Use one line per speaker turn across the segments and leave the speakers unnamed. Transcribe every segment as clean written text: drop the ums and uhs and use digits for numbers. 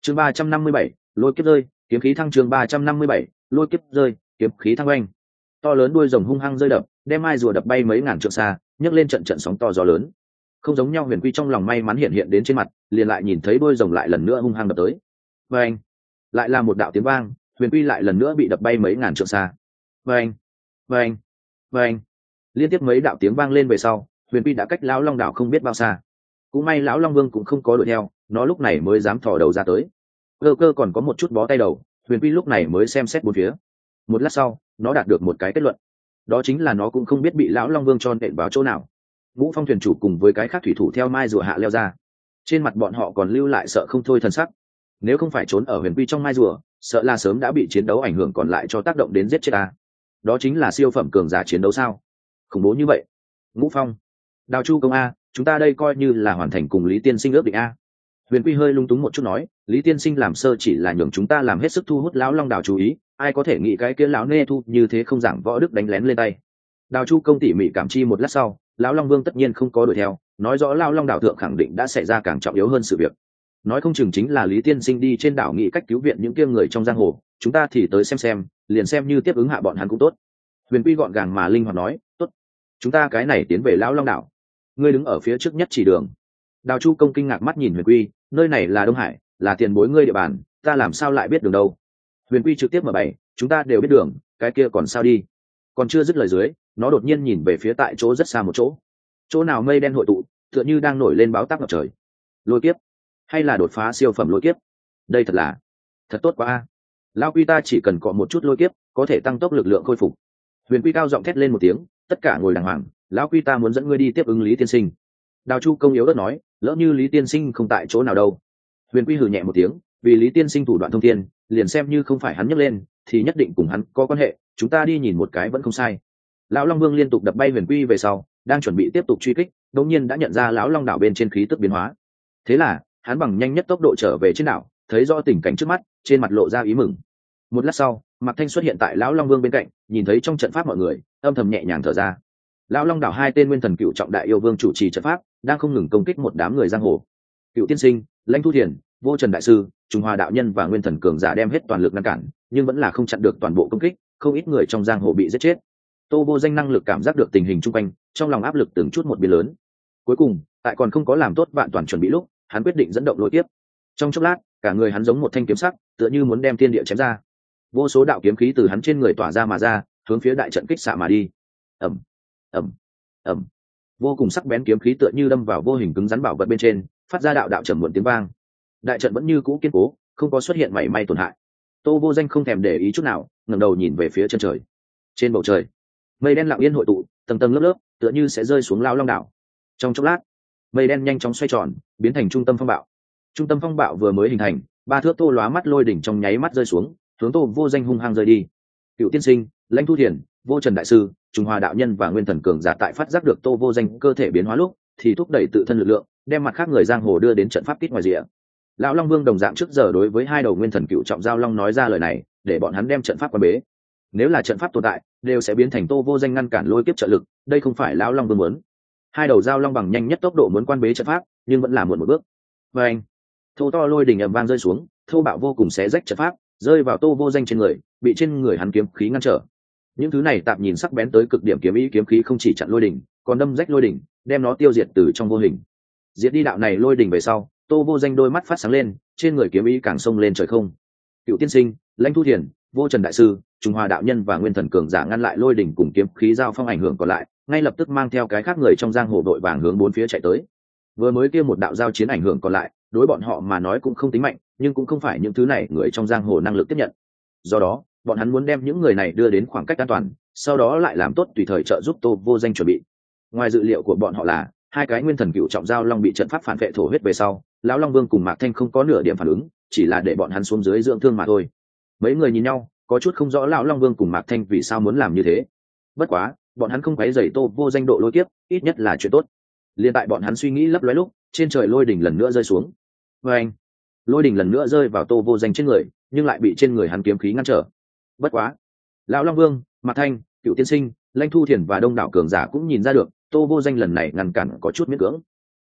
chương 357, lôi kiếp rơi kiếm khí thăng. chương 357, lôi kiếp rơi kiếm khí thăng. Oanh, to lớn đuôi rồng hung hăng rơi đập, đem mai rùa đập bay mấy ngàn trượng xa, nhấc lên trận trận sóng to gió lớn. Không giống nhau, Huyền Quy trong lòng may mắn hiện hiện đến trên mặt, liền lại nhìn thấy đuôi rồng lại lần nữa hung hăng đập tới. Oanh, lại là một đạo tiếng vang, Huyền Quy lại lần nữa bị đập bay mấy ngàn trượng xa. Oanh, oanh, oanh, liên tiếp mấy đạo tiếng vang lên về sau, Huyền Quy đã cách lão long đảo không biết bao xa. Cũng may lão long vương cũng không có đuổi theo, nó lúc này mới dám thò đầu ra tới. Cơ còn có một chút bó tay đầu, Huyền Quy lúc này mới xem xét bốn phía. Một lát sau, nó đạt được một cái kết luận, đó chính là nó cũng không biết bị lão long vương cho nện vào chỗ nào. Ngũ Phong thuyền chủ cùng với cái khác thủy thủ theo mai rùa hạ leo ra, trên mặt bọn họ còn lưu lại sợ không thôi thân sắc. Nếu không phải trốn ở Huyền Quy trong mai rùa, sợ là sớm đã bị chiến đấu ảnh hưởng còn lại cho tác động đến giết chết ta. Đó chính là siêu phẩm cường giả chiến đấu sao? Khủng bố như vậy. Ngũ Phong, Đào Chu công a, chúng ta đây coi như là hoàn thành cùng Lý Tiên Sinh ước định a. Huyền Quy hơi lung túng một chút nói, Lý Tiên Sinh làm sơ chỉ là nhường chúng ta làm hết sức thu hút lão long đảo chú ý, ai có thể nghĩ cái kia lão nê thu như thế không giảng võ đức đánh lén lên tay. Đào Chu công tỉ mỉ cảm chi một lát sau, lão long vương tất nhiên không có đuổi theo, nói rõ lão long đảo thượng khẳng định đã xảy ra càng trọng yếu hơn sự việc. Nói không chừng chính là Lý Tiên Sinh đi trên đảo nghĩ cách cứu viện những kia người trong giang hồ, chúng ta thì tới xem, liền xem như tiếp ứng hạ bọn hắn cũng tốt. Huyền Quy gọn gàng mà linh hoạt nói, tốt, chúng ta cái này tiến về lão long đảo, ngươi đứng ở phía trước nhất chỉ đường. Đào Chu công kinh ngạc mắt nhìn Huyền Quy, nơi này là Đông Hải, là tiền bối ngươi địa bàn, ta làm sao lại biết đường đâu? Huyền Quy trực tiếp mở bày, chúng ta đều biết đường, cái kia còn sao đi? Còn chưa dứt lời dưới, nó đột nhiên nhìn về phía tại chỗ rất xa một chỗ. Chỗ nào mây đen hội tụ, tựa như đang nổi lên báo táp ngập trời. Lôi kiếp, hay là đột phá siêu phẩm lôi kiếp? Đây thật tốt quá a. Lão Quy ta chỉ cần cọ một chút lôi kiếp, có thể tăng tốc lực lượng khôi phục. Huyền Quy cao giọng thét lên một tiếng, tất cả ngồi đàng hoàng, lão Quy ta muốn dẫn ngươi đi tiếp ứng Lý Tiên Sinh. Đào Chu công yếu đất nói, lỡ như Lý Tiên Sinh không tại chỗ nào đâu. Huyền Quy hừ nhẹ một tiếng, vì Lý Tiên Sinh thủ đoạn thông thiên, liền xem như không phải hắn nhấc lên thì nhất định cùng hắn có quan hệ, chúng ta đi nhìn một cái vẫn không sai. Lão Long Vương liên tục đập bay Huyền Quy về sau, đang chuẩn bị tiếp tục truy kích, đột nhiên đã nhận ra lão long đảo bên trên khí tức biến hóa. Thế là hắn bằng nhanh nhất tốc độ trở về trên đảo, thấy rõ tình cảnh trước mắt, trên mặt lộ ra ý mừng. Một lát sau, Mạc Thanh xuất hiện tại lão long vương bên cạnh, nhìn thấy trong trận pháp mọi người, âm thầm nhẹ nhàng thở ra. Lão long đảo hai tên nguyên thần cựu trọng đại yêu vương chủ trì trận pháp, đang không ngừng công kích một đám người giang hồ. Cựu tiên sinh, Lãnh Thu Thiền, Vô Trần đại sư, Trung Hoa đạo nhân và nguyên thần cường giả đem hết toàn lực ngăn cản, nhưng vẫn là không chặn được toàn bộ công kích, không ít người trong giang hồ bị giết chết. Tô Vô Danh năng lực cảm giác được tình hình chung quanh, trong lòng áp lực từng chút một biến lớn. Cuối cùng, tại còn không có làm tốt vạn toàn chuẩn bị lúc, hắn quyết định dẫn động lôi tiếp. Trong chốc lát, cả người hắn giống một thanh kiếm sắc, tựa như muốn đem thiên địa chém ra. Vô số đạo kiếm khí từ hắn trên người tỏa ra mà ra, hướng phía đại trận kích xạ mà đi. Ầm, ầm, ầm. Vô cùng sắc bén kiếm khí tựa như đâm vào vô hình cứng rắn bảo vật bên trên, phát ra đạo đạo trầm muộn tiếng vang. Đại trận vẫn như cũ kiên cố, không có xuất hiện mảy may tổn hại. Tô Vô Danh không thèm để ý chút nào, ngẩng đầu nhìn về phía chân trời. Trên bầu trời, mây đen lặng yên hội tụ, tầng tầng lớp lớp, tựa như sẽ rơi xuống lao long đảo. Trong chốc lát, mây đen nhanh chóng xoay tròn, biến thành trung tâm phong bạo. Trung tâm phong bạo vừa mới hình thành, ba thước tô lóa mắt lôi đỉnh trong nháy mắt rơi xuống, hướng Tô Vô Danh hung hăng rơi đi. Cựu tiên sinh, Lãnh Thu Thiền, Vô Trần đại sư, Trung Hoa đạo nhân và nguyên thần cường giả tại phát giác được Tô Vô Danh cơ thể biến hóa lúc, thì thúc đẩy tự thân lực lượng, đem mặt khác người giang hồ đưa đến trận pháp kích ngoài rìa. Lão Long Vương đồng dạng trước giờ đối với hai đầu nguyên thần cựu trọng giao long nói ra lời này, để bọn hắn đem trận pháp quan bế. Nếu là trận pháp tồn tại, đều sẽ biến thành Tô Vô Danh ngăn cản lôi kiếp trợ lực, đây không phải lão Long Vương muốn. Hai đầu giao long bằng nhanh nhất tốc độ muốn quan bế trận pháp, nhưng vẫn là muộn một bước. Và anh, thô to lôi đỉnh ầm vang rơi xuống, thô bạo vô cùng xé rách trận pháp, rơi vào Tô Vô Danh trên người, bị trên người hắn kiếm khí ngăn trở. Những thứ này tạm nhìn sắc bén tới cực điểm kiếm ý kiếm khí không chỉ chặn lôi đỉnh, còn đâm rách lôi đỉnh, đem nó tiêu diệt từ trong vô hình. Diệt đi đạo này lôi đỉnh về sau, Tô Vô Danh đôi mắt phát sáng lên, trên người kiếm ý càng xông lên trời không. Cựu tiên sinh, Lãnh Thu Thiền, Vô Trần đại sư, Trung Hoa đạo nhân và nguyên thần cường giả ngăn lại lôi đỉnh cùng kiếm khí giao phong ảnh hưởng còn lại, ngay lập tức mang theo cái khác người trong giang hồ đội vàng hướng bốn phía chạy tới. Vừa mới kia một đạo giao chiến ảnh hưởng còn lại, đối bọn họ mà nói cũng không tính mạnh, nhưng cũng không phải những thứ này người trong giang hồ năng lực tiếp nhận. Do đó, bọn hắn muốn đem những người này đưa đến khoảng cách an toàn, sau đó lại làm tốt tùy thời trợ giúp Tô Vô Danh chuẩn bị. Ngoài dự liệu của bọn họ là, hai cái nguyên thần cựu trọng giao long bị trận pháp phản vệ thổ huyết về sau, lão Long Vương cùng Mạc Thanh không có nửa điểm phản ứng, chỉ là để bọn hắn xuống dưới dưỡng thương mà thôi. Mấy người nhìn nhau, có chút không rõ lão Long Vương cùng Mạc Thanh vì sao muốn làm như thế. Bất quá, bọn hắn không quấy rầy Tô Vô Danh độ lôi kiếp, ít nhất là chuyện tốt. Liên tại bọn hắn suy nghĩ lấp lóe lúc, trên trời lôi đỉnh lần nữa rơi xuống. Và anh, lôi đỉnh lần nữa rơi vào Tô Vô Danh trên người, nhưng lại bị trên người hắn kiếm khí ngăn trở. Bất quá, lão Long Vương, Mạc Thanh, Cựu tiên sinh, Lãnh Thu Thiền và đông đảo cường giả cũng nhìn ra được, Tô Vô Danh lần này ngăn cản có chút miễn cưỡng.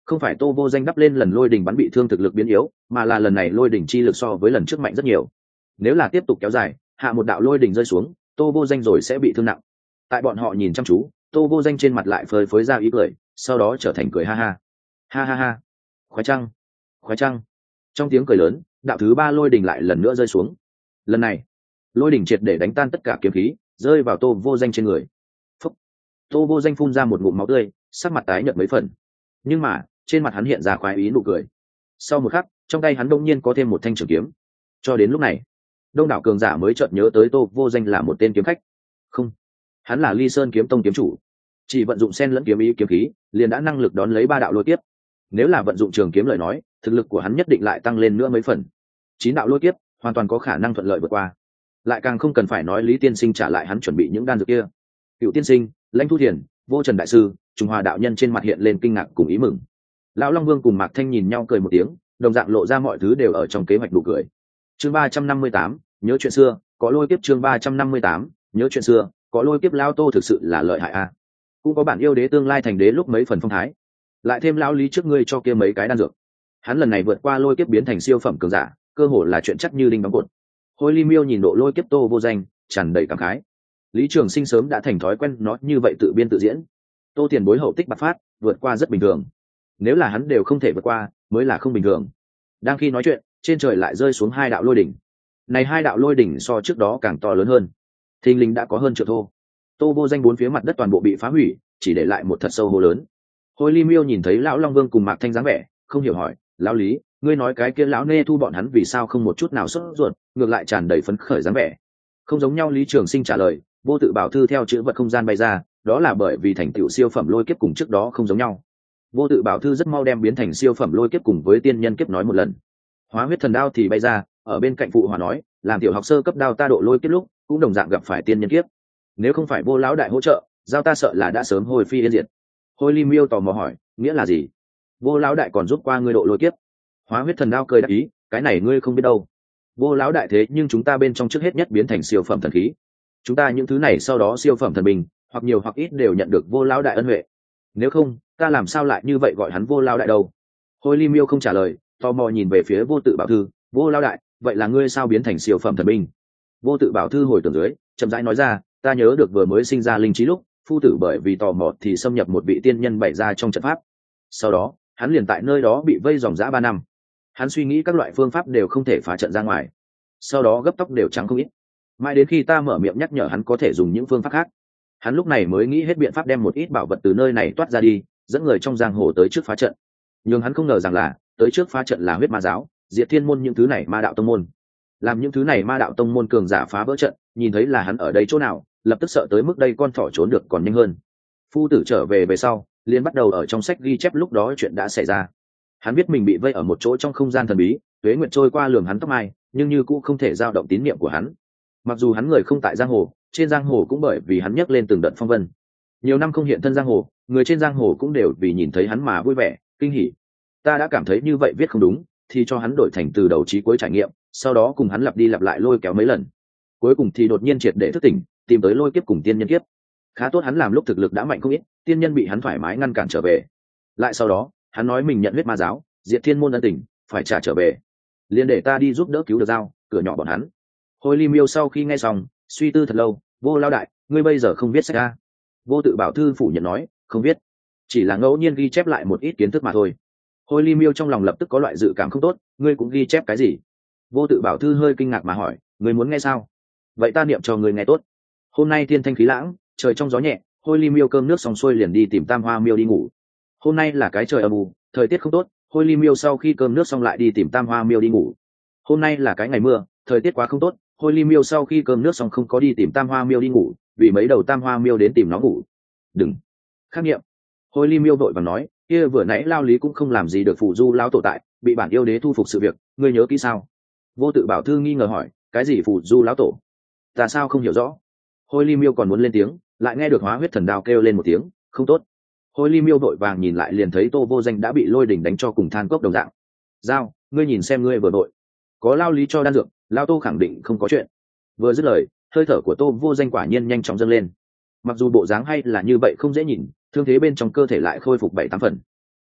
Không phải Tô Vô Danh đắp lên lần lôi đỉnh bắn bị thương thực lực biến yếu, mà là lần này lôi đỉnh chi lực so với lần trước mạnh rất nhiều. Nếu là tiếp tục kéo dài, hạ một đạo lôi đỉnh rơi xuống, Tô Vô Danh rồi sẽ bị thương nặng. Tại bọn họ nhìn chăm chú, Tô Vô Danh trên mặt lại phơi phới ra ý cười, sau đó trở thành cười ha ha. Ha ha ha. Khoái trăng, khoái trăng. Trong tiếng cười lớn, đạo thứ ba lôi đỉnh lại lần nữa rơi xuống. Lần này, lôi đỉnh triệt để đánh tan tất cả kiếm khí, rơi vào Tô Vô Danh trên người. Phúc. Tô Vô Danh phun ra một ngụm máu tươi, sắc mặt tái nhợt mấy phần. Nhưng mà, trên mặt hắn hiện ra khoái ý nụ cười. Sau một khắc, trong tay hắn đông nhiên có thêm một thanh trường kiếm. Cho đến lúc này, đông đảo cường giả mới chợt nhớ tới Tô Vô Danh là một tên kiếm khách. Không, hắn là Ly Sơn kiếm tông kiếm chủ. Chỉ vận dụng xen lẫn kiếm ý kiếm khí, liền đã năng lực đón lấy ba đạo lôi kiếp. Nếu là vận dụng trường kiếm lời nói, thực lực của hắn nhất định lại tăng lên nữa mấy phần. 9 đạo lôi kiếp, hoàn toàn có khả năng thuận lợi vượt qua. Lại càng không cần phải nói Lý Tiên Sinh trả lại hắn chuẩn bị những đan dược kia. Cựu Tiên Sinh, Lãnh Thu Thiền, Vô Trần đại sư, Trung Hòa đạo nhân trên mặt hiện lên kinh ngạc cùng ý mừng. Lão Long Vương cùng Mạc Thanh nhìn nhau cười một tiếng, đồng dạng lộ ra mọi thứ đều ở trong kế hoạch đủ cười. Chương 358, nhớ chuyện xưa, có lôi kiếp. Chương 358, nhớ chuyện xưa, có lôi kiếp. Lão Tô thực sự là lợi hại a. Cũng có bản yêu đế tương lai thành đế lúc mấy phần phong thái. Lại thêm lão Lý trước ngươi cho kia mấy cái đan dược. Hắn lần này vượt qua lôi kiếp biến thành siêu phẩm cường giả, cơ hồ là chuyện chắc như đinh đóng cột. Hôi Ly Miêu nhìn độ lôi kiếp Tô Vô Danh, tràn đầy cảm khái. Lý Trường Sinh sớm đã thành thói quen nó như vậy tự biên tự diễn. Tô Tiền Bối hậu tích bạc phát, vượt qua rất bình thường. Nếu là hắn đều không thể vượt qua, mới là không bình thường. Đang khi nói chuyện, trên trời lại rơi xuống 2 đạo lôi đỉnh. Này 2 đạo lôi đỉnh so trước đó càng to lớn hơn. Thình lình đã có hơn triệu thô. Tô Vô Danh 4 phía mặt đất toàn bộ bị phá hủy, chỉ để lại một thật sâu hố lớn. Hôi Ly Miêu nhìn thấy lão Long Vương cùng Mạc Thanh dáng vẻ, không hiểu hỏi, lão Lý, ngươi nói cái kia lão nê thu bọn hắn vì sao không một chút nào sốt ruột, ngược lại tràn đầy phấn khởi dáng vẻ. Không giống nhau. Lý Trường Sinh trả lời, vô tự bảo thư theo chữ vật không gian bay ra, đó là bởi vì thành tựu siêu phẩm lôi kiếp cùng trước đó không giống nhau. Vô tự bảo thư rất mau đem biến thành siêu phẩm lôi kiếp cùng với tiên nhân kiếp nói một lần. Hóa huyết thần đao thì bay ra, ở bên cạnh phụ hòa nói, làm tiểu học sơ cấp đao ta độ lôi kiếp lúc cũng đồng dạng gặp phải tiên nhân kiếp. Nếu không phải Vô lão đại hỗ trợ, giao ta sợ là đã sớm hồi phi yên diệt. Hôi Ly Miêu tò mò hỏi, nghĩa là gì? Vô lão đại còn giúp qua ngươi độ lôi kiếp? Hóa huyết thần đao cười đáp ý, cái này ngươi không biết đâu. Vô lão đại thế nhưng chúng ta bên trong trước hết nhất biến thành siêu phẩm thần khí. Chúng ta những thứ này sau đó siêu phẩm thần binh, hoặc nhiều hoặc ít đều nhận được Vô lão đại ân huệ. Nếu không, ta làm sao lại như vậy gọi hắn Vô lão đại đâu? Hôi Ly Miêu không trả lời, tò mò nhìn về phía vô tự bảo thư. Vô lão đại, vậy là ngươi sao biến thành siêu phẩm thần binh? Vô tự bảo thư hồi tưởng dưới, chậm rãi nói ra, ta nhớ được vừa mới sinh ra linh trí lúc, phu tử bởi vì tò mò thì xâm nhập một vị tiên nhân bày ra trong trận pháp. Sau đó, hắn liền tại nơi đó bị vây dòng dã 3 năm. Hắn suy nghĩ các loại phương pháp đều không thể phá trận ra ngoài, sau đó gấp tóc đều trắng không ít. Mãi đến khi ta mở miệng nhắc nhở hắn có thể dùng những phương pháp khác, hắn lúc này mới nghĩ hết biện pháp đem một ít bảo vật từ nơi này toát ra đi, dẫn người trong giang hồ tới trước phá trận. Nhưng hắn không ngờ rằng là tới trước phá trận là huyết ma giáo, diệt thiên môn những thứ này ma đạo tông môn. Làm những thứ này ma đạo tông môn cường giả phá vỡ trận, nhìn thấy là hắn ở đây chỗ nào, lập tức sợ tới mức đây con thỏ trốn được còn nhanh hơn. Phu tử trở về sau, liền bắt đầu ở trong sách ghi chép lúc đó chuyện đã xảy ra. Hắn biết mình bị vây ở một chỗ trong không gian thần bí, tuế nguyệt trôi qua lường hắn tóc mai, nhưng như cũng không thể dao động tín niệm của hắn. Mặc dù hắn người không tại giang hồ, trên giang hồ cũng bởi vì hắn nhấc lên từng đợt phong vân. Nhiều năm không hiện thân giang hồ, người trên giang hồ cũng đều vì nhìn thấy hắn mà vui vẻ, kinh hỉ. Ta đã cảm thấy như vậy viết không đúng, thì cho hắn đổi thành từ đầu chí cuối trải nghiệm, sau đó cùng hắn lặp đi lặp lại lôi kéo mấy lần. Cuối cùng thì đột nhiên triệt để thức tỉnh, tìm tới lôi kiếp cùng tiên nhân kiếp. Khá tốt hắn làm lúc thực lực đã mạnh không ít, tiên nhân bị hắn thoải mái ngăn cản trở về. Lại sau đó, hắn nói mình nhận huyết ma giáo, diệt thiên môn ân tình, phải trả trở về. Liền để ta đi giúp đỡ cứu được dao, cửa nhỏ bọn hắn. Hôi Ly Miêu sau khi nghe xong, suy tư thật lâu, Vô lão đại, ngươi bây giờ không biết sách a? Vô tự bảo thư phủ nhận nói, không biết, chỉ là ngẫu nhiên ghi chép lại một ít kiến thức mà thôi. Hôi Ly Miêu trong lòng lập tức có loại dự cảm không tốt, ngươi cũng ghi chép cái gì? Vô tự bảo thư hơi kinh ngạc mà hỏi, ngươi muốn nghe sao? Vậy ta niệm cho ngươi nghe tốt. Hôm nay thiên thanh khí lãng, trời trong gió nhẹ, Hôi Ly Miêu cơm nước xong xuôi liền đi tìm Tam Hoa Miêu đi ngủ. Hôm nay là cái trời âm u, thời tiết không tốt, Hôi Ly Miêu sau khi cơm nước xong lại đi tìm Tam Hoa Miêu đi ngủ. Hôm nay là cái ngày mưa, thời tiết quá không tốt, Hôi Ly Miêu sau khi cơm nước xong không có đi tìm Tam Hoa Miêu đi ngủ, vì mấy đầu Tam Hoa Miêu đến tìm nó ngủ. Đừng khắc nghiệm. Hôi Ly Miêu vội vàng nói, kia vừa nãy lao lý cũng không làm gì được phụ du lão tổ tại, bị bản yêu đế thu phục sự việc, ngươi nhớ kỹ sao? Vô tự bảo thư nghi ngờ hỏi, cái gì phụ du lão tổ? Ta sao không hiểu rõ? Hôi Ly Miêu còn muốn lên tiếng, lại nghe được hóa huyết thần đao kêu lên một tiếng, không tốt. Hôi Ly Miêu vội vàng nhìn lại liền thấy Tô Vô Danh đã bị lôi đỉnh đánh cho cùng than cốc đồng dạng. Giao, ngươi nhìn xem ngươi vừa đội, có lao lý cho đan dược, lao Tô khẳng định không có chuyện. Vừa dứt lời, hơi thở của Tô Vô Danh quả nhiên nhanh chóng dâng lên. Mặc dù bộ dáng hay là như vậy không dễ nhìn, thương thế bên trong cơ thể lại khôi phục 7-8 phần.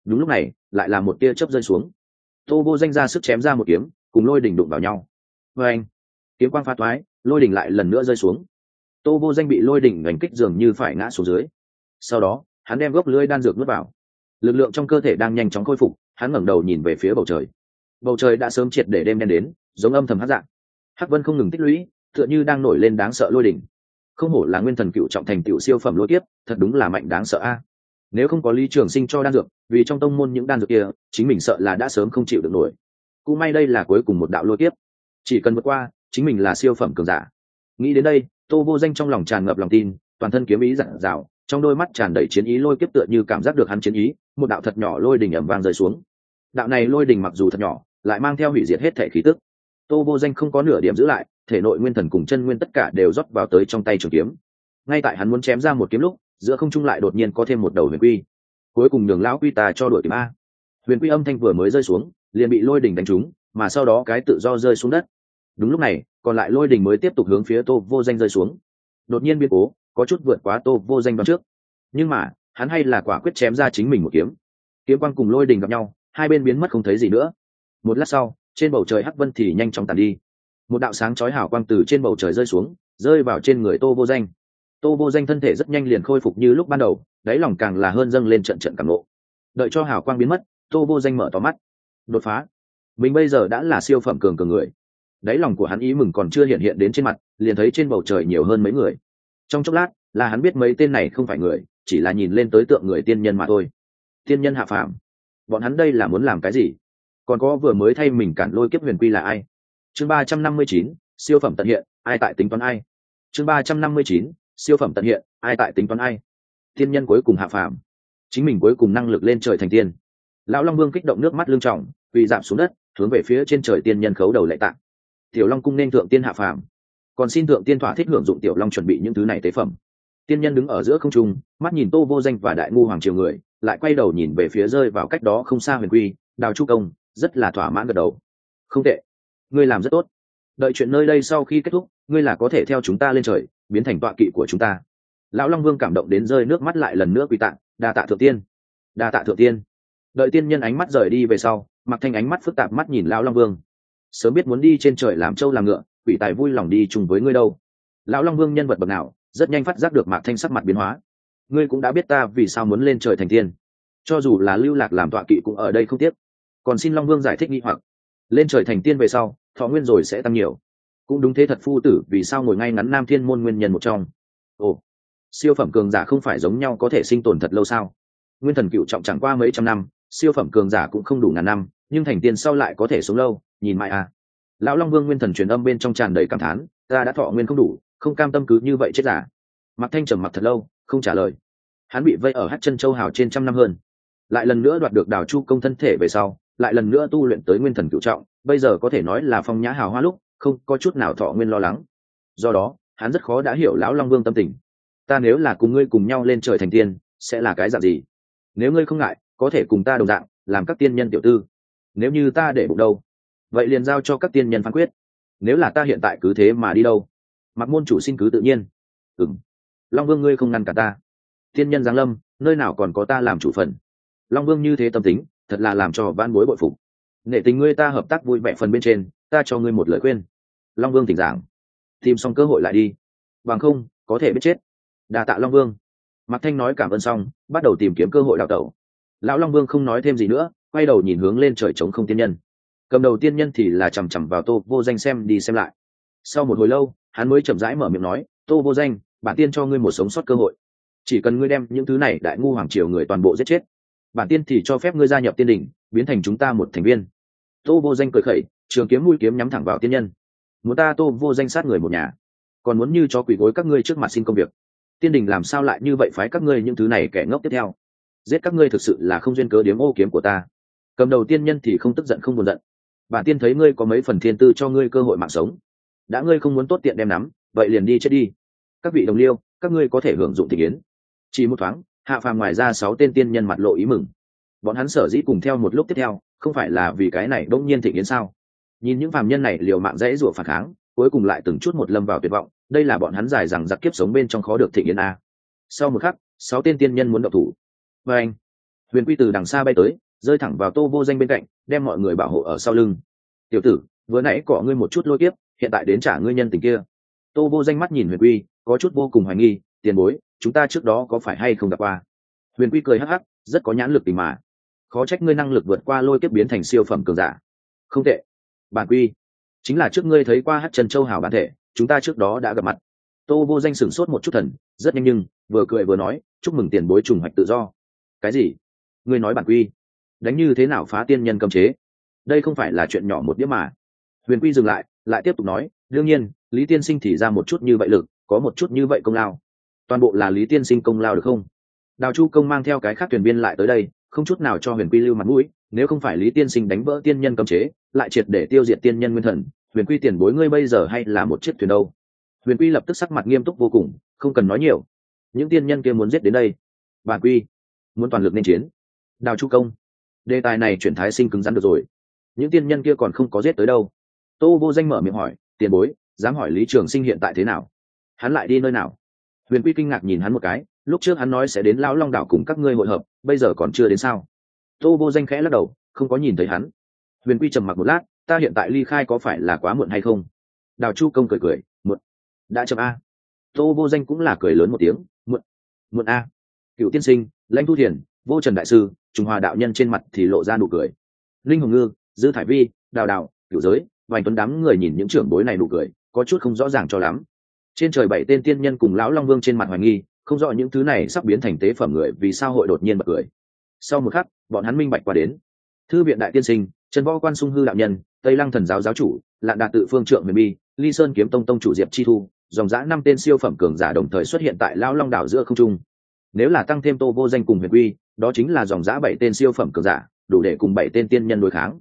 Đúng lúc này lại là một tia chớp rơi xuống, tô vô danh ra sức chém ra một kiếm, cùng lôi đỉnh đụng vào nhau. Và anh, kiếm quang phá toái, lôi đỉnh lại lần nữa rơi xuống. Tô vô danh bị lôi đỉnh đánh kích dường như phải ngã xuống dưới. Sau đó hắn đem gốc lưỡi đan dược nuốt vào, lực lượng trong cơ thể đang nhanh chóng khôi phục. Hắn ngẩng đầu nhìn về phía bầu trời, bầu trời đã sớm triệt để đêm đen đến, giống âm thầm hắc dạng. Hắc vân không ngừng tích lũy, tựa như đang nổi lên đáng sợ lôi đỉnh. Không hổ là nguyên thần cựu trọng thành tựu siêu phẩm lôi kiếp, thật đúng là mạnh đáng sợ a. Nếu không có Lý Trường Sinh cho đan dược, vì trong tông môn những đan dược kia chính mình sợ là đã sớm không chịu được nổi. Cũng may đây là cuối cùng một đạo lôi kiếp, chỉ cần vượt qua, chính mình là siêu phẩm cường giả. Nghĩ đến đây, tô vô danh trong lòng tràn ngập lòng tin, toàn thân kiếm ý dặn dào, trong đôi mắt tràn đầy chiến ý. Lôi kiếp tựa như cảm giác được hắn chiến ý, một đạo thật nhỏ lôi đỉnh ầm vang rơi xuống. Đạo này lôi đỉnh mặc dù thật nhỏ, lại mang theo hủy diệt hết thể khí tức. Tô vô danh không có nửa điểm giữ lại, thể nội nguyên thần cùng chân nguyên tất cả đều rót vào tới trong tay trường kiếm. Ngay tại hắn muốn chém ra một kiếm lúc, giữa không trung lại đột nhiên có thêm một đầu huyền quy. Cuối cùng nhường lão quy tà cho đuổi kịp a. Huyền quy âm thanh vừa mới rơi xuống, liền bị lôi đỉnh đánh trúng, mà sau đó cái tự do rơi xuống đất. Đúng lúc này, còn lại lôi đỉnh mới tiếp tục hướng phía tô vô danh rơi xuống. Đột nhiên biến cố có chút vượt quá tô vô danh đoán trước, nhưng mà hắn hay là quả quyết chém ra chính mình một kiếm. Kiếm quang cùng lôi đỉnh gặp nhau, hai bên biến mất không thấy gì nữa. Một lát sau, trên bầu trời hắc vân thì nhanh chóng tàn đi. Một đạo sáng chói hào quang từ trên bầu trời rơi xuống, rơi vào trên người tô vô danh. Tô vô danh thân thể rất nhanh liền khôi phục như lúc ban đầu, đáy lòng càng là hơn dâng lên trận trận cảm nộ. Đợi cho hào quang biến mất, tô vô danh mở to mắt. Đột phá, mình bây giờ đã là siêu phẩm cường người. Đáy lòng của hắn ý mừng còn chưa hiện hiện đến trên mặt, liền thấy trên bầu trời nhiều hơn mấy người. Trong chốc lát là hắn biết mấy tên này không phải người, chỉ là nhìn lên tới tượng người tiên nhân mà thôi. Tiên nhân hạ phàm, bọn hắn đây là muốn làm cái gì? Còn có vừa mới thay mình cản lôi kiếp huyền quy là ai? Chương 359, siêu phẩm tận hiện, ai tại tính toán ai? Chương 359, siêu phẩm tận hiện, ai tại tính toán ai? Tiên nhân cuối cùng hạ phàm, chính mình cuối cùng năng lực lên trời thành tiên. Lão Long Vương kích động nước mắt lưng tròng, quỳ rạp xuống đất, hướng về phía trên trời tiên nhân khấu đầu lạy tạ. Tiểu Long cung nên thượng tiên hạ phàm, còn xin thượng tiên thỏa thích hưởng dụng Tiểu Long chuẩn bị những thứ này tế phẩm. Tiên nhân đứng ở giữa không trung, mắt nhìn tô vô danh và đại ngu hoàng triều người, lại quay đầu nhìn về phía rơi vào cách đó không xa huyền quy, Đào Chu Công, rất là thỏa mãn gật đầu. Không tệ, ngươi làm rất tốt. Đợi chuyện nơi đây sau khi kết thúc, ngươi là có thể theo chúng ta lên trời, biến thành tọa kỵ của chúng ta. Lão Long Vương cảm động đến rơi nước mắt, lại lần nữa quỳ tạ, đa tạ thượng tiên, đa tạ thượng tiên. Đợi tiên nhân ánh mắt rời đi về sau, Mạc Thanh ánh mắt phức tạp mắt nhìn Lão Long Vương. Sớm biết muốn đi trên trời làm trâu làm ngựa, quỷ tài vui lòng đi chung với ngươi đâu. Lão Long Vương nhân vật bậc nào, rất nhanh phát giác được Mạc Thanh sắc mặt biến hóa. Ngươi cũng đã biết ta vì sao muốn lên trời thành tiên, cho dù là lưu lạc làm tọa kỵ cũng ở đây không tiếc. Còn xin Long Vương giải thích nghi hoặc, lên trời thành tiên về sau thọ nguyên rồi sẽ tăng nhiều. Cũng đúng thế, thật phu tử vì sao ngồi ngay ngắn Nam Thiên môn nguyên nhân một trong. Ồ, siêu phẩm cường giả không phải giống nhau có thể sinh tồn thật lâu sao? Nguyên thần cựu trọng chẳng qua mấy trăm năm, siêu phẩm cường giả cũng không đủ ngàn năm, nhưng thành tiên sau lại có thể sống lâu, nhìn mãi à. Lão Long Vương nguyên thần truyền âm bên trong tràn đầy cảm thán, ta đã thọ nguyên không đủ, không cam tâm cứ như vậy chết giả. Mạc Thanh trầm mặc thật lâu không trả lời. Hắn bị vây ở Hắc Chân Châu hào trên trăm năm hơn, lại lần nữa đoạt được Đào Chu Công thân thể về sau, lại lần nữa tu luyện tới nguyên thần cửu trọng, bây giờ có thể nói là phong nhã hào hoa lúc, không có chút nào thọ nguyên lo lắng. Do đó hắn rất khó đã hiểu lão Long Vương tâm tình. Ta nếu là cùng ngươi cùng nhau lên trời thành tiên, sẽ là cái dạng gì? Nếu ngươi không ngại, có thể cùng ta đồng dạng làm các tiên nhân tiểu tư. Nếu như ta để bụng đâu, vậy liền giao cho các tiên nhân phán quyết. Nếu là ta hiện tại cứ thế mà đi đâu, Mặc môn chủ xin cứ tự nhiên. Long Vương ngươi không ngăn cả ta. Tiên nhân giáng lâm, nơi nào còn có ta làm chủ phần. Long Vương như thế tâm tính, thật là làm cho van bối bội phục. Nể tình ngươi ta hợp tác vui vẻ phần bên trên, ta cho ngươi một lời khuyên. Long Vương thỉnh giảng, tìm xong cơ hội lại đi, bằng không có thể biết chết. Đa tạ Long Vương. Mạc Thanh nói cảm ơn xong, bắt đầu tìm kiếm cơ hội đào tẩu. Lão Long Vương không nói thêm gì nữa, quay đầu nhìn hướng lên trời trống không tiên nhân. Cầm đầu tiên nhân thì là chằm chằm vào Tô Vô Danh xem đi xem lại. Sau một hồi lâu, hắn mới chậm rãi mở miệng nói, Tô Vô Danh, bản tiên cho ngươi một sống sót cơ hội. Chỉ cần ngươi đem những thứ này đại ngu hoàng triều người toàn bộ giết chết, bản tiên thì cho phép ngươi gia nhập tiên đỉnh, biến thành chúng ta một thành viên. Tô Vô Danh cười khẩy, trường kiếm mũi kiếm nhắm thẳng vào tiên nhân. Muốn ta Tô Vô Danh sát người một nhà, còn muốn như cho quỳ gối các ngươi trước mặt xin công việc. Tiên đình làm sao lại như vậy phái các ngươi những thứ này kẻ ngốc tiếp theo? Giết các ngươi thực sự là không duyên cớ điếm ô kiếm của ta. Cầm đầu tiên nhân thì không tức giận không buồn giận. Bản tiên thấy ngươi có mấy phần thiên tư, cho ngươi cơ hội mạng sống. Đã ngươi không muốn tốt tiện đem nắm, vậy liền đi chết đi. Các vị đồng liêu, các ngươi có thể hưởng dụng thịnh yến. Chỉ một thoáng, hạ phàm ngoài ra 6 tên tiên nhân mặt lộ ý mừng. Bọn hắn sở dĩ cùng theo một lúc tiếp theo, không phải là vì cái này đông nhiên thịnh yến sao? Nhìn những phàm nhân này liều mạng dãy rủa phản kháng, cuối cùng lại từng chút một lâm vào tuyệt vọng, đây là bọn hắn dài rằng giặc kiếp sống bên trong khó được thịnh yến a. Sau một khắc, 6 tên tiên nhân muốn động thủ. Và anh, Huyền Quy từ đằng xa bay tới, rơi thẳng vào Tô Vô Danh bên cạnh, đem mọi người bảo hộ ở sau lưng. Tiểu tử, vừa nãy cọ ngươi một chút lôi kiếp, hiện tại đến trả ngươi nhân tình kia. Tô Vô Danh mắt nhìn Huyền Quy, có chút vô cùng hoài nghi, tiền bối, chúng ta trước đó có phải hay không gặp qua? Huyền Quy cười hắc hắc, rất có nhãn lực tình mà. Khó trách ngươi năng lực vượt qua lôi kiếp biến thành siêu phẩm cường giả. Không tệ. Bản Quy, chính là trước ngươi thấy qua Hắc Trần Châu hảo bản thể, chúng ta trước đó đã gặp mặt. Tô Vô Danh sửng sốt một chút thần, rất nhanh nhưng vừa cười vừa nói, chúc mừng tiền bối trùng hoạch tự do. Cái gì? Ngươi nói Bản Quy đánh như thế nào phá tiên nhân cấm chế? Đây không phải là chuyện nhỏ một điểm mà. Huyền Quy dừng lại, lại tiếp tục nói, đương nhiên, Lý Tiên Sinh thì ra một chút như vậy lực, có một chút như vậy công lao. Toàn bộ là Lý Tiên Sinh công lao được không? Đào Chu Công mang theo cái khác thuyền viên lại tới đây, không chút nào cho Huyền Quy lưu mặt mũi, nếu không phải Lý Tiên Sinh đánh vỡ tiên nhân cấm chế, lại triệt để tiêu diệt tiên nhân nguyên thần, Huyền Quy tiền bối ngươi bây giờ hay là một chiếc thuyền đâu? Huyền Quy lập tức sắc mặt nghiêm túc vô cùng, không cần nói nhiều. Những tiên nhân kia muốn giết đến đây, Bản Quy muốn toàn lực nên chiến. Đào Chu Công, đề tài này chuyển thái sinh cứng rắn được rồi. Những tiên nhân kia còn không có giết tới đâu. Tô Vô Danh mở miệng hỏi, tiền bối, dám hỏi Lý Trường Sinh hiện tại thế nào? Hắn lại đi nơi nào? Huyền Quy kinh ngạc nhìn hắn một cái, lúc trước hắn nói sẽ đến Lão Long đảo cùng các ngươi hội hợp, bây giờ còn chưa đến sao? Tô Vô Danh khẽ lắc đầu, không có nhìn thấy hắn. Huyền Quy trầm mặc một lát, ta hiện tại ly khai có phải là quá muộn hay không? Đào Chu Công cười cười, muộn. Đã chậm a. Tô Vô Danh cũng là cười lớn một tiếng, muộn. Muộn a. Cựu tiên sinh, Lãnh Thu Thiền, Vô Trần đại sư, Trung Hòa đạo nhân trên mặt thì lộ ra nụ cười. Linh Hồng Ngư, Dư Thải Vi, Đào Đào, Cửu Giới, Vành Tuấn đám người nhìn những trưởng bối này nụ cười, có chút không rõ ràng cho lắm. Trên trời 7 tên tiên nhân cùng lão Long Vương trên mặt hoài nghi, không rõ những thứ này sắp biến thành tế phẩm người vì sao hội đột nhiên bật cười. Sau một khắc, bọn hắn minh bạch qua đến. Thư viện đại tiên sinh, Trần Võ Quan Sung Hư đạo nhân, Tây Lăng thần giáo giáo chủ, Lạn Đạt tự phương trượng Huyền Bi, Ly Sơn kiếm tông tông chủ Diệp Chi Thu, dòng dã 5 tên siêu phẩm cường giả đồng thời xuất hiện tại lão Long đảo giữa không trung. Nếu là tăng thêm Tô Vô Danh cùng Huyền Quy, đó chính là dòng dã 7 tên siêu phẩm cường giả, đủ để cùng 7 tên tiên nhân đối kháng.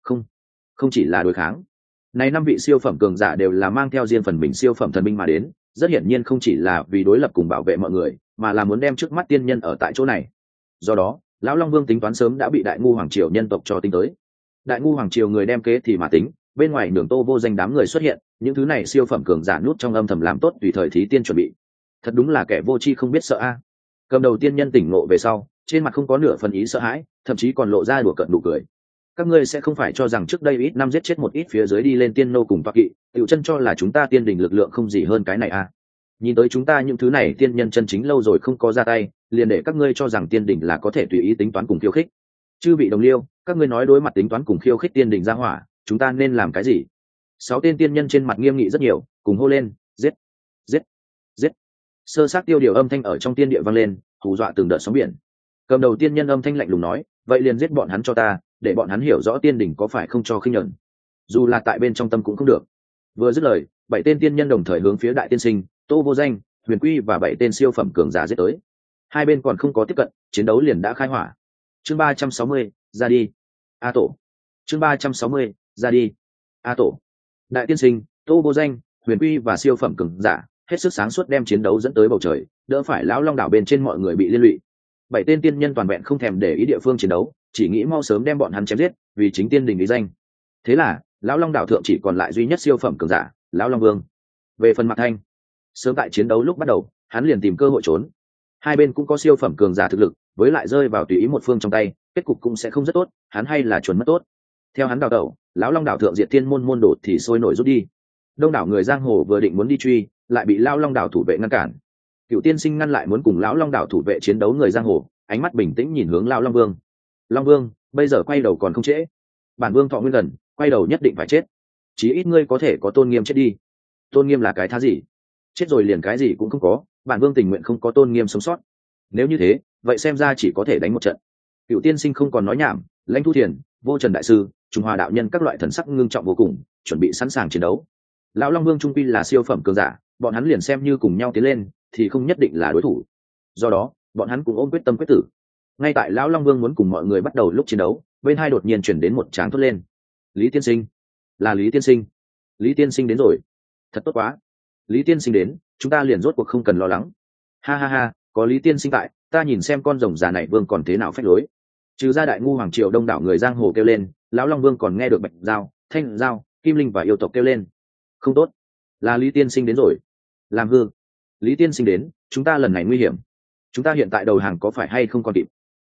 Không chỉ là đối kháng. Này 5 vị siêu phẩm cường giả đều là mang theo riêng phần mình siêu phẩm thần binh mà đến, rất hiển nhiên không chỉ là vì đối lập cùng bảo vệ mọi người, mà là muốn đem trước mắt tiên nhân ở tại chỗ này. Do đó, lão Long Vương tính toán sớm đã bị Đại Ngu Hoàng triều nhân tộc cho tính tới. Đại Ngu Hoàng triều người đem kế thì mà tính, bên ngoài đường Tô Vô Danh đám người xuất hiện, những thứ này siêu phẩm cường giả nút trong âm thầm làm tốt tùy thời thí tiên chuẩn bị. Thật đúng là kẻ vô tri không biết sợ a. Cầm đầu tiên nhân tỉnh ngộ về sau, trên mặt không có nửa phần ý sợ hãi, thậm chí còn lộ ra đùa cợt nụ cười. Các ngươi sẽ không phải cho rằng trước đây ít năm giết chết một ít phía dưới đi lên tiên nô cùng toa kỵ, tự chân cho là chúng ta tiên đình lực lượng không gì hơn cái này à? Nhìn tới chúng ta những thứ này tiên nhân chân chính lâu rồi không có ra tay, liền để các ngươi cho rằng tiên đình là có thể tùy ý tính toán cùng khiêu khích. Chư vị đồng liêu, các ngươi nói đối mặt tính toán cùng khiêu khích tiên đình ra hỏa, chúng ta nên làm cái gì? 6 tên tiên nhân trên mặt nghiêm nghị rất nhiều, cùng hô lên, giết, giết, giết. Sơ sát tiêu điều âm thanh ở trong tiên địa vang lên, hù dọa từng đợt sóng biển. Cầm đầu tiên nhân âm thanh lạnh lùng nói, vậy liền giết bọn hắn cho ta, để bọn hắn hiểu rõ tiên đình có phải không cho khinh nhẫn, dù là tại bên trong tâm cũng không được. Vừa dứt lời, 7 tên tiên nhân đồng thời hướng phía Đại Tiên Sinh, Tô Vô Danh, Huyền Quy và 7 tên siêu phẩm cường giả giết tới. Hai bên còn không có tiếp cận, chiến đấu liền đã khai hỏa. Chương 360, ra đi. A Tổ. Chương 360, ra đi. A Tổ. Đại Tiên Sinh, Tô Vô Danh, Huyền Quy và siêu phẩm cường giả hết sức sáng suốt đem chiến đấu dẫn tới bầu trời, đỡ phải lão Long đảo bên trên mọi người bị liên lụy. 7 tên tiên nhân toàn vẹn không thèm để ý địa phương chiến đấu, chỉ nghĩ mau sớm đem bọn hắn chém giết, vì chính tiên đình lý danh. Thế là lão Long đảo thượng chỉ còn lại duy nhất siêu phẩm cường giả, lão Long Vương. Về phần Mạc Thanh, sớm tại chiến đấu lúc bắt đầu, hắn liền tìm cơ hội trốn. Hai bên cũng có siêu phẩm cường giả thực lực, với lại rơi vào tùy ý một phương trong tay, kết cục cũng sẽ không rất tốt, hắn hay là chuẩn mất tốt. Theo hắn đào tẩu, lão Long đảo thượng diệt thiên môn môn đột thì sôi nổi rút đi. Đông đảo người giang hồ vừa định muốn đi truy, lại bị lão Long đảo thủ vệ ngăn cản. Cựu tiên sinh ngăn lại muốn cùng lão Long đảo thủ vệ chiến đấu người giang hồ, ánh mắt bình tĩnh nhìn hướng lão Long Vương. Long Vương, bây giờ quay đầu còn không trễ. Bản vương thọ nguyên gần, quay đầu nhất định phải chết. Chí ít ngươi có thể có tôn nghiêm chết đi. Tôn nghiêm là cái thá gì? Chết rồi liền cái gì cũng không có, bản vương tình nguyện không có tôn nghiêm sống sót. Nếu như thế, vậy xem ra chỉ có thể đánh một trận. Cựu tiên sinh không còn nói nhảm, Lãnh Thu Thiền, Vô Trần đại sư, Trung Hòa đạo nhân các loại thần sắc ngưng trọng vô cùng, chuẩn bị sẵn sàng chiến đấu. Lão Long Vương trung quy là siêu phẩm cường giả, bọn hắn liền xem như cùng nhau tiến lên, thì không nhất định là đối thủ. Do đó, bọn hắn cũng ôm quyết tâm quyết tử. Ngay tại lão Long Vương muốn cùng mọi người bắt đầu lúc chiến đấu, bên hai đột nhiên chuyển đến một tráng thốt lên. Lý tiên sinh, là Lý tiên sinh. Lý tiên sinh đến rồi. Thật tốt quá. Lý tiên sinh đến, chúng ta liền rốt cuộc không cần lo lắng. Ha ha ha, có Lý tiên sinh tại, ta nhìn xem con rồng già này vương còn thế nào phách lối. Trừ ra Đại Ngu Hoàng triều đông đảo người giang hồ kêu lên, lão Long Vương còn nghe được Bạch Giao, Thanh Giao, Kim Linh và yêu tộc kêu lên. Không tốt, là Lý tiên sinh đến rồi. Làm hư. Lý tiên sinh đến, chúng ta lần này nguy hiểm. Chúng ta hiện tại đầu hàng có phải hay không còn kịp?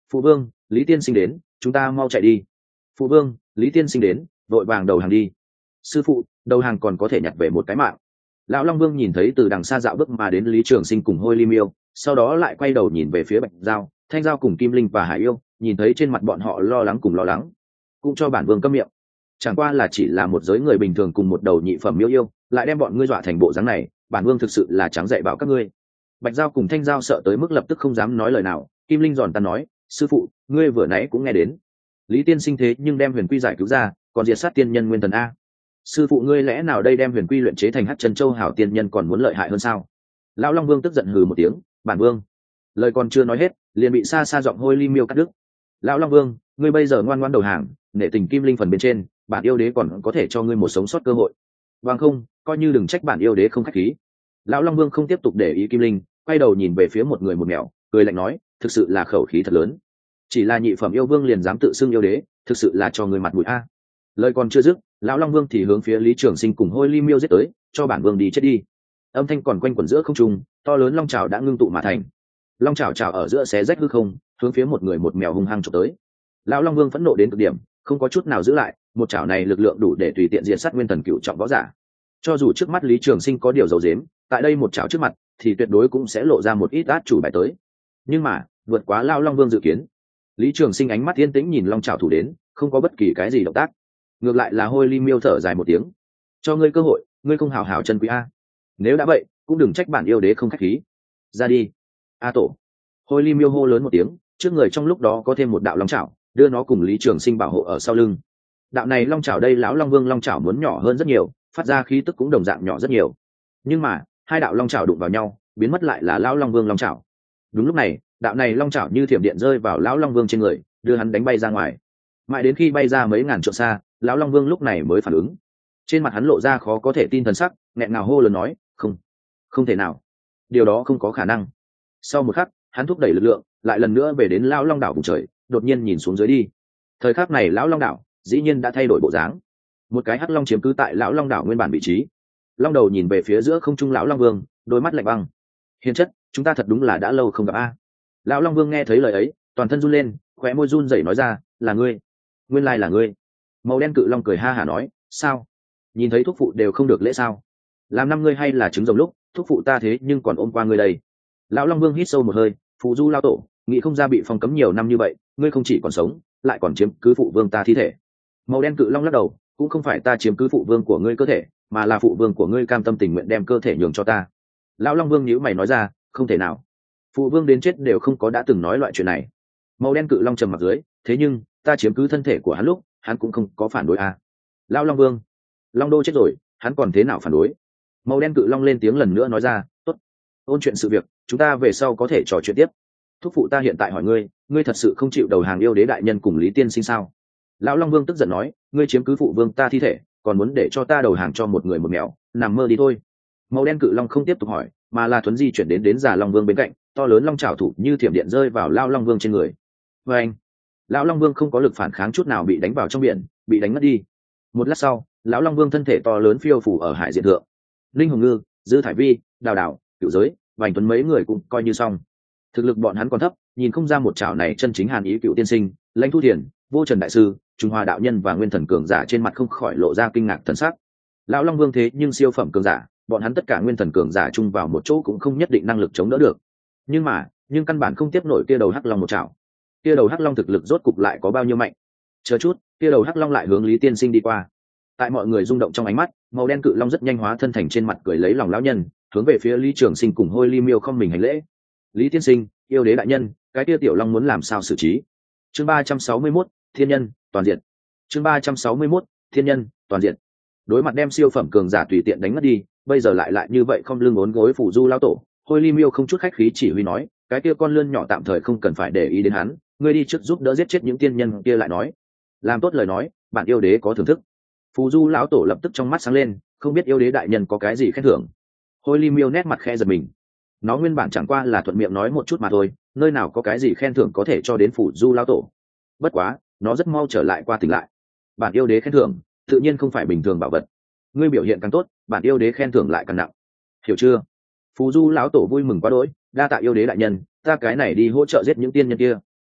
Phụ vương, Lý tiên sinh đến, chúng ta mau chạy đi. Phụ vương, Lý tiên sinh đến, vội vàng đầu hàng đi. Sư phụ, đầu hàng còn có thể nhặt về một cái mạng. Lão Long Vương nhìn thấy từ đằng xa dạo bước mà đến Lý Trường Sinh cùng Hôi Ly Miêu, sau đó lại quay đầu nhìn về phía Bạch Giao, Thanh Giao cùng Kim Linh và Hải Yêu, nhìn thấy trên mặt bọn họ lo lắng cùng lo lắng, cũng cho bản vương câm miệng. Chẳng qua là chỉ là một giới người bình thường cùng một đầu nhị phẩm miêu yêu, lại đem bọn ngươi dọa thành bộ dáng này, bản vương thực sự là trắng dạy bảo các ngươi. Bạch Giao cùng Thanh Giao sợ tới mức lập tức không dám nói lời nào. Kim Linh giòn tan nói, sư phụ, ngươi vừa nãy cũng nghe đến, Lý tiên sinh thế nhưng đem huyền quy giải cứu ra, còn diệt sát tiên nhân nguyên thần a. Sư phụ ngươi lẽ nào đây đem huyền quy luyện chế thành hắc chân châu hảo tiên nhân còn muốn lợi hại hơn sao? Lão Long Vương tức giận hừ một tiếng, bản vương. Lời còn chưa nói hết, liền bị xa xa giọng Hôi Ly Miêu cắt đứt. Lão Long Vương, ngươi bây giờ ngoan ngoãn đầu hàng, nể tình Kim Linh phần bên trên, bản yêu đế còn có thể cho ngươi một sống sót cơ hội. Bằng không, coi như đừng trách bản yêu đế không khách khí. Lão Long Vương không tiếp tục để ý Kim Linh, quay đầu nhìn về phía một người một mèo, cười lạnh nói, thực sự là khẩu khí thật lớn. Chỉ là nhị phẩm yêu vương liền dám tự xưng yêu đế, thực sự là cho người mặt mũi a. Lời còn chưa dứt, lão Long Vương thì hướng phía Lý Trường Sinh cùng Hôi Ly Miêu giết tới, cho bản vương đi chết đi. Âm thanh còn quanh quẩn giữa không trung, to lớn long trào đã ngưng tụ mà thành. Long trào trào ở giữa xé rách hư không, hướng phía một người một mèo hung hăng chụp tới. Lão Long Vương phẫn nộ đến cực điểm, không có chút nào giữ lại, một chảo này lực lượng đủ để tùy tiện diệt sát nguyên thần cửu trọng võ giả. Cho dù trước mắt Lý Trường Sinh có điều giấu giếm, tại đây một chảo trước mặt thì tuyệt đối cũng sẽ lộ ra một ít át chủ bài tới. Nhưng mà, vượt quá lão Long Vương dự kiến. Lý Trường Sinh ánh mắt yên tĩnh nhìn long trảo thủ đến, không có bất kỳ cái gì động tác. Ngược lại là Hôi Ly Miêu thở dài một tiếng, cho ngươi cơ hội, ngươi không hào hào chân quý a. Nếu đã vậy, cũng đừng trách bản yêu đế không khách khí. Ra đi. A tổ. Hôi Ly Miêu hô lớn một tiếng, trước người trong lúc đó có thêm một đạo long trảo, đưa nó cùng Lý Trường Sinh bảo hộ ở sau lưng. Đạo này long trảo đây lão Long Vương long trảo muốn nhỏ hơn rất nhiều, phát ra khí tức cũng đồng dạng nhỏ rất nhiều. Nhưng mà, hai đạo long trảo đụng vào nhau, biến mất lại là lão Long Vương long trảo. Đúng lúc này, đạo này long trảo như thiểm điện rơi vào lão Long Vương trên người, đưa hắn đánh bay ra ngoài. Mãi đến khi bay ra mấy ngàn trượng xa, lão Long Vương lúc này mới phản ứng. Trên mặt hắn lộ ra khó có thể tin thần sắc, nghẹn ngào hô lớn nói, không thể nào, điều đó không có khả năng. Sau một khắc, hắn thúc đẩy lực lượng, lại lần nữa về đến lão Long đảo vùng trời, đột nhiên nhìn xuống dưới đi. Thời khắc này lão Long đảo dĩ nhiên đã thay đổi bộ dáng, một cái hắc long chiếm cứ tại lão Long đảo nguyên bản vị trí. Long đầu nhìn về phía giữa không trung lão Long Vương, đôi mắt lạnh băng. Hiền chất, chúng ta thật đúng là đã lâu không gặp a. Lão Long Vương nghe thấy lời ấy, toàn thân run lên, khóe môi run rẩy nói ra, là ngươi, nguyên lai là ngươi. Màu đen cự long cười ha hả nói, sao, nhìn thấy thúc phụ đều không được lễ sao? Làm năm ngươi hay là trứng rồng lúc, thúc phụ ta thế nhưng còn ôm qua ngươi đây. Lão Long Vương hít sâu một hơi, phụ du lao tổ, nghĩ không ra bị phong cấm nhiều năm như vậy, ngươi không chỉ còn sống, lại còn chiếm cứ phụ vương ta thi thể. Màu đen cự long lắc đầu, cũng không phải ta chiếm cứ phụ vương của ngươi cơ thể, mà là phụ vương của ngươi cam tâm tình nguyện đem cơ thể nhường cho ta. Lão Long Vương nhíu mày nói ra, không thể nào, phụ vương đến chết đều không có đã từng nói loại chuyện này. Màu đen cự long trầm mặt dưới, thế nhưng ta chiếm cứ thân thể của hắn lúc, hắn cũng không có phản đối à. Lão Long Vương, Long đô chết rồi, hắn còn thế nào phản đối? Màu đen cự long lên tiếng lần nữa nói ra, tốt, ôn chuyện sự việc, chúng ta về sau có thể trò chuyện tiếp. Thúc phụ ta hiện tại hỏi ngươi, ngươi thật sự không chịu đầu hàng yêu đế đại nhân cùng Lý tiên sinh sao? Lão Long Vương tức giận nói, ngươi chiếm cứ phụ vương ta thi thể, còn muốn để cho ta đầu hàng cho một người một mèo, nằm mơ đi thôi. Màu đen cự long không tiếp tục hỏi, mà là thuấn di chuyển đến già Long Vương bên cạnh, to lớn long trảo thủ như thiểm điện rơi vào lão Long Vương trên người. Và anh, lão Long Vương không có lực phản kháng chút nào, bị đánh vào trong biển, bị đánh mất đi. Một lát sau, lão Long Vương thân thể to lớn phiêu phủ ở hải diện thượng. Linh Hồng Ngư, Dư Thải Vi, Đào Đào, Cửu Giới, Vành Tuấn mấy người cũng coi như xong. Thực lực bọn hắn còn thấp, nhìn không ra một chảo này chân chính hàn ý cựu tiên sinh, Lãnh Thu Thiền, Vô Trần đại sư, Trung Hoa đạo nhân và Nguyên Thần cường giả trên mặt không khỏi lộ ra kinh ngạc thần sắc. Lão Long Vương thế nhưng siêu phẩm cường giả, bọn hắn tất cả Nguyên Thần cường giả chung vào một chỗ cũng không nhất định năng lực chống đỡ được. Nhưng căn bản không tiếp nổi kia đầu hắc long một chảo. Kia đầu hắc long thực lực rốt cục lại có bao nhiêu mạnh? Chờ chút, kia đầu hắc long lại hướng Lý tiên sinh đi qua. Tại mọi người rung động trong ánh mắt, màu đen cự long rất nhanh hóa thân thành trên mặt cười lấy lòng lão nhân, hướng về phía Lý Trường Sinh cùng Hôi Ly Miêu không mình hành lễ. Lý tiên sinh, yêu đế đại nhân, cái kia tiểu long muốn làm sao xử trí? Chương 361, thiên nhân toàn diện. Chương 361, thiên nhân toàn diện. Đối mặt đem siêu phẩm cường giả tùy tiện đánh mất đi, bây giờ lại như vậy không lưng ốn gối phủ du lão tổ. Hôi Ly Miêu không chút khách khí chỉ huy nói, cái kia con lươn nhỏ tạm thời không cần phải để ý đến hắn, ngươi đi trước giúp đỡ giết chết những tiên nhân kia lại nói. Làm tốt lời nói, bạn yêu đế có thưởng thức. Phù du lão tổ lập tức trong mắt sáng lên, không biết yêu đế đại nhân có cái gì khen thưởng. Hôi Ly Miêu nét mặt khe giật mình, nó nguyên bản chẳng qua là thuận miệng nói một chút mà thôi, nơi nào có cái gì khen thưởng có thể cho đến Phù du lão tổ. Bất quá, nó rất mau trở lại qua tỉnh lại. Bản yêu đế khen thưởng tự nhiên không phải bình thường bảo vật, ngươi biểu hiện càng tốt, bản yêu đế khen thưởng lại càng nặng, hiểu chưa? Phù du lão tổ vui mừng quá đỗi, đa tạ yêu đế đại nhân, ta cái này đi hỗ trợ giết những tiên nhân kia.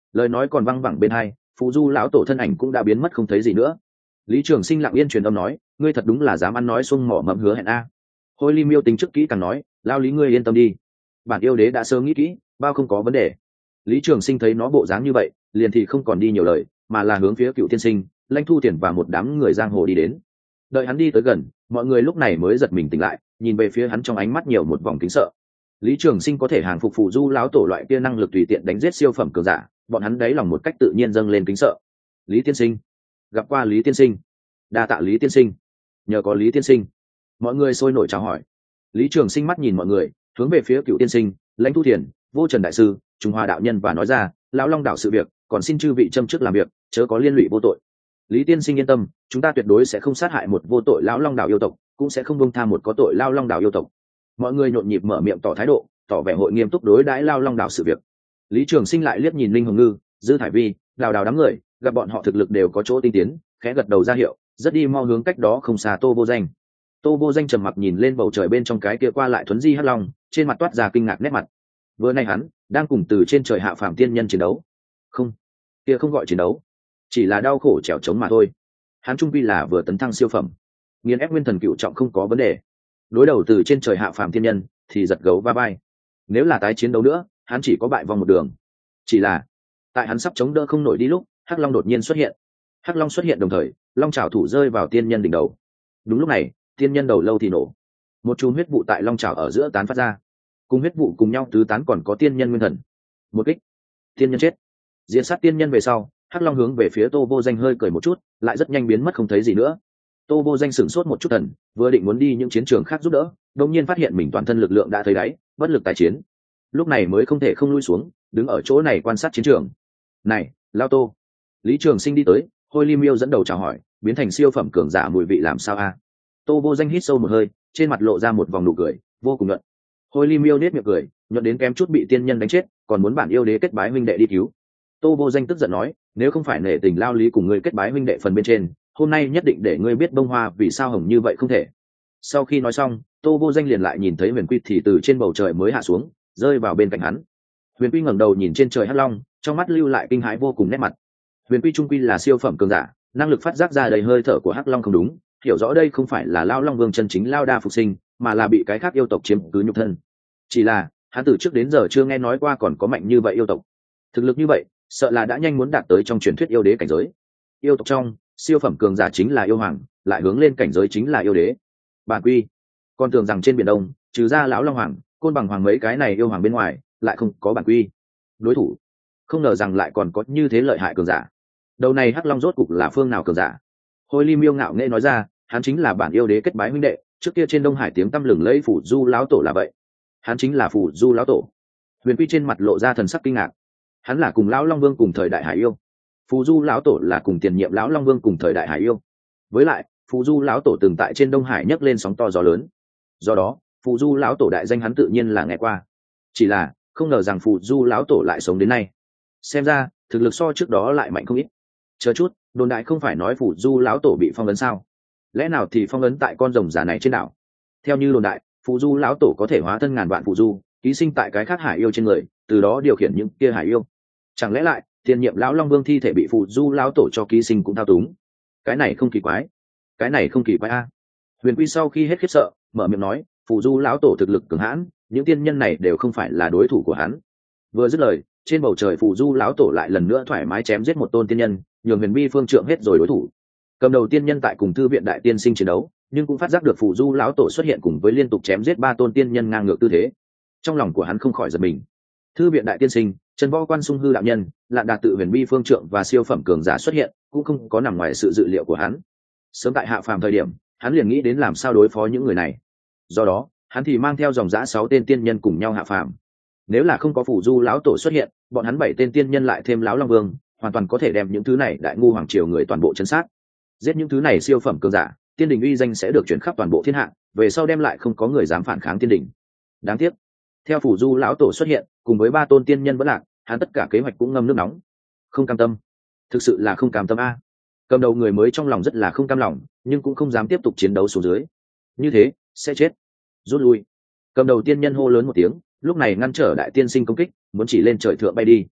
Lời nói còn văng vẳng bên hai, phù du lão tổ thân ảnh cũng đã biến mất không thấy gì nữa. Lý Trường Sinh lặng yên truyền âm nói, ngươi thật đúng là dám ăn nói xuông mỏ mẫm hứa hẹn a. Hôi Ly Miêu tính trước kỹ càng nói, lao Lý ngươi yên tâm đi, bản yêu đế đã sớm nghĩ kỹ, bao không có vấn đề. Lý Trường Sinh thấy nó bộ dáng như vậy, liền thì không còn đi nhiều lời, mà là hướng phía Cựu Tiên Sinh, Lãnh Thu Tiền và một đám người giang hồ đi đến. Đợi hắn đi tới gần, mọi người lúc này mới giật mình tỉnh lại, nhìn về phía hắn trong ánh mắt nhiều một vòng kính sợ. Lý Trường Sinh có thể hàng phục phù du lão tổ loại kia năng lực tùy tiện đánh giết siêu phẩm cường giả, bọn hắn đáy lòng một cách tự nhiên dâng lên kính sợ. Lý tiên sinh, gặp qua Lý tiên sinh, đa tạ Lý tiên sinh, nhờ có Lý tiên sinh. Mọi người sôi nổi chào hỏi. Lý Trường Sinh mắt nhìn mọi người, hướng về phía Cựu Tiên Sinh, Lãnh Thu Thiền, Vô Trần đại sư, Trung Hoa đạo nhân và nói ra, lão Long đảo sự việc, còn xin chư vị châm chức làm việc, chớ có liên lụy vô tội. Lý tiên sinh yên tâm, chúng ta tuyệt đối sẽ không sát hại một vô tội lão Long đảo yêu tộc, cũng sẽ không buông tha một có tội lão Long đảo yêu tộc. Mọi người nhộn nhịp mở miệng tỏ thái độ, tỏ vẻ hội nghiêm túc đối đãi lão Long đảo sự việc. Lý Trường Sinh lại liếc nhìn Linh Hồng Ngư, Dư Thải Vi, Đào Đào đám người, gặp bọn họ thực lực đều có chỗ tinh tiến, khẽ gật đầu ra hiệu, rất đi mau hướng cách đó không xa Tô Vô Danh. Tô Vô Danh trầm mặc nhìn lên bầu trời bên trong cái kia qua lại thuấn di hắc long, trên mặt toát ra kinh ngạc nét mặt. Vừa nay hắn đang cùng từ trên trời hạ phàm tiên nhân chiến đấu. Không, kia không gọi chiến đấu, chỉ là đau khổ trèo trống mà thôi. Hắn trung quy là vừa tấn thăng siêu phẩm, nghiền ép nguyên thần cựu trọng không có vấn đề. Đối đầu từ trên trời hạ phàm tiên nhân thì giật gấu va vai. Nếu là tái chiến đấu nữa, hắn chỉ có bại vong một đường. Chỉ là tại hắn sắp chống đỡ không nổi đi lúc, hắc long đột nhiên xuất hiện. Hắc long xuất hiện đồng thời, long trảo thủ rơi vào tiên nhân đỉnh đầu. Đúng lúc này, tiên nhân đầu lâu thì nổ, một chùm huyết vụ tại long trảo ở giữa tán phát ra, cùng huyết vụ cùng nhau tứ tán còn có tiên nhân nguyên thần. Một kích, tiên nhân chết. Diện sát tiên nhân về sau, hắc long hướng về phía Tô Vô Danh hơi cười một chút, lại rất nhanh biến mất không thấy gì nữa. Tô Vô Danh sửng sốt một chút thần, vừa định muốn đi những chiến trường khác giúp đỡ, đột nhiên phát hiện mình toàn thân lực lượng đã thấy đáy, bất lực tái chiến. Lúc này mới không thể không lui xuống, đứng ở chỗ này quan sát chiến trường. Này, Lao Tô. Lý Trường Sinh đi tới, Hôi Ly Miêu dẫn đầu chào hỏi, biến thành siêu phẩm cường giả mùi vị làm sao a? Tô Vô Danh hít sâu một hơi, trên mặt lộ ra một vòng nụ cười vô cùng nhuận. Hôi Ly Miêu nết miệng cười, nhuận đến kém chút bị tiên nhân đánh chết, còn muốn bản yêu đế kết bái huynh đệ đi cứu. Tô Vô Danh tức giận nói, nếu không phải nể tình lao lý cùng ngươi kết bái huynh đệ phần bên trên, hôm nay nhất định để ngươi biết bông hoa vì sao hồng như vậy không thể. Sau khi nói xong, Tô Vô Danh liền lại nhìn thấy Huyền Quy thì từ trên bầu trời mới hạ xuống, rơi vào bên cạnh hắn. Huyền Quy ngẩng đầu nhìn trên trời hắc long, trong mắt lưu lại kinh hãi vô cùng nét mặt. Huyền Quy trung quy là siêu phẩm cường giả, năng lực phát giác ra đầy hơi thở của hắc long không đúng, hiểu rõ đây không phải là lao long vương chân chính lao đa phục sinh, mà là bị cái khác yêu tộc chiếm cứ nhục thân. Chỉ là hắn từ trước đến giờ chưa nghe nói qua còn có mạnh như vậy yêu tộc, thực lực như vậy sợ là đã nhanh muốn đạt tới trong truyền thuyết yêu đế cảnh giới. Yêu tộc trong siêu phẩm cường giả chính là yêu hoàng, lại hướng lên cảnh giới chính là yêu đế. Bản quy con tưởng rằng trên biển đông trừ ra lão long hoàng, côn bằng hoàng mấy cái này yêu hoàng bên ngoài lại không có bản quy đối thủ, không ngờ rằng lại còn có như thế lợi hại cường giả. Đầu này hắc long rốt cục là phương nào cường giả? Hôi Ly Miêu ngạo nghễ nói ra, hắn chính là bản yêu đế kết bái huynh đệ, trước kia trên Đông Hải tiếng tăm lừng lẫy phủ du lão tổ là vậy. Hắn chính là phủ du lão tổ. Huyền Quy trên mặt lộ ra thần sắc kinh ngạc. Hắn là cùng lão long vương cùng thời đại hải yêu, phù du lão tổ là cùng tiền nhiệm lão long vương cùng thời đại hải yêu. Với lại phù du lão tổ từng tại trên Đông Hải nhấc lên sóng to gió lớn, do đó phù du lão tổ đại danh hắn tự nhiên là nghe qua. Chỉ là không ngờ rằng phù du lão tổ lại sống đến nay, xem ra thực lực so trước đó lại mạnh không ít. Chờ chút, đồn đại không phải nói phù du lão tổ bị phong ấn sao? Lẽ nào thì phong ấn tại con rồng giả này trên đảo? Theo như đồn đại, phù du lão tổ có thể hóa thân ngàn vạn phù du, ký sinh tại cái khác hải yêu trên người, từ đó điều khiển những kia hải yêu. Chẳng lẽ lại tiền nhiệm lão long vương thi thể bị phù du lão tổ cho ký sinh cũng thao túng? Cái này không kỳ quái, cái này không kỳ quái a. Huyền Quy sau khi hết khiếp sợ, mở miệng nói, phù du lão tổ thực lực cường hãn, những tiên nhân này đều không phải là đối thủ của hắn. Vừa dứt lời, trên bầu trời phù du lão tổ lại lần nữa thoải mái chém giết một tôn tiên nhân, nhường Huyền Bi phương trượng hết rồi đối thủ. Cầm đầu tiên nhân tại cùng thư viện đại tiên sinh chiến đấu, nhưng cũng phát giác được phù du lão tổ xuất hiện cùng với liên tục chém giết 3 tôn tiên nhân ngang ngược tư thế. Trong lòng của hắn không khỏi giật mình. Thư viện đại tiên sinh, Trần Võ Quan Sung Hư đạo nhân, Lạn Đạt tự Huyền Bi phương trượng và siêu phẩm cường giả xuất hiện, cũng không có nằm ngoài sự dự liệu của hắn. Sớm tại hạ phàm thời điểm, hắn liền nghĩ đến làm sao đối phó những người này. Do đó, hắn thì mang theo dòng dã 6 tên tiên nhân cùng nhau hạ phàm. Nếu là không có phù du lão tổ xuất hiện, bọn hắn 7 tên tiên nhân lại thêm lão long vương, hoàn toàn có thể đem những thứ này đại ngu hoàng triều người toàn bộ chấn sát. Giết những thứ này siêu phẩm cường giả, tiên đình uy danh sẽ được chuyển khắp toàn bộ thiên hạ, về sau đem lại không có người dám phản kháng tiên đình. Đáng tiếc, theo phù du lão tổ xuất hiện, cùng với 3 tôn tiên nhân vẫn lạc, hắn tất cả kế hoạch cũng ngâm nước nóng. Không cam tâm, thực sự là không cam tâm a. Cầm đầu người mới trong lòng rất là không cam lòng, nhưng cũng không dám tiếp tục chiến đấu xuống dưới. Như thế sẽ chết. Rút lui. Cầm đầu tiên nhân hô lớn một tiếng, lúc này ngăn trở đại tiên sinh công kích, muốn chỉ lên trời thượng bay đi.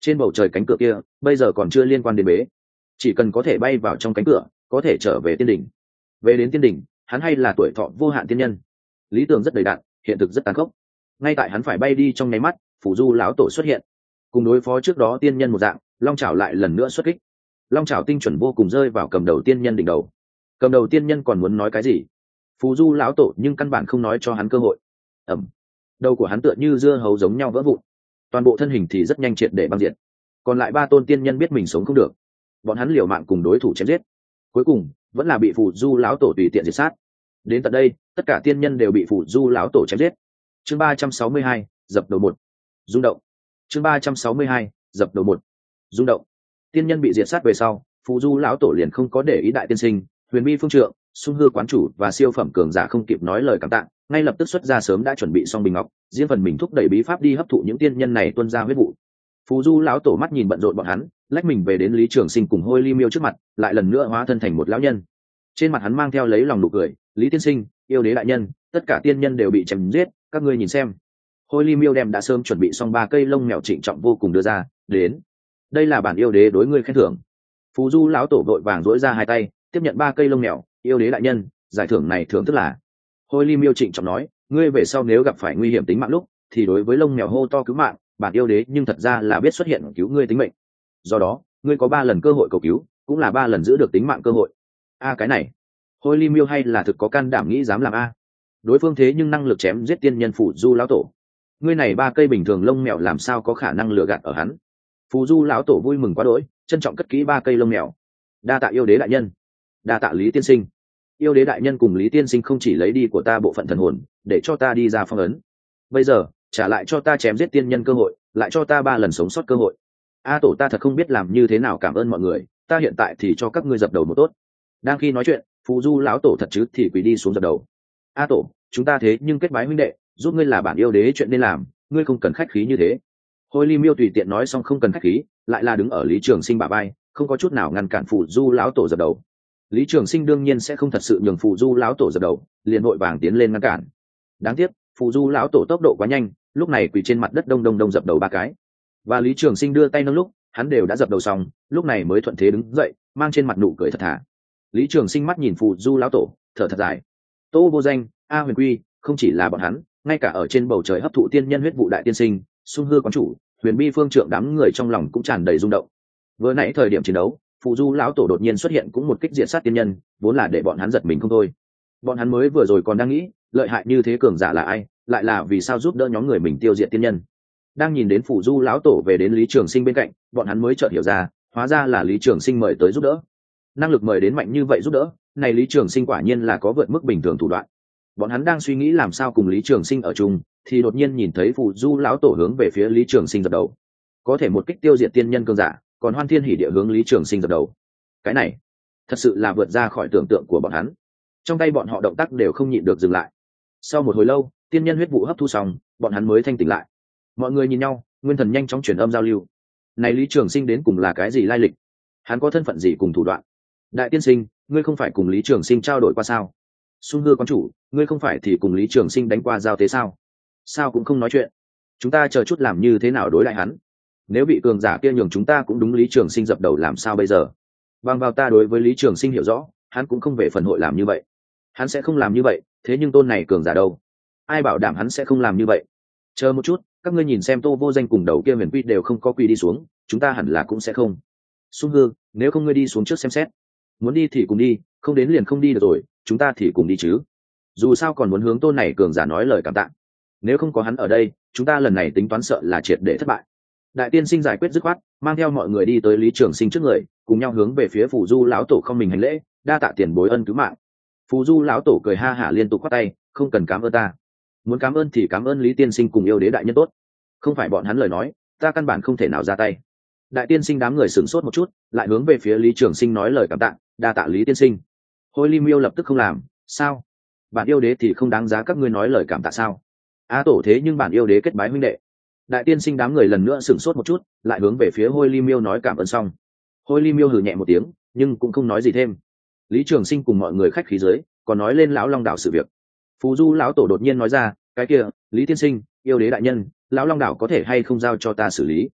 Trên bầu trời cánh cửa kia bây giờ còn chưa liên quan đến bế, chỉ cần có thể bay vào trong cánh cửa có thể trở về tiên đỉnh. Về đến tiên đỉnh, hắn hay là tuổi thọ vô hạn tiên nhân, lý tưởng rất đầy đặn, hiện thực rất tàn khốc. Ngay tại hắn phải bay đi trong nháy mắt, Phù Du lão tổ xuất hiện, cùng đối phó trước đó tiên nhân một dạng, long chảo lại lần nữa xuất kích. Long chảo tinh chuẩn vô cùng rơi vào cầm đầu tiên nhân đỉnh đầu. Cầm đầu tiên nhân còn muốn nói cái gì, Phù Du lão tổ nhưng căn bản không nói cho hắn cơ hội. Ẩm, đầu của hắn tựa như dưa hấu giống nhau vỡ vụn, toàn bộ thân hình thì rất nhanh triệt để băng diệt. Còn lại ba tôn tiên nhân biết mình sống không được, bọn hắn liều mạng cùng đối thủ chém giết, cuối cùng vẫn là bị Phù Du lão tổ tùy tiện diệt sát. Đến tận đây, tất cả tiên nhân đều bị Phù Du lão tổ chém giết. Chương 362, dập đầu một, rung động. Chương 362, dập đầu một, rung động. Tiên nhân bị diệt sát về sau, Phù Du lão tổ liền không có để ý đại tiên sinh, huyền bi phương trượng, sung hư quán chủ và siêu phẩm cường giả không kịp nói lời cảm tạ, ngay lập tức xuất ra sớm đã chuẩn bị xong bình ngọc, riêng phần mình thúc đẩy bí pháp đi hấp thụ những tiên nhân này tuôn ra huyết vụ. Phù Du lão tổ mắt nhìn bận rộn bọn hắn, lách mình về đến Lý Trường Sinh cùng Hôi Ly Miêu trước mặt, lại lần nữa hóa thân thành một lão nhân. Trên mặt hắn mang theo lấy lòng nụ cười, "Lý tiên sinh, yêu đế đại nhân, tất cả tiên nhân đều bị chém giết, các ngươi nhìn xem." Hôi Ly Miêu đem đã sớm chuẩn bị xong 3 cây lông mèo trịnh trọng vô cùng đưa ra, "Đến, đây là bản yêu đế đối ngươi khen thưởng." Phù Du lão tổ vội vàng duỗi ra hai tay, tiếp nhận 3 cây lông mèo, "Yêu đế đại nhân, giải thưởng này thưởng tức là..." Hôi Ly Miêu trịnh trọng nói, "Ngươi về sau nếu gặp phải nguy hiểm tính mạng lúc, thì đối với lông mèo hô to cứu mạng, bản yêu đế nhưng thật ra là biết xuất hiện cứu ngươi tính mệnh. Do đó, ngươi có 3 lần cơ hội cầu cứu, cũng là 3 lần giữ được tính mạng cơ hội." A cái này, Hôi Ly Miêu hay là thực có can đảm nghĩ dám làm a. Đối phương thế nhưng năng lực chém giết tiên nhân Phù Du lão tổ. Ngươi này 3 cây bình thường lông mèo làm sao có khả năng lừa gạt ở hắn. Phù Du lão tổ vui mừng quá đỗi, trân trọng cất kỹ 3 cây lông mèo. "Đa tạ yêu đế đại nhân." "Đa tạ Lý tiên sinh." "Yêu đế đại nhân cùng Lý tiên sinh không chỉ lấy đi của ta bộ phận thần hồn, để cho ta đi ra phong ấn. Bây giờ, trả lại cho ta chém giết tiên nhân cơ hội, lại cho ta 3 lần sống sót cơ hội. A tổ ta thật không biết làm như thế nào cảm ơn mọi người, ta hiện tại thì cho các ngươi dập đầu một tốt." Đang khi nói chuyện, Phù Du lão tổ thật chứ thì quỳ đi xuống dập đầu. "A tổ, chúng ta thế nhưng kết bái huynh đệ, giúp ngươi là bản yêu đế chuyện nên làm, ngươi không cần khách khí như thế." Hôi Ly Miêu tùy tiện nói xong không cần khách khí, lại là đứng ở Lý Trường Sinh bả vai, không có chút nào ngăn cản Phù Du lão tổ dập đầu. Lý Trường Sinh đương nhiên sẽ không thật sự nhường Phù Du lão tổ dập đầu, liền vội vàng tiến lên ngăn cản. Đáng tiếc, Phù Du lão tổ tốc độ quá nhanh, lúc này quỳ trên mặt đất đông đông đông dập đầu 3 cái. Và Lý Trường Sinh đưa tay nâng lúc, hắn đều đã dập đầu xong, lúc này mới thuận thế đứng dậy, mang trên mặt nụ cười thật thà. Lý Trường Sinh mắt nhìn Phù Du lão tổ, thở thật dài. Tô Vô Danh, A Huyền Quy, không chỉ là bọn hắn, ngay cả ở trên bầu trời hấp thụ tiên nhân huyết vụ đại tiên sinh, sung hư quán chủ, huyền bi phương trượng đám người trong lòng cũng tràn đầy rung động. Vừa nãy thời điểm chiến đấu, Phù Du lão tổ đột nhiên xuất hiện cũng một kích diện sát tiên nhân, vốn là để bọn hắn giật mình không thôi. Bọn hắn mới vừa rồi còn đang nghĩ, lợi hại như thế cường giả là ai, lại là vì sao giúp đỡ nhóm người mình tiêu diệt tiên nhân. Đang nhìn đến Phù Du lão tổ về đến Lý Trường Sinh bên cạnh, bọn hắn mới chợt hiểu ra, hóa ra là Lý Trường Sinh mời tới giúp đỡ. Năng lực mời đến mạnh như vậy giúp đỡ, này Lý Trường Sinh quả nhiên là có vượt mức bình thường thủ đoạn. Bọn hắn đang suy nghĩ làm sao cùng Lý Trường Sinh ở chung, thì đột nhiên nhìn thấy Phù Du lão tổ hướng về phía Lý Trường Sinh dập đầu. Có thể một kích tiêu diệt tiên nhân cường giả, còn hoan thiên hỉ địa hướng Lý Trường Sinh dập đầu. Cái này thật sự là vượt ra khỏi tưởng tượng của bọn hắn. Trong tay bọn họ động tác đều không nhịn được dừng lại. Sau một hồi lâu, tiên nhân huyết vụ hấp thu xong, bọn hắn mới thanh tỉnh lại. Mọi người nhìn nhau, nguyên thần nhanh chóng truyền âm giao lưu. Này Lý Trường Sinh đến cùng là cái gì lai lịch? Hắn có thân phận gì cùng thủ đoạn? Đại tiên sinh, ngươi không phải cùng Lý Trường Sinh trao đổi qua sao? Sung hư quán chủ, ngươi không phải thì cùng Lý Trường Sinh đánh qua giao tế sao? Sao cũng không nói chuyện? Chúng ta chờ chút làm như thế nào đối lại hắn? Nếu bị cường giả kia nhường chúng ta cũng đúng Lý Trường Sinh dập đầu làm sao bây giờ? Bằng vào ta đối với Lý Trường Sinh hiểu rõ, hắn cũng không về phần hội làm như vậy. Hắn sẽ không làm như vậy, thế nhưng tôn này cường giả đâu? Ai bảo đảm hắn sẽ không làm như vậy? Chờ một chút, các ngươi nhìn xem Tô Vô Danh cùng đầu kia Huyền Quy đều không có quỳ đi xuống, chúng ta hẳn là cũng sẽ không. Sung hư, nếu không ngươi đi xuống trước xem xét. Muốn đi thì cùng đi, không đến liền không đi được rồi, chúng ta thì cùng đi chứ. Dù sao còn muốn hướng tôn này cường giả nói lời cảm tạ. Nếu không có hắn ở đây, chúng ta lần này tính toán sợ là triệt để thất bại. Đại tiên sinh giải quyết dứt khoát, mang theo mọi người đi tới Lý Trường Sinh trước người, cùng nhau hướng về phía Phù Du lão tổ không mình hành lễ, đa tạ tiền bối ân cứu mạng. Phù Du lão tổ cười ha hả liên tục khoát tay, không cần cảm ơn ta. Muốn cảm ơn thì cảm ơn Lý tiên sinh cùng yêu đế đại nhân tốt. Không phải bọn hắn lời nói, ta căn bản không thể nào ra tay. Đại tiên sinh đám người sửng sốt một chút, lại hướng về phía Lý Trường Sinh nói lời cảm tạ, đa tạ Lý tiên sinh. Hôi Ly Miêu lập tức không làm, sao? Bản yêu đế thì không đáng giá các ngươi nói lời cảm tạ sao? A tổ thế nhưng bản yêu đế kết bái huynh đệ. Đại tiên sinh đám người lần nữa sửng sốt một chút, lại hướng về phía Hôi Ly Miêu nói cảm ơn xong. Hôi Ly Miêu hừ nhẹ một tiếng, nhưng cũng không nói gì thêm. Lý Trường Sinh cùng mọi người khách khí dưới, còn nói lên lão Long đảo sự việc. Phù Du lão tổ đột nhiên nói ra, cái kia, Lý tiên sinh, yêu đế đại nhân, lão Long đảo có thể hay không giao cho ta xử lý?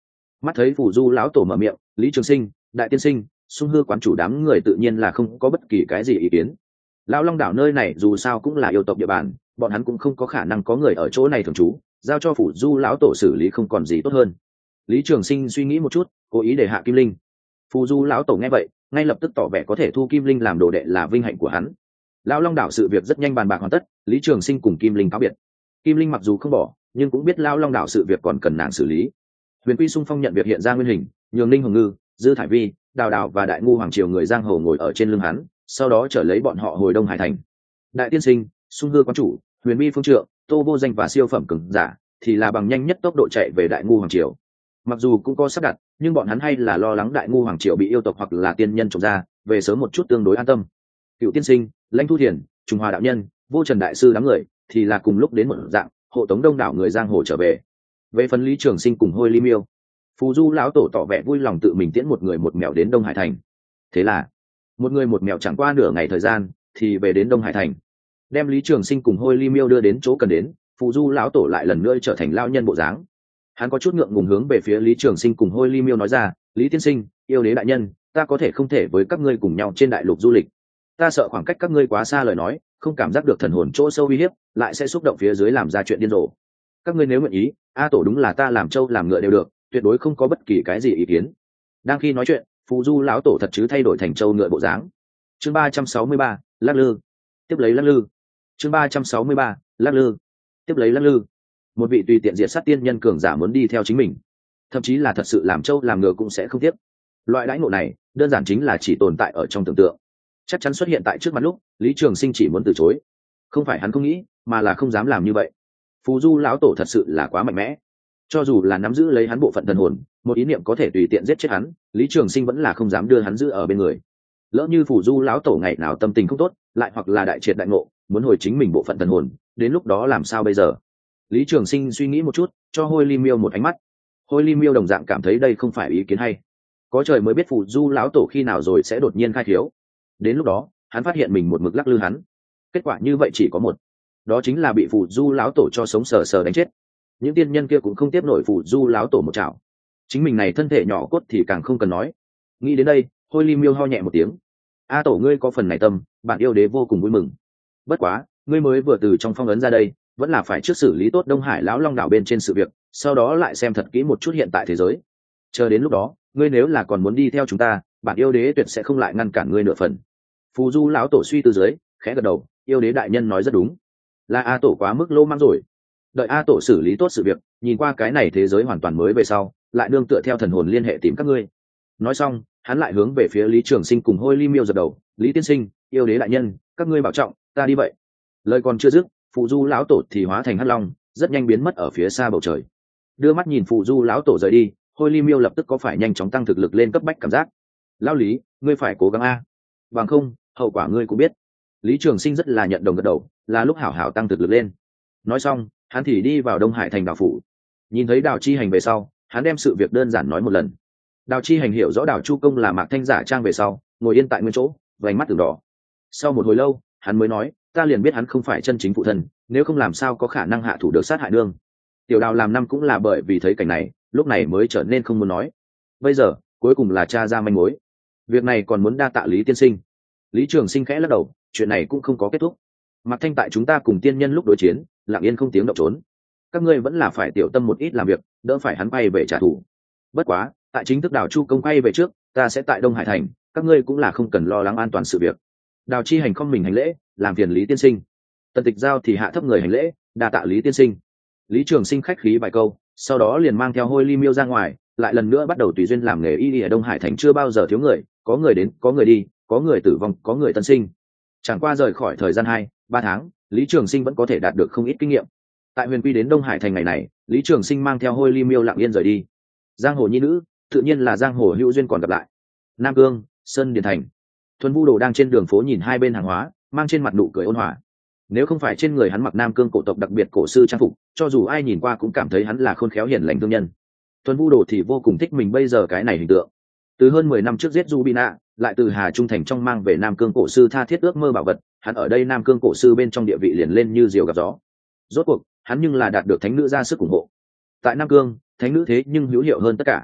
Mắt thấy phù du lão tổ mở miệng, Lý Trường Sinh, Đại Tiên Sinh, Sung Hư quán chủ đám người tự nhiên là không có bất kỳ cái gì ý kiến. Lão Long đảo nơi này dù sao cũng là yêu tộc địa bàn, bọn hắn cũng không có khả năng có người ở chỗ này thường trú, giao cho phủ du lão tổ xử lý không còn gì tốt hơn. Lý Trường Sinh suy nghĩ một chút, cố ý để hạ Kim Linh. Phù du lão tổ nghe vậy, ngay lập tức tỏ vẻ có thể thu Kim Linh làm đồ đệ là vinh hạnh của hắn. Lão Long đảo sự việc rất nhanh bàn bạc hoàn tất, Lý Trường Sinh cùng Kim Linh cáo biệt. Kim Linh mặc dù không bỏ, nhưng cũng biết Lão Long đảo sự việc còn cần nàng xử lý. Huyền Quy Xung Phong nhận việc hiện ra nguyên hình, nhường Ninh Hồng Ngư, Dư Thải Vi, Đào Đào và Đại Ngu hoàng triều người giang hồ ngồi ở trên lưng hắn, sau đó trở lấy bọn họ hồi Đông Hải thành. Đại Tiên Sinh, Sung Hư quán chủ, Huyền Vi phương trượng, Tô Vô Danh và siêu phẩm cường giả thì là bằng nhanh nhất tốc độ chạy về Đại Ngu hoàng triều. Mặc dù cũng có sắp đặt, nhưng bọn hắn hay là lo lắng Đại Ngu hoàng triều bị yêu tộc hoặc là tiên nhân trộm ra, về sớm một chút tương đối an tâm. Cựu Tiên Sinh, Lãnh Thu Thiền, Trung Hòa đạo nhân, Vô Trần đại sư đám người thì là cùng lúc đến một dạng, hộ tống đông đảo người giang hồ trở về. Về phần Lý Trường Sinh cùng Hôi Ly Miêu, phù du lão tổ tỏ vẻ vui lòng tự mình tiễn một người một mèo đến Đông Hải thành. Thế là một người một mèo chẳng qua nửa ngày thời gian thì về đến Đông Hải thành, đem Lý Trường Sinh cùng Hôi Ly Miêu đưa đến chỗ cần đến. Phù du lão tổ lại lần nữa trở thành lão nhân bộ dáng. Hắn có chút ngượng ngùng hướng về phía Lý Trường Sinh cùng Hôi Ly Miêu nói ra, Lý tiên sinh, yêu đế đại nhân, ta có thể không thể với các ngươi cùng nhau trên đại lục du lịch. Ta sợ khoảng cách các ngươi quá xa lời nói, không cảm giác được thần hồn chỗ sâu uy hiếp, lại sẽ xúc động phía dưới làm ra chuyện điên rồ. Các ngươi nếu nguyện ý, a tổ đúng là ta làm trâu làm ngựa đều được, tuyệt đối không có bất kỳ cái gì ý kiến. Đang khi nói chuyện, phù du lão tổ thật chứ thay đổi thành trâu ngựa bộ dáng. Chương 363, lắc lư. Tiếp lấy lắc lư. Chương 363, lắc lư. Tiếp lấy lắc lư. Một vị tùy tiện diệt sát tiên nhân cường giả muốn đi theo chính mình, thậm chí là thật sự làm trâu làm ngựa cũng sẽ không tiếc. Loại đãi ngộ này đơn giản chính là chỉ tồn tại ở trong tưởng tượng, chắc chắn xuất hiện tại trước mặt lúc Lý Trường Sinh chỉ muốn từ chối. Không phải hắn không nghĩ, mà là không dám làm như vậy. Phù du lão tổ thật sự là quá mạnh mẽ, cho dù là nắm giữ lấy hắn bộ phận thần hồn, một ý niệm có thể tùy tiện giết chết hắn, Lý Trường Sinh vẫn là không dám đưa hắn giữ ở bên người. Lỡ như phù du lão tổ ngày nào tâm tình không tốt, lại hoặc là đại triệt đại ngộ, muốn hồi chính mình bộ phận thần hồn, đến lúc đó làm sao bây giờ? Lý Trường Sinh suy nghĩ một chút, cho Hôi Ly Miêu một ánh mắt. Hôi Ly Miêu đồng dạng cảm thấy đây không phải ý kiến hay. Có trời mới biết phù du lão tổ khi nào rồi sẽ đột nhiên khai thiếu. Đến lúc đó, hắn phát hiện mình một mực lắc lư hắn. Kết quả như vậy chỉ có một, đó chính là bị phù du lão tổ cho sống sờ sờ đánh chết. Những tiên nhân kia cũng không tiếp nổi phù du lão tổ một chảo. Chính mình này thân thể nhỏ cốt thì càng không cần nói. Nghĩ đến đây, Hôi Ly Miêu ho nhẹ một tiếng. A tổ ngươi có phần này tâm, bạn yêu đế vô cùng vui mừng. Bất quá, ngươi mới vừa từ trong phong ấn ra đây, vẫn là phải trước xử lý tốt Đông Hải lão long đảo bên trên sự việc, sau đó lại xem thật kỹ một chút hiện tại thế giới. Chờ đến lúc đó, ngươi nếu là còn muốn đi theo chúng ta, bạn yêu đế tuyệt sẽ không lại ngăn cản ngươi nửa phần. Phù du lão tổ suy tư dưới, khẽ gật đầu, yêu đế đại nhân nói rất đúng, là A tổ quá mức lô mang rồi. Đợi A tổ xử lý tốt sự việc, nhìn qua cái này thế giới hoàn toàn mới về sau, lại nương tựa theo thần hồn liên hệ tìm các ngươi. Nói xong, hắn lại hướng về phía Lý Trường Sinh cùng Hôi Ly Miêu giật đầu, Lý tiên sinh, yêu đế đại nhân, các ngươi bảo trọng, ta đi vậy. Lời còn chưa dứt, phù du lão tổ thì hóa thành hắc long, rất nhanh biến mất ở phía xa bầu trời. Đưa mắt nhìn phù du lão tổ rời đi, Hôi Ly Miêu lập tức có phải nhanh chóng tăng thực lực lên cấp bách cảm giác. Lão Lý, ngươi phải cố gắng a, bằng không hậu quả ngươi cũng biết. Lý Trường Sinh rất là nhận đồng gật đầu, là lúc hảo hảo tăng thực lực lên. Nói xong, hắn thì đi vào Đông Hải thành đảo phủ. Nhìn thấy Đào Chi Hành về sau, hắn đem sự việc đơn giản nói một lần. Đào Chi Hành hiểu rõ Đào Chu Công là Mạc Thanh giả trang về sau, ngồi yên tại nguyên chỗ, vành mắt từng đỏ. Sau một hồi lâu, hắn mới nói, ta liền biết hắn không phải chân chính phụ thân, nếu không làm sao có khả năng hạ thủ được sát hại nương. Tiểu Đào làm năm cũng là bởi vì thấy cảnh này, lúc này mới trở nên không muốn nói. Bây giờ, cuối cùng là tra ra manh mối. Việc này còn muốn đa tạ Lý tiên sinh. Lý Trường Sinh khẽ lắc đầu, chuyện này cũng không có kết thúc. Mạc Thanh tại chúng ta cùng tiên nhân lúc đối chiến, lặng yên không tiếng động trốn. Các ngươi vẫn là phải tiểu tâm một ít làm việc, đỡ phải hắn bay về trả thù. Bất quá, tại chính thức Đào Chu Công quay về trước, ta sẽ tại Đông Hải thành, các ngươi cũng là không cần lo lắng an toàn sự việc. Đào Chi Hành không mình hành lễ, làm phiền Lý tiên sinh. Tần Tịch Giao thì hạ thấp người hành lễ, đa tạ Lý tiên sinh. Lý Trường Sinh khách khí vài câu, sau đó liền mang theo Hôi Ly Miêu ra ngoài, lại lần nữa bắt đầu tùy duyên làm nghề y ở Đông Hải thành chưa bao giờ thiếu người, có người đến, có người đi, có người tử vong, có người tân sinh. Chẳng qua rời khỏi thời gian 2-3 tháng, Lý Trường Sinh vẫn có thể đạt được không ít kinh nghiệm. Tại Huyền Quy đến Đông Hải thành ngày này, Lý Trường Sinh mang theo Hôi Ly Miêu lặng yên rời đi. Giang hồ nhi nữ, tự nhiên là giang hồ hữu duyên còn gặp lại. Nam Cương, Sơn Điền thành. Thuần Vu Đồ đang trên đường phố nhìn hai bên hàng hóa, mang trên mặt nụ cười ôn hòa. Nếu không phải trên người hắn mặc Nam Cương cổ tộc đặc biệt cổ sư trang phục, cho dù ai nhìn qua cũng cảm thấy hắn là khôn khéo hiền lành thương nhân. Thuần Vu Đồ thì vô cùng thích mình bây giờ cái này hình tượng. Từ hơn 10 năm trước giết Rubina, lại từ Hà Trung thành trong mang về Nam Cương cổ sư tha thiết ước mơ bảo vật, hắn ở đây Nam Cương cổ sư bên trong địa vị liền lên như diều gặp gió. Rốt cuộc, hắn nhưng là đạt được thánh nữ ra sức ủng hộ. Tại Nam Cương, thánh nữ thế nhưng hữu hiệu hơn tất cả.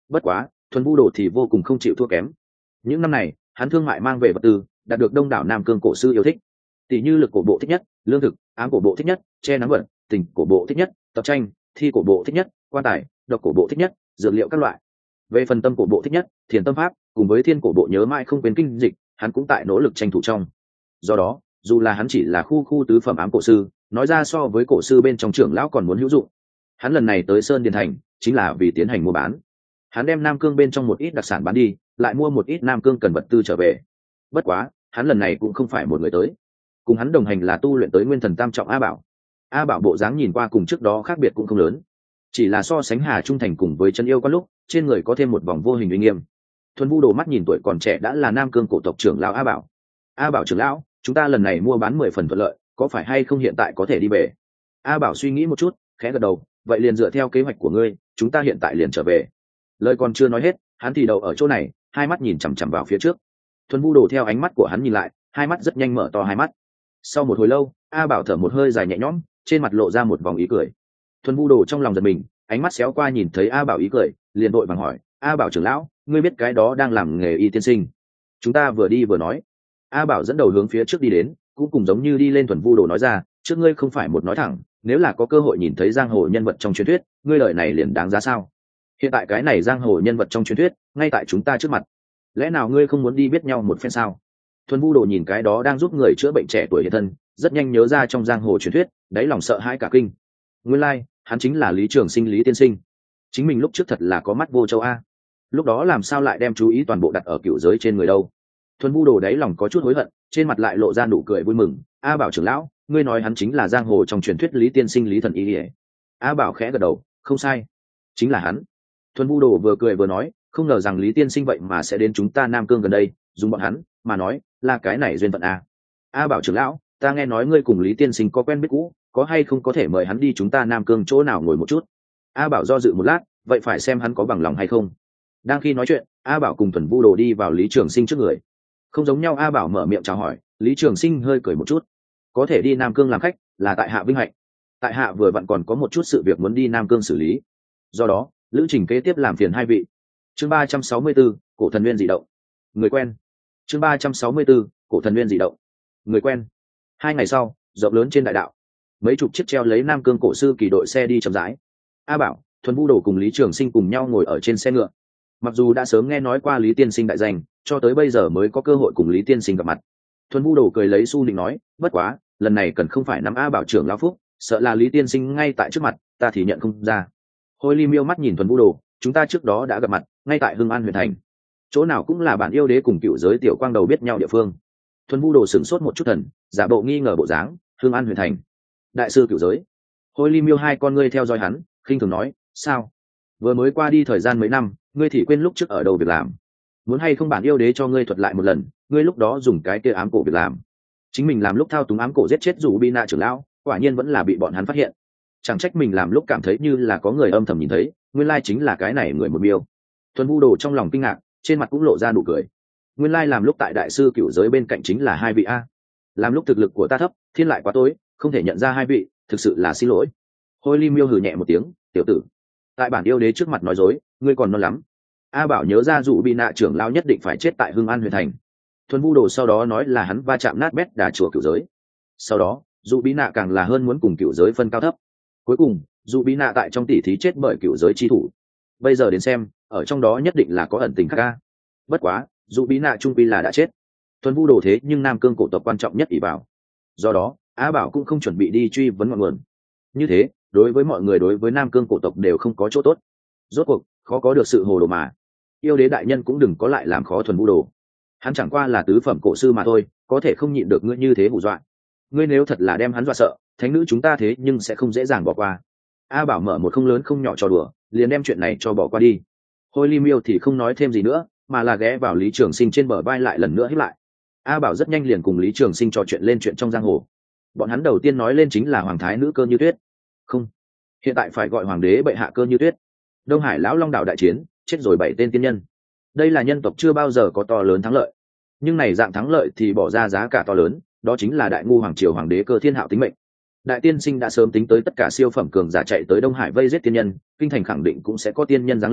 Bất quá thuần vu đồ thì vô cùng không chịu thua kém. Những năm này hắn thương mại mang về vật tư đạt được đông đảo nam cương cổ sư yêu thích, tỷ như lực cổ bộ thích nhất, lương thực ám cổ bộ thích nhất, che nắng vật tình cổ bộ thích nhất, tập tranh thi cổ bộ thích nhất, quan tài độc cổ bộ thích nhất, dược liệu các loại. Về phần tâm cổ bộ thích nhất, thiền tâm pháp cùng với thiên cổ bộ nhớ mãi không quên kinh dịch, hắn cũng tại nỗ lực tranh thủ trong. Do đó dù là hắn chỉ là khu tứ phẩm ám cổ sư, nói ra so với cổ sư bên trong trưởng lão còn muốn hữu dụng. Hắn lần này tới Sơn Điền Thành chính là vì tiến hành mua bán. Hắn đem Nam Cương bên trong một ít đặc sản bán đi, lại mua một ít Nam Cương cần vật tư trở về. Bất quá hắn lần này cũng không phải một người tới, cùng hắn đồng hành là tu luyện tới nguyên thần tam trọng A Bảo. A Bảo bộ dáng nhìn qua cùng trước đó khác biệt cũng không lớn, chỉ là so sánh Hà Trung Thành cùng với chân yêu có lúc trên người có thêm một vòng vô hình uy nghiêm. Thuần Vu đồ mắt nhìn tuổi còn trẻ đã là Nam Cương cổ tộc trưởng lão A Bảo. A Bảo trưởng lão, chúng ta lần này mua bán 10 phần thuận lợi, có phải hay không hiện tại có thể đi về? A Bảo suy nghĩ một chút, khẽ gật đầu, vậy liền dựa theo kế hoạch của ngươi, chúng ta hiện tại liền trở về. Lời còn chưa nói hết, hắn thì đầu ở chỗ này, hai mắt nhìn chằm chằm vào phía trước. Thuần Vu đồ theo ánh mắt của hắn nhìn lại, hai mắt rất nhanh mở to hai mắt. Sau một hồi lâu, A Bảo thở một hơi dài nhẹ nhõm, trên mặt lộ ra một vòng ý cười. Thuần Vu đồ trong lòng giật mình, ánh mắt xéo qua nhìn thấy A Bảo ý cười, liền vội vàng hỏi, A Bảo trưởng lão, ngươi biết cái đó đang làm nghề y tiên sinh? Chúng ta vừa đi vừa nói. A Bảo dẫn đầu hướng phía trước đi đến, cũng cùng giống như đi lên. Thuần Vu đồ nói ra, trước ngươi không phải một nói thẳng, nếu là có cơ hội nhìn thấy giang hồ nhân vật trong truyền thuyết, ngươi lời này liền đáng giá sao? Hiện tại cái này giang hồ nhân vật trong truyền thuyết ngay tại chúng ta trước mặt, lẽ nào ngươi không muốn đi biết nhau một phen sao? Thuần Vu đồ nhìn cái đó đang giúp người chữa bệnh trẻ tuổi hiện thân, rất nhanh nhớ ra trong giang hồ truyền thuyết, đáy lòng sợ hãi cả kinh. Nguyên lai hắn chính là Lý Trường Sinh, Lý tiên sinh. Chính mình lúc trước thật là có mắt vô châu a, lúc đó làm sao lại đem chú ý toàn bộ đặt ở cựu giới trên người đâu? Thuần Vu đồ đáy lòng có chút hối hận, trên mặt lại lộ ra nụ cười vui mừng. A Bảo trưởng lão, ngươi nói hắn chính là giang hồ trong truyền thuyết Lý tiên sinh, Lý thần y. A Bảo khẽ gật đầu, không sai, chính là hắn. Thuần Vu đồ vừa cười vừa nói, không ngờ rằng Lý tiên sinh vậy mà sẽ đến chúng ta Nam Cương gần đây, dùng bọn hắn mà nói là cái này duyên phận a. A Bảo trưởng lão, ta nghe nói ngươi cùng Lý tiên sinh có quen biết cũ, có hay không có thể mời hắn đi chúng ta Nam Cương chỗ nào ngồi một chút? A Bảo do dự một lát, vậy phải xem hắn có bằng lòng hay không. Đang khi nói chuyện, A Bảo cùng Thuần Vu đồ đi vào Lý Trường Sinh trước người. Không giống nhau, A Bảo mở miệng chào hỏi, Lý Trường Sinh hơi cười một chút. Có thể đi Nam Cương làm khách là tại hạ vinh hạnh, tại hạ vừa vặn còn có một chút sự việc muốn đi Nam Cương xử lý, do đó lữ trình kế tiếp làm phiền hai vị. Chương 364, cổ thần nguyên dị động. Người quen. Chương 364, cổ thần nguyên dị động. Người quen. 2 ngày sau, rộng lớn trên đại đạo, mấy chục chiếc treo lấy Nam Cương cổ sư kỳ đội xe đi chậm rãi. A Bảo, Thuần Vu đồ cùng Lý Trường Sinh cùng nhau ngồi ở trên xe ngựa. Mặc dù đã sớm nghe nói qua Lý tiên sinh đại danh, cho tới bây giờ mới có cơ hội cùng Lý tiên sinh gặp mặt. Thuần Vu đồ cười lấy su nịnh nói, bất quá lần này cần không phải nắm A Bảo trưởng lão phúc, sợ là Lý tiên sinh ngay tại trước mặt, ta thì nhận không ra. Hôi Ly miêu mắt nhìn Thuần Vu đồ, chúng ta trước đó đã gặp mặt, ngay tại Hưng An huyện thành, chỗ nào cũng là bản yêu đế cùng cựu giới tiểu quang đầu biết nhau địa phương. Thuần Vu đồ sửng sốt một chút thần, giả bộ nghi ngờ bộ dáng. Hưng An huyện thành, đại sư cựu giới. Hôi Ly miêu hai con ngươi theo dõi hắn, khinh thường nói, sao? Vừa mới qua đi thời gian mấy năm, ngươi thì quên lúc trước ở đâu việc làm? Muốn hay không bản yêu đế cho ngươi thuật lại một lần, ngươi lúc đó dùng cái kia ám cổ việc làm, chính mình làm lúc thao túng ám cổ giết chết dù Bina trưởng lão, quả nhiên vẫn là bị bọn hắn phát hiện. Chẳng trách mình làm lúc cảm thấy như là có người âm thầm nhìn thấy, nguyên lai chính là cái này người một miêu. Thuần Vu đồ trong lòng kinh ngạc, trên mặt cũng lộ ra nụ cười. Nguyên lai làm lúc tại đại sư cựu giới bên cạnh chính là hai vị a. Làm lúc thực lực của ta thấp, thiên lại quá tối, không thể nhận ra hai vị, thực sự là xin lỗi. Hôi Ly miêu hừ nhẹ một tiếng, tiểu tử, tại bản yêu đế trước mặt nói dối, ngươi còn non lắm. A Bảo nhớ ra dụ bị nạ trưởng lão nhất định phải chết tại Hưng An huyện thành. Thuần Vu đồ sau đó nói là hắn va chạm nát bét đà chùa cựu giới. Sau đó dụ bị nạ càng là hơn muốn cùng cựu giới phân cao thấp. Cuối cùng dụ bị nạ tại trong tỷ thí chết bởi cựu giới chi thủ. Bây giờ đến xem, ở trong đó nhất định là có ẩn tình khác ca. Bất quá dụ bị nạ trung quy là đã chết. Thuần Vu đồ thế nhưng Nam Cương cổ tộc quan trọng nhất ỷ vào. Do đó A Bảo cũng không chuẩn bị đi truy vấn ngọn nguồn. Như thế đối với mọi người, đối với Nam Cương cổ tộc đều không có chỗ tốt. Rốt cuộc khó có được sự hồ đồ mà. Yêu đế đại nhân cũng đừng có lại làm khó Thuần Vu đồ, hắn chẳng qua là tứ phẩm cổ sư mà thôi, có thể không nhịn được ngươi như thế hù dọa. Ngươi nếu thật là đem hắn dọa sợ, thánh nữ chúng ta thế nhưng sẽ không dễ dàng bỏ qua. A Bảo mở một không lớn không nhỏ trò đùa, liền đem chuyện này cho bỏ qua đi. Hôi Ly miêu thì không nói thêm gì nữa, mà là ghé vào Lý Trường Sinh trên bờ vai lại lần nữa hít lại. A Bảo rất nhanh liền cùng Lý Trường Sinh trò chuyện lên chuyện trong giang hồ. Bọn hắn đầu tiên nói lên chính là hoàng thái nữ Cơ Như Tuyết. Không, hiện tại phải gọi hoàng đế bệ hạ Cơ Như Tuyết. Đông Hải lão long đảo đại chiến, chết rồi 7 tên tiên nhân. Đây là nhân tộc chưa bao giờ có to lớn thắng lợi, nhưng này dạng thắng lợi thì bỏ ra giá cả to lớn, đó chính là đại ngu hoàng triều hoàng đế Cơ Thiên Hạo tính mệnh. Đại tiên sinh đã sớm tính tới tất cả siêu phẩm cường giả chạy tới Đông Hải vây giết tiên nhân, kinh thành khẳng định cũng sẽ có tiên nhân giáng lâm,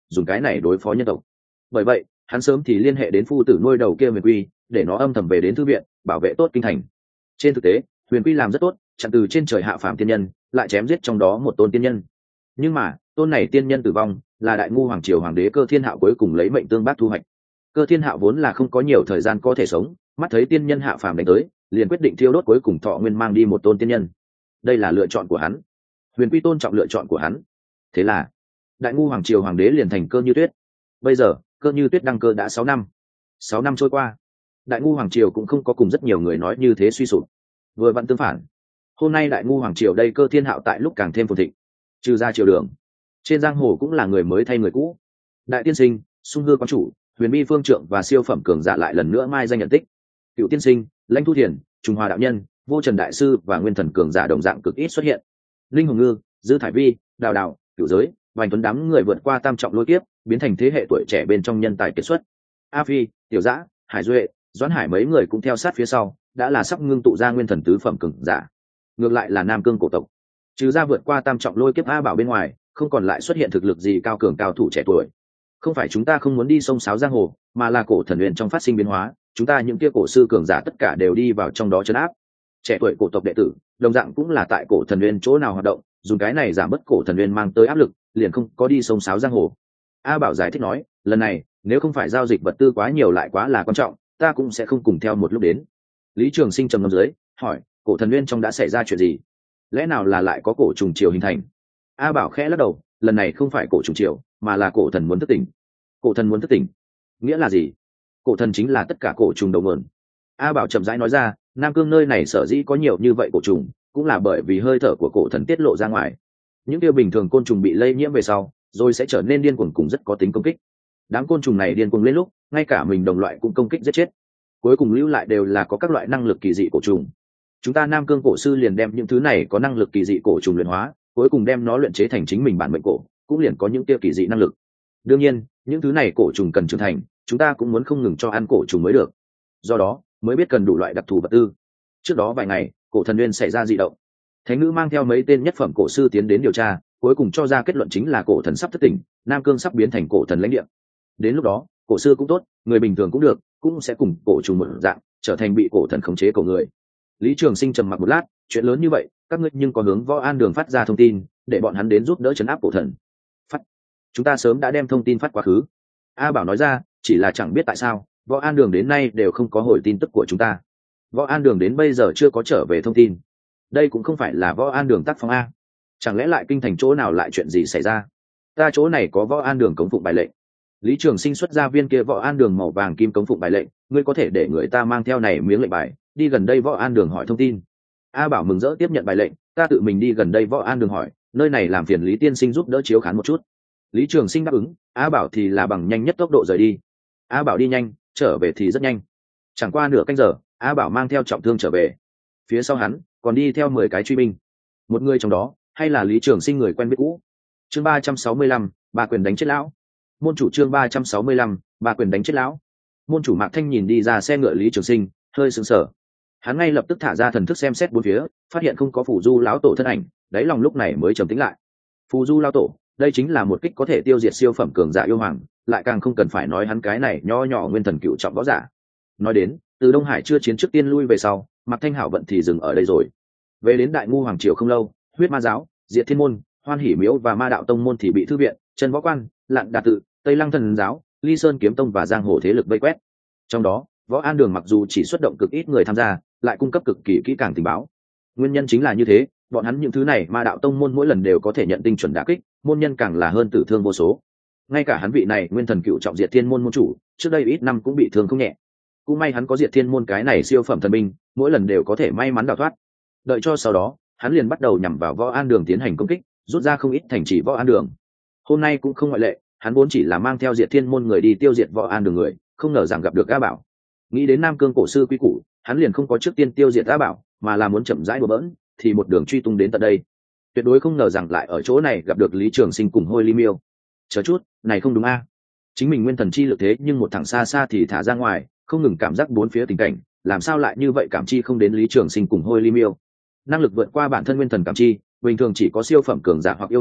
dùng cái này đối phó nhân tộc. Bởi vậy hắn sớm thì liên hệ đến phu tử nuôi đầu kia Huyền Quy, để nó âm thầm về đến thư viện bảo vệ tốt kinh thành. Trên thực tế Huyền Quy làm rất tốt, chặn từ trên trời hạ phàm tiên nhân, lại chém giết trong đó một tôn tiên nhân. Nhưng mà tôn này tiên nhân tử vong là Đại Ngu hoàng triều hoàng đế Cơ Thiên Hạo cuối cùng lấy mệnh tương bác thu hoạch. Cơ Thiên Hạo vốn là không có nhiều thời gian có thể sống, mắt thấy tiên nhân hạ phàm đánh tới, liền quyết định thiêu đốt cuối cùng thọ nguyên mang đi một tôn tiên nhân. Đây là lựa chọn của hắn. Huyền Quy tôn trọng lựa chọn của hắn. Thế là Đại Ngu hoàng triều hoàng đế liền thành Cơ Như Tuyết. Bây giờ Cơ Như Tuyết đăng cơ đã 6 năm. 6 năm trôi qua, Đại Ngu hoàng triều cũng không có cùng rất nhiều người nói như thế suy sụp. Vừa vặn tương phản, hôm nay Đại Ngu hoàng triều đây Cơ Thiên Hạo tại lúc càng thêm phồn thịnh. Trừ ra triều đường, trên giang hồ cũng là người mới thay người cũ. Đại tiên sinh, Sung Hư quán chủ, Huyền Bi phương trượng và siêu phẩm cường giả lại lần nữa mai danh nhận tích. Cựu tiên sinh, Lãnh Thu Thiền, Trung Hoa đạo nhân, Vô Trần đại sư và Nguyên Thần cường giả đồng dạng cực ít xuất hiện. Linh Hồng Ngư, Dư Thải Vi, Đào Đào, Cửu Giới, Vành Tuấn đám người vượt qua tam trọng lôi kiếp, biến thành thế hệ tuổi trẻ bên trong nhân tài kiệt xuất. A Phi, Tiểu Dã, Hải Duệ, Doãn Hải mấy người cũng theo sát phía sau, đã là sắp ngưng tụ ra Nguyên Thần tứ phẩm cường giả. Ngược lại là Nam Cương cổ tộc, trừ ra vượt qua tam trọng lôi kiếp A Bảo bên ngoài, không còn lại xuất hiện thực lực gì cao cường cao thủ trẻ tuổi. Không phải chúng ta không muốn đi sông sáo giang hồ, mà là cổ thần luyện trong phát sinh biến hóa, chúng ta những kia cổ sư cường giả tất cả đều đi vào trong đó trấn áp. Trẻ tuổi cổ tộc đệ tử đồng dạng cũng là tại cổ thần luyện chỗ nào hoạt động, dùng cái này giảm bớt cổ thần luyện mang tới áp lực, liền không có đi sông sáo giang hồ. A Bảo giải thích nói, lần này nếu không phải giao dịch vật tư quá nhiều lại quá là quan trọng, ta cũng sẽ không cùng theo một lúc đến. Lý Trường Sinh trầm ngâm dưới hỏi, cổ thần luyện trong đã xảy ra chuyện gì? Lẽ nào là lại có cổ trùng triều hình thành? A Bảo khẽ lắc đầu, lần này không phải cổ trùng triều, mà là cổ thần muốn thức tỉnh. Cổ thần muốn thức tỉnh nghĩa là gì? Cổ thần chính là tất cả cổ trùng đầu nguồn. A Bảo chậm rãi nói ra, Nam Cương nơi này sở dĩ có nhiều như vậy cổ trùng, cũng là bởi vì hơi thở của cổ thần tiết lộ ra ngoài. Những điều bình thường côn trùng bị lây nhiễm về sau, rồi sẽ trở nên điên cuồng cùng rất có tính công kích. Đám côn trùng này điên cuồng lên lúc, ngay cả mình đồng loại cũng công kích giết chết. Cuối cùng lưu lại đều là có các loại năng lực kỳ dị cổ trùng. Chúng ta Nam Cương cổ sư liền đem những thứ này có năng lực kỳ dị cổ trùng luyện hóa, cuối cùng đem nó luyện chế thành chính mình bản mệnh cổ, cũng liền có những tiêu kỳ dị năng lực. Đương nhiên những thứ này cổ trùng cần trưởng thành, chúng ta cũng muốn không ngừng cho ăn cổ trùng mới được, do đó mới biết cần đủ loại đặc thù vật tư. Trước đó vài ngày cổ thần nguyên xảy ra dị động, thánh nữ mang theo mấy tên nhất phẩm cổ sư tiến đến điều tra, cuối cùng cho ra kết luận chính là cổ thần sắp thất tỉnh, Nam Cương sắp biến thành cổ thần lãnh địa. Đến lúc đó cổ sư cũng tốt, người bình thường cũng được, cũng sẽ cùng cổ trùng một dạng trở thành bị cổ thần khống chế cổ người. Lý Trường Sinh trầm mặc một lát, chuyện lớn như vậy các ngươi nhưng có hướng Võ An Đường phát ra thông tin để bọn hắn đến giúp đỡ trấn áp cổ thần? Phát, chúng ta sớm đã đem thông tin phát quá khứ. A Bảo nói ra, chỉ là chẳng biết tại sao Võ An Đường đến nay đều không có hồi tin tức của chúng ta. Võ An Đường đến bây giờ chưa có trở về thông tin. Đây cũng không phải là Võ An Đường tác phong a? Chẳng lẽ lại kinh thành chỗ nào lại chuyện gì xảy ra? Ta chỗ này có Võ An Đường cống phụng bài lệnh. Lý Trường Sinh xuất ra viên kia Võ An Đường màu vàng kim cống phụng bài lệnh, ngươi có thể để người ta mang theo này miếng lệnh bài đi gần đây Võ An Đường hỏi thông tin. A Bảo mừng rỡ tiếp nhận bài lệnh, ta tự mình đi gần đây Võ An Đường hỏi, nơi này làm phiền Lý tiên sinh giúp đỡ chiếu khán một chút. Lý Trường Sinh đáp ứng, A Bảo thì là bằng nhanh nhất tốc độ rời đi. A Bảo đi nhanh, trở về thì rất nhanh. Chẳng qua nửa canh giờ, A Bảo mang theo trọng thương trở về. Phía sau hắn còn đi theo 10 cái truy binh. Một người trong đó hay là Lý Trường Sinh người quen biết cũ. Chương 365, ba quyền đánh chết lão. Môn chủ chương 365, ba quyền đánh chết lão. Môn chủ Mạc Thanh nhìn đi ra xe ngựa Lý Trường Sinh, hơi sững sờ. Hắn ngay lập tức thả ra thần thức xem xét bốn phía, phát hiện không có Phù Du lão tổ thân ảnh, đáy lòng lúc này mới trầm tĩnh lại. Phù Du lão tổ, đây chính là một kích có thể tiêu diệt siêu phẩm cường giả yêu hoàng, lại càng không cần phải nói hắn cái này nho nhỏ nguyên thần cựu trọng võ giả. Nói đến, từ Đông Hải chưa chiến trước tiên lui về sau, Mạc Thanh hảo vận thì dừng ở đây rồi. Về đến Đại Ngu hoàng triều không lâu, Huyết Ma giáo, Diệt Thiên môn, Hoan Hỉ miếu và Ma đạo tông môn thì bị thư viện, Trần Võ Quan, Lạn Đà tự, Tây Lăng thần giáo, Ly Sơn kiếm tông và giang hồ thế lực vây quét. Trong đó, Võ An Đường mặc dù chỉ xuất động cực ít người tham gia, lại cung cấp cực kỳ kỹ càng tình báo. Nguyên nhân chính là như thế, bọn hắn những thứ này Ma đạo tông môn mỗi lần đều có thể nhận tinh chuẩn đả kích, môn nhân càng là hơn tử thương vô số. Ngay cả hắn vị này nguyên thần cựu trọng Diệt Thiên môn môn chủ, trước đây ít năm cũng bị thương không nhẹ. Cũng may hắn có Diệt Thiên môn cái này siêu phẩm thần binh, mỗi lần đều có thể may mắn đào thoát. Đợi cho sau đó, hắn liền bắt đầu nhằm vào Võ An Đường tiến hành công kích, rút ra không ít thành trì Võ An Đường. Hôm nay cũng không ngoại lệ, hắn vốn chỉ là mang theo Diệt Thiên môn người đi tiêu diệt Võ An Đường người, không ngờ rằng gặp được A Bảo. Nghĩ đến Nam Cương cổ sư quý củ, hắn liền không có trước tiên tiêu diệt A Bảo, mà là muốn chậm rãi đùa bỡn, thì một đường truy tung đến tận đây. Tuyệt đối không ngờ rằng lại ở chỗ này gặp được Lý Trường Sinh cùng Hôi Ly Miêu. Chờ chút, này không đúng a? Chính mình nguyên thần chi lực thế nhưng một thằng xa xa thì thả ra ngoài, không ngừng cảm giác bốn phía tình cảnh, làm sao lại như vậy cảm chi không đến Lý Trường Sinh cùng Hôi Ly Miêu. Năng lực vượt qua bản thân nguyên thần cảm chi, bình thường chỉ có siêu phẩm cường giả hoặc yêu hoàng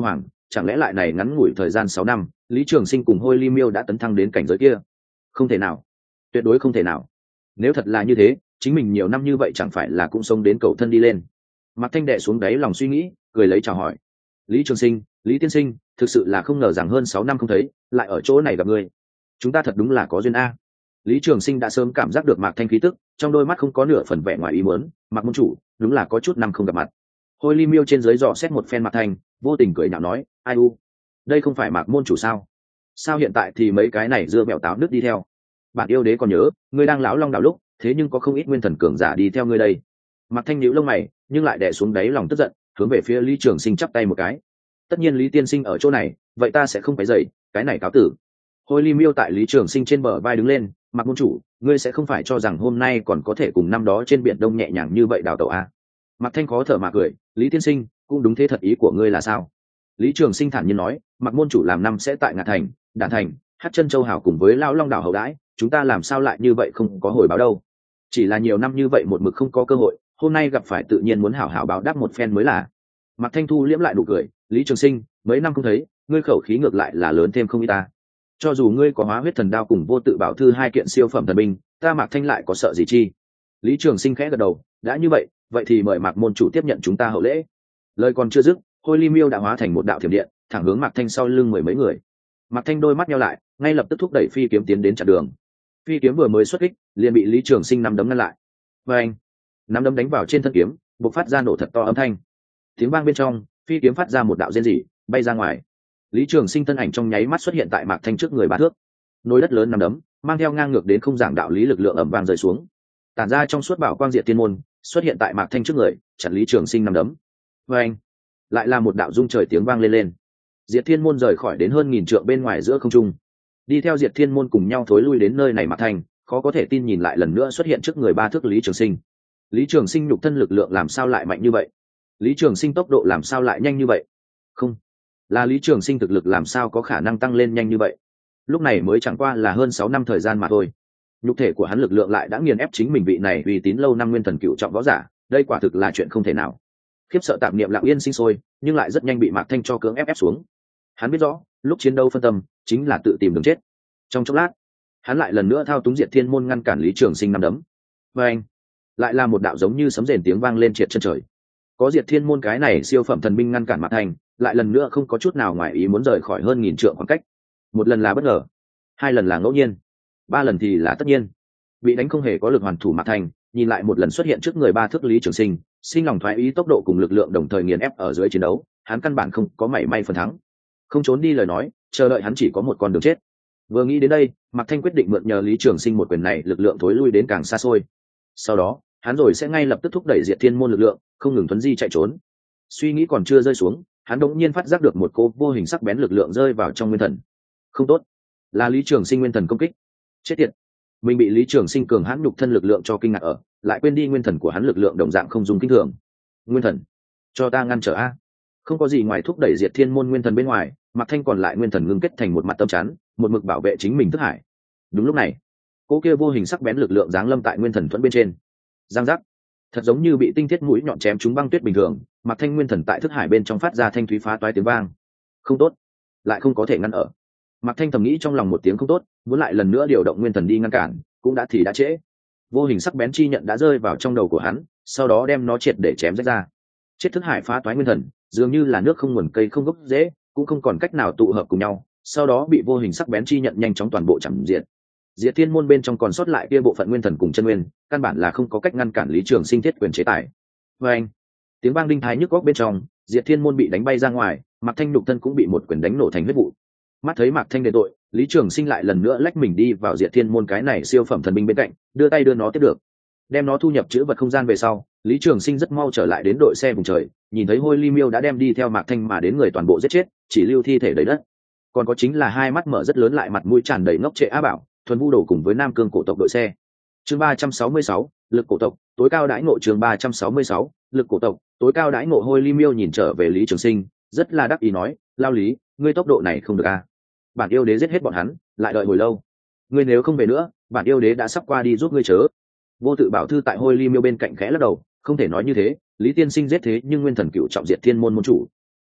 chẳng lẽ lại này ngắn ngủi thời gian 6 năm Lý Trường Sinh cùng Hôi Ly Miêu đã tấn thăng đến cảnh giới kia? Không thể nào, tuyệt đối không thể nào. Nếu thật là như thế, chính mình nhiều năm như vậy chẳng phải là cũng sống đến cầu thân đi lên. Mạc Thanh đệ xuống đáy lòng suy nghĩ, cười lấy chào hỏi. Lý Trường Sinh, Lý tiên sinh, thực sự là không ngờ rằng hơn 6 năm không thấy, lại ở chỗ này gặp ngươi. Chúng ta thật đúng là có duyên a. Lý Trường Sinh đã sớm cảm giác được Mạc Thanh khí tức, trong đôi mắt không có nửa phần vẻ ngoài ý muốn. Mạc môn chủ, đúng là có chút năm không gặp mặt. Hôi Ly Miêu trên dưới dò xét một phen Mạc Thanh, vô tình cười nhạo nói, ai u, đây không phải Mạc môn chủ sao? Sao hiện tại thì mấy cái này dưa mèo táo nước đi theo? Bản yêu đế còn nhớ, ngươi đang lão long đảo lúc, thế nhưng có không ít nguyên thần cường giả đi theo ngươi đây. Mạc Thanh nhíu lông mày, nhưng lại đè xuống đáy lòng tức giận, hướng về phía Lý Trường Sinh chắp tay một cái. Tất nhiên Lý tiên sinh ở chỗ này, vậy ta sẽ không phải dậy, cái này cáo tử. Hôi Ly Miêu tại Lý Trường Sinh trên bờ vai đứng lên, Mạc môn chủ, ngươi sẽ không phải cho rằng hôm nay còn có thể cùng năm đó trên biển đông nhẹ nhàng như vậy đào tẩu a? Mạc Thanh khó thở mà cười, Lý tiên sinh, cũng đúng thế thật ý của ngươi là sao? Lý Trường Sinh thản nhiên nói, Mạc môn chủ làm năm sẽ tại Ngạn Thành, Đản Thành, Hắc Chân Châu Hảo cùng với Lão Long đảo hậu đãi, chúng ta làm sao lại như vậy không có hồi báo đâu? Chỉ là nhiều năm như vậy một mực không có cơ hội, hôm nay gặp phải tự nhiên muốn hảo hảo báo đáp một phen mới là. Mạc Thanh thu liễm lại nụ cười, Lý Trường Sinh, mấy năm không thấy, ngươi khẩu khí ngược lại là lớn thêm không ít ta. Cho dù ngươi có Hóa Huyết Thần Đao cùng Vô Tự Bảo Thư hai kiện siêu phẩm thần binh, ta Mạc Thanh lại có sợ gì chi? Lý Trường Sinh khẽ gật đầu, đã như vậy, vậy thì mời Mạc môn chủ tiếp nhận chúng ta hậu lễ. Lời còn chưa dứt, Hôi Ly Miêu đã hóa thành một đạo thiểm điện, thẳng hướng Mạc Thanh sau lưng mười mấy người. Mạc Thanh đôi mắt nheo lại, ngay lập tức thúc đẩy phi kiếm tiến đến chặn đường. Phi kiếm vừa mới xuất kích, liền bị Lý Trường Sinh nắm đấm ngăn lại. Và anh, nắm đấm đánh vào trên thân kiếm, bộc phát ra nổ thật to âm thanh. Tiếng vang bên trong, phi kiếm phát ra một đạo rên rỉ, bay ra ngoài. Lý Trường Sinh thân ảnh trong nháy mắt xuất hiện tại Mạc Thanh trước người 3 thước. Nối đất lớn nắm đấm, mang theo ngang ngược đến không giảng đạo lý lực lượng ầm vang rơi xuống. Tản ra trong suốt bảo quang diệt tiên môn, xuất hiện tại Mạc Thanh trước người, chặn Lý Trường Sinh nắm đấm. Và anh, lại là một đạo rung trời tiếng vang lên. Diệt Thiên môn rời khỏi đến hơn 1000 trượng bên ngoài giữa không trung. Đi theo Diệt Thiên môn cùng nhau thối lui đến nơi này Mạc Thanh, khó có thể tin nhìn lại lần nữa xuất hiện trước người 3 thước Lý Trường Sinh. Lý Trường Sinh nhục thân lực lượng làm sao lại mạnh như vậy? Lý Trường Sinh tốc độ làm sao lại nhanh như vậy? Không, là Lý Trường Sinh thực lực làm sao có khả năng tăng lên nhanh như vậy? Lúc này mới chẳng qua là hơn 6 năm thời gian mà thôi. Nhục thể của hắn lực lượng lại đã nghiền ép chính mình vị này uy tín lâu năm nguyên thần cựu trọng võ giả, đây quả thực là chuyện không thể nào. Khiếp sợ tạm niệm lặng yên sinh sôi, nhưng lại rất nhanh bị Mạc Thanh cho cưỡng ép xuống. Hắn biết rõ, lúc chiến đấu phân tâm chính là tự tìm đường chết. Trong chốc lát, hắn lại lần nữa thao túng Diệt Thiên môn ngăn cản Lý Trường Sinh nắm đấm. Và anh, lại là một đạo giống như sấm rền tiếng vang lên triệt chân trời. Có Diệt Thiên môn cái này siêu phẩm thần binh ngăn cản Mạc Thanh, lại lần nữa không có chút nào ngoài ý muốn rời khỏi hơn 1000 trượng khoảng cách. Một lần là bất ngờ, 2 lần là ngẫu nhiên, 3 lần thì là tất nhiên. Bị đánh không hề có lực hoàn thủ Mạc Thanh, nhìn lại một lần xuất hiện trước người 3 thước Lý Trường Sinh, sinh lòng thoái ý tốc độ cùng lực lượng đồng thời nghiền ép ở dưới chiến đấu, hắn căn bản không có mảy may phần thắng. Không trốn đi lời nói, chờ đợi hắn chỉ có một con đường chết. Vừa nghĩ đến đây, Mạc Thanh quyết định mượn nhờ Lý Trường Sinh một quyền này lực lượng thối lui đến càng xa xôi. Sau đó, hắn rồi sẽ ngay lập tức thúc đẩy Diệt Thiên môn lực lượng, không ngừng thuấn di chạy trốn. Suy nghĩ còn chưa rơi xuống, hắn đột nhiên phát giác được một cô vô hình sắc bén lực lượng rơi vào trong nguyên thần. Không tốt, là Lý Trường Sinh nguyên thần công kích. Chết tiệt, mình bị Lý Trường Sinh cường hãn nhục thân lực lượng cho kinh ngạc ở, lại quên đi nguyên thần của hắn lực lượng đồng dạng không dùng kinh thường. Nguyên thần, cho ta ngăn trở a! Không có gì ngoài thúc đẩy Diệt Thiên môn nguyên thần bên ngoài, Mạc Thanh còn lại nguyên thần ngưng kết thành một mặt tâm chắn, một mực bảo vệ chính mình thức hải. Đúng lúc này, cô kia vô hình sắc bén lực lượng giáng lâm tại nguyên thần thuẫn bên trên. Giang giác, thật giống như bị tinh thiết mũi nhọn chém trúng băng tuyết bình thường, Mạc Thanh nguyên thần tại thức hải bên trong phát ra thanh thúy phá toái tiếng vang. Không tốt, lại không có thể ngăn ở. Mạc Thanh thầm nghĩ trong lòng một tiếng không tốt, muốn lại lần nữa điều động nguyên thần đi ngăn cản, cũng đã thì đã trễ. Vô hình sắc bén chi nhận đã rơi vào trong đầu của hắn, sau đó đem nó triệt để chém rách ra. Chết thức hải phá toái nguyên thần, dường như là nước không nguồn cây không gốc rễ, cũng không còn cách nào tụ hợp cùng nhau, sau đó bị vô hình sắc bén chi nhận nhanh chóng toàn bộ chằm diệt. Diệt Thiên môn bên trong còn sót lại kia bộ phận nguyên thần cùng chân nguyên, căn bản là không có cách ngăn cản Lý Trường Sinh thiết quyền chế tài. Và anh, tiếng vang đinh thái nhức góc bên trong, Diệt Thiên môn bị đánh bay ra ngoài, Mạc Thanh nhục thân cũng bị một quyền đánh nổ thành huyết vụ. Mắt thấy Mạc Thanh đền tội, Lý Trường Sinh lại lần nữa lách mình đi vào Diệt Thiên môn cái này siêu phẩm thần binh bên cạnh, đưa tay đưa nó tiếp được, đem nó thu nhập chữ vật không gian về sau. Lý Trường Sinh rất mau trở lại đến đội xe vùng trời, nhìn thấy Hôi Ly Miêu đã đem đi theo Mạc Thanh mà đến người toàn bộ giết chết, chỉ lưu thi thể đầy đất. Còn có chính là hai mắt mở rất lớn lại mặt mũi tràn đầy ngốc trệ Á Bảo, Thuần Vu Đồ cùng với Nam Cương cổ tộc đội xe. Chương 366, lực cổ tộc, tối cao đãi ngộ. Chương 366, lực cổ tộc, tối cao đãi ngộ. Hôi Ly Miêu nhìn trở về Lý Trường Sinh, rất là đắc ý nói, lao Lý, ngươi tốc độ này không được à? Bản yêu đế giết hết bọn hắn, lại đợi hồi lâu. Ngươi nếu không về nữa, bản yêu đế đã sắp qua đi giúp ngươi chớ. Vô Tự Bảo Thư tại Hôi Ly Miêu bên cạnh khẽ lắc đầu, không thể nói như thế, Lý tiên sinh giết thế nhưng nguyên thần cựu trọng Diệt Thiên môn môn chủ.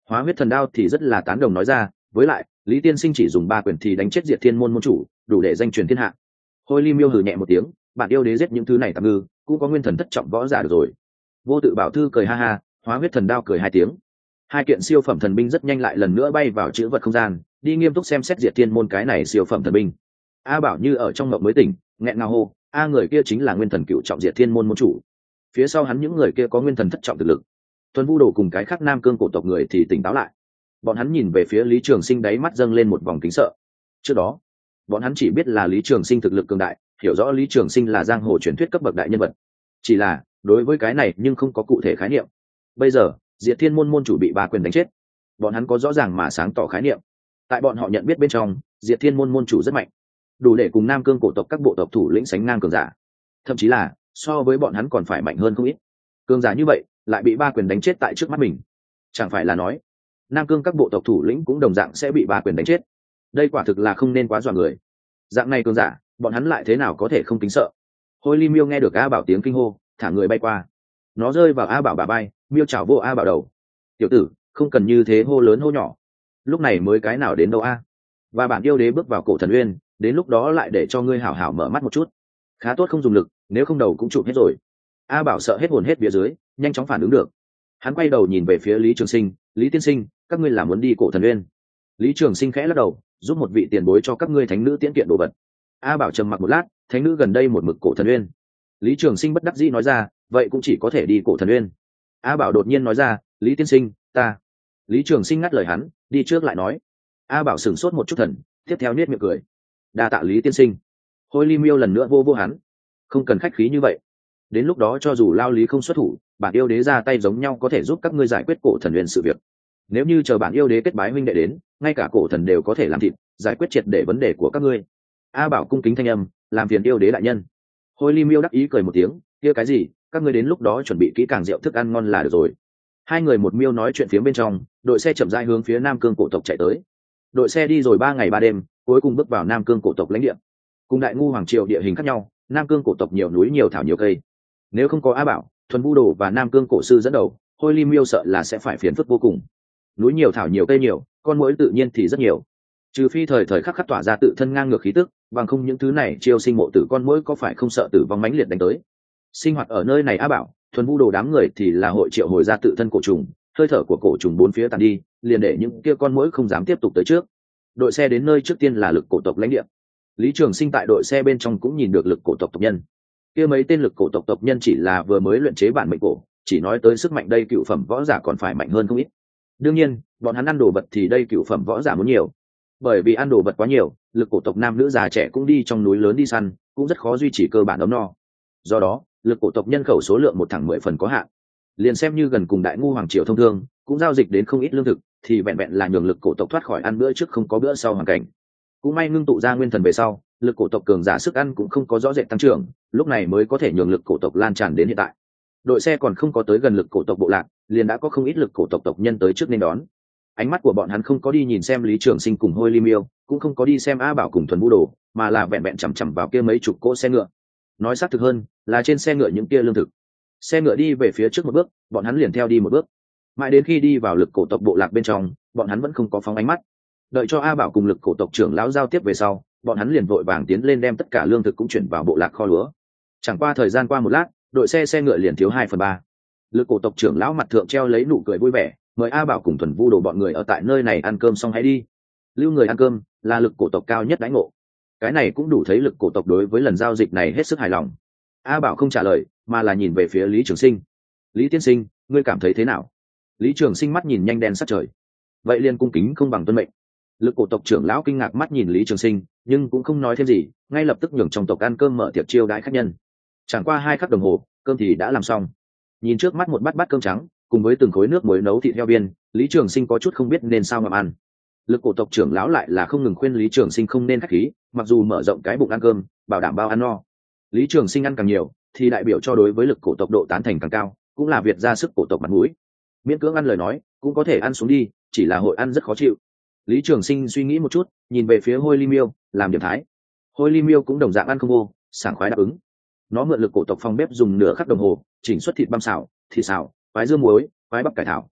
Hóa huyết thần đao thì rất là tán đồng nói ra, với lại Lý tiên sinh chỉ dùng 3 quyền thì đánh chết Diệt Thiên môn môn chủ, đủ để danh truyền thiên hạ. Hôi Ly Miêu hừ nhẹ một tiếng, bạn yêu đế giết những thứ này tạm ngư, cũng có nguyên thần thất trọng võ giả được rồi. Vô Tự Bảo Thư cười ha ha, Hóa huyết thần đao cười 2 tiếng. Hai kiện siêu phẩm thần binh rất nhanh lại lần nữa bay vào chữ vật không gian, đi nghiêm túc xem xét Diệt Thiên môn cái này siêu phẩm thần binh. A Bảo như ở trong mộng mới tỉnh, nghẹn ngào hô, a người kia chính là nguyên thần cựu trọng Diệt Thiên môn môn chủ. Phía sau hắn những người kia có nguyên thần thất trọng thực lực. Tuân Vu Đồ cùng cái khác Nam Cương cổ tộc người thì tỉnh táo lại. Bọn hắn nhìn về phía Lý Trường Sinh, đáy mắt dâng lên một vòng kính sợ. Trước đó bọn hắn chỉ biết là Lý Trường Sinh thực lực cường đại, hiểu rõ Lý Trường Sinh là giang hồ truyền thuyết cấp bậc đại nhân vật, chỉ là đối với cái này nhưng không có cụ thể khái niệm. Bây giờ Diệt Thiên môn môn chủ bị 3 quyền đánh chết, bọn hắn có rõ ràng mà sáng tỏ khái niệm. Tại bọn họ nhận biết bên trong, Diệt Thiên môn môn chủ rất mạnh, đủ để cùng Nam Cương cổ tộc các bộ tộc thủ lĩnh sánh ngang cường giả, thậm chí là so với bọn hắn còn phải mạnh hơn không ít. Cường giả như vậy lại bị 3 quyền đánh chết tại trước mắt mình, chẳng phải là nói Nam Cương các bộ tộc thủ lĩnh cũng đồng dạng sẽ bị 3 quyền đánh chết? Đây quả thực là không nên quá dọa người. Dạng này cường giả, bọn hắn lại thế nào có thể không kính sợ? Hôi Ly Miêu nghe được A Bảo tiếng kinh hô, thả người bay qua. Nó rơi vào A Bảo bả vai, miêu chảo vô A Bảo đầu. Tiểu tử, không cần như thế hô lớn hô nhỏ. Lúc này mới cái nào đến đâu a? Và bản yêu đế bước vào cổ thần uyên, đến lúc đó lại để cho ngươi hảo hảo mở mắt một chút. Khá tốt không dùng lực, nếu không đầu cũng chụp hết rồi. A Bảo sợ hết hồn hết vía dưới, nhanh chóng phản ứng được. Hắn quay đầu nhìn về phía Lý Trường Sinh, Lý tiên sinh, các ngươi là muốn đi cổ thần uyên? Lý Trường Sinh khẽ lắc đầu, giúp một vị tiền bối cho các ngươi thánh nữ tiễn kiện đồ vật. A Bảo trầm mặc một lát, thánh nữ gần đây một mực cổ thần uyên. Lý Trường Sinh bất đắc dĩ nói ra, vậy cũng chỉ có thể đi cổ thần uyên. A Bảo đột nhiên nói ra, Lý tiên sinh, ta. Lý Trường Sinh ngắt lời hắn, đi trước lại nói. A Bảo sửng sốt một chút thần, tiếp theo nhếch miệng cười. Đa tạ Lý tiên sinh. Hôi Ly Miêu lần nữa vô hắn, không cần khách khí như vậy. Đến lúc đó cho dù lao lý không xuất thủ, bản yêu đế ra tay giống nhau có thể giúp các ngươi giải quyết cổ thần uyên sự việc. Nếu như chờ bản yêu đế kết bái huynh đệ đến, ngay cả cổ thần đều có thể làm thịt, giải quyết triệt để vấn đề của các ngươi. A Bảo cung kính thanh âm, làm phiền yêu đế đại nhân. Hôi Ly Miêu đắc ý cười một tiếng, kia cái gì, các ngươi đến lúc đó chuẩn bị kỹ càng rượu thức ăn ngon là được rồi. Hai người một miêu nói chuyện phía bên trong, đội xe chậm rãi hướng phía Nam Cương cổ tộc chạy tới. Đội xe đi rồi 3 ngày 3 đêm, cuối cùng bước vào Nam Cương cổ tộc lãnh địa. Cùng Đại Ngu Hoàng triều địa hình khác nhau, Nam Cương cổ tộc nhiều núi nhiều thảo nhiều cây. Nếu không có A Bảo, Thuần Vu Đồ và Nam Cương cổ sư dẫn đầu, Hôi Ly Miêu sợ là sẽ phải phiền phức vô cùng. Núi nhiều thảo nhiều cây nhiều, con muỗi tự nhiên thì rất nhiều. Trừ phi thời thời khắc khắc tỏa ra tự thân ngang ngược khí tức, bằng không những thứ này chiêu sinh mộ tử con muỗi có phải không sợ tử vong mãnh liệt đánh tới. Sinh hoạt ở nơi này A Bảo, Thuần Vu Đồ đám người thì là hội triệu hồi ra tự thân cổ trùng, hơi thở của cổ trùng bốn phía tàn đi, liền để những kia con muỗi không dám tiếp tục tới trước. Đội xe đến nơi trước tiên là lực cổ tộc lãnh địa. Lý Trường Sinh tại đội xe bên trong cũng nhìn được lực cổ tộc tộc nhân. Kia mấy tên lực cổ tộc tộc nhân chỉ là vừa mới luyện chế bản mệnh cổ, chỉ nói tới sức mạnh đây cựu phẩm võ giả còn phải mạnh hơn không ít. Đương nhiên, bọn hắn ăn đồ vật thì đây cựu phẩm võ giả muốn nhiều. Bởi vì ăn đồ vật quá nhiều, lực cổ tộc nam nữ già trẻ cũng đi trong núi lớn đi săn, cũng rất khó duy trì cơ bản ấm no. Do đó, lực cổ tộc nhân khẩu số lượng một thẳng 10 phần có hạn. Liền xem như gần cùng Đại Ngu Hoàng triều thông thương, cũng giao dịch đến không ít lương thực, thì vẹn vẹn là nhường lực cổ tộc thoát khỏi ăn bữa trước không có bữa sau hoàn cảnh. Cũng may ngưng tụ ra nguyên thần về sau, lực cổ tộc cường giả sức ăn cũng không có rõ rệt tăng trưởng, lúc này mới có thể nhường lực cổ tộc lan tràn đến hiện tại. Đội xe còn không có tới gần lực cổ tộc bộ lạc, liền đã có không ít lực cổ tộc tộc nhân tới trước nên đón. Ánh mắt của bọn hắn không có đi nhìn xem Lý Trường Sinh cùng Hôi Ly Miêu, cũng không có đi xem A Bảo cùng Thuần Vu Đồ, mà là vẹn vẹn chằm chằm vào kia mấy chục cỗ xe ngựa. Nói xác thực hơn, là trên xe ngựa những kia lương thực. Xe ngựa đi về phía trước một bước, bọn hắn liền theo đi một bước. Mãi đến khi đi vào lực cổ tộc bộ lạc bên trong, bọn hắn vẫn không có phóng ánh mắt. Đợi cho A Bảo cùng lực cổ tộc trưởng lão giao tiếp về sau, bọn hắn liền vội vàng tiến lên đem tất cả lương thực cũng chuyển vào bộ lạc kho lúa. Chẳng qua thời gian qua một lát, đội xe ngựa liền thiếu 2/3. Lực cổ tộc trưởng lão mặt thượng treo lấy nụ cười vui vẻ, mời A Bảo cùng Thuần Vu Đồ bọn người ở tại nơi này ăn cơm xong hãy đi. Lưu người ăn cơm là lực cổ tộc cao nhất đãi ngộ. Cái này cũng đủ thấy lực cổ tộc đối với lần giao dịch này hết sức hài lòng. A Bảo không trả lời, mà là nhìn về phía Lý Trường Sinh. Lý tiên sinh, ngươi cảm thấy thế nào? Lý Trường Sinh mắt nhìn nhanh đen sát trời. Vậy liền cung kính không bằng tuân mệnh. Lực cổ tộc trưởng lão kinh ngạc mắt nhìn Lý Trường Sinh, nhưng cũng không nói thêm gì, ngay lập tức nhường trong tộc ăn cơm mở tiệc chiêu đãi khách nhân. Chẳng qua 2 khắc đồng hồ, cơm thì đã làm xong. Nhìn trước mắt một bát cơm trắng, cùng với từng khối nước muối nấu thịt heo biên, Lý Trường Sinh có chút không biết nên sao mà ăn. Lực cổ tộc trưởng lão lại là không ngừng khuyên Lý Trường Sinh không nên khách khí, mặc dù mở rộng cái bụng ăn cơm, bảo đảm bao ăn no. Lý Trường Sinh ăn càng nhiều, thì đại biểu cho đối với lực cổ tộc độ tán thành càng cao, cũng là việc ra sức cổ tộc mặt mũi. Miễn cưỡng ăn lời nói, cũng có thể ăn xuống đi, chỉ là hội ăn rất khó chịu. Lý Trường Sinh suy nghĩ một chút, nhìn về phía Hôi Ly Miêu, làm điểm thái. Hôi Ly Miêu cũng đồng dạng ăn không vô, sảng khoái đáp ứng. Nó mượn lực cổ tộc phòng bếp dùng nửa khắc đồng hồ, chỉnh xuất thịt băm xào, thịt xào, quái dưa muối, quái bắp cải thảo.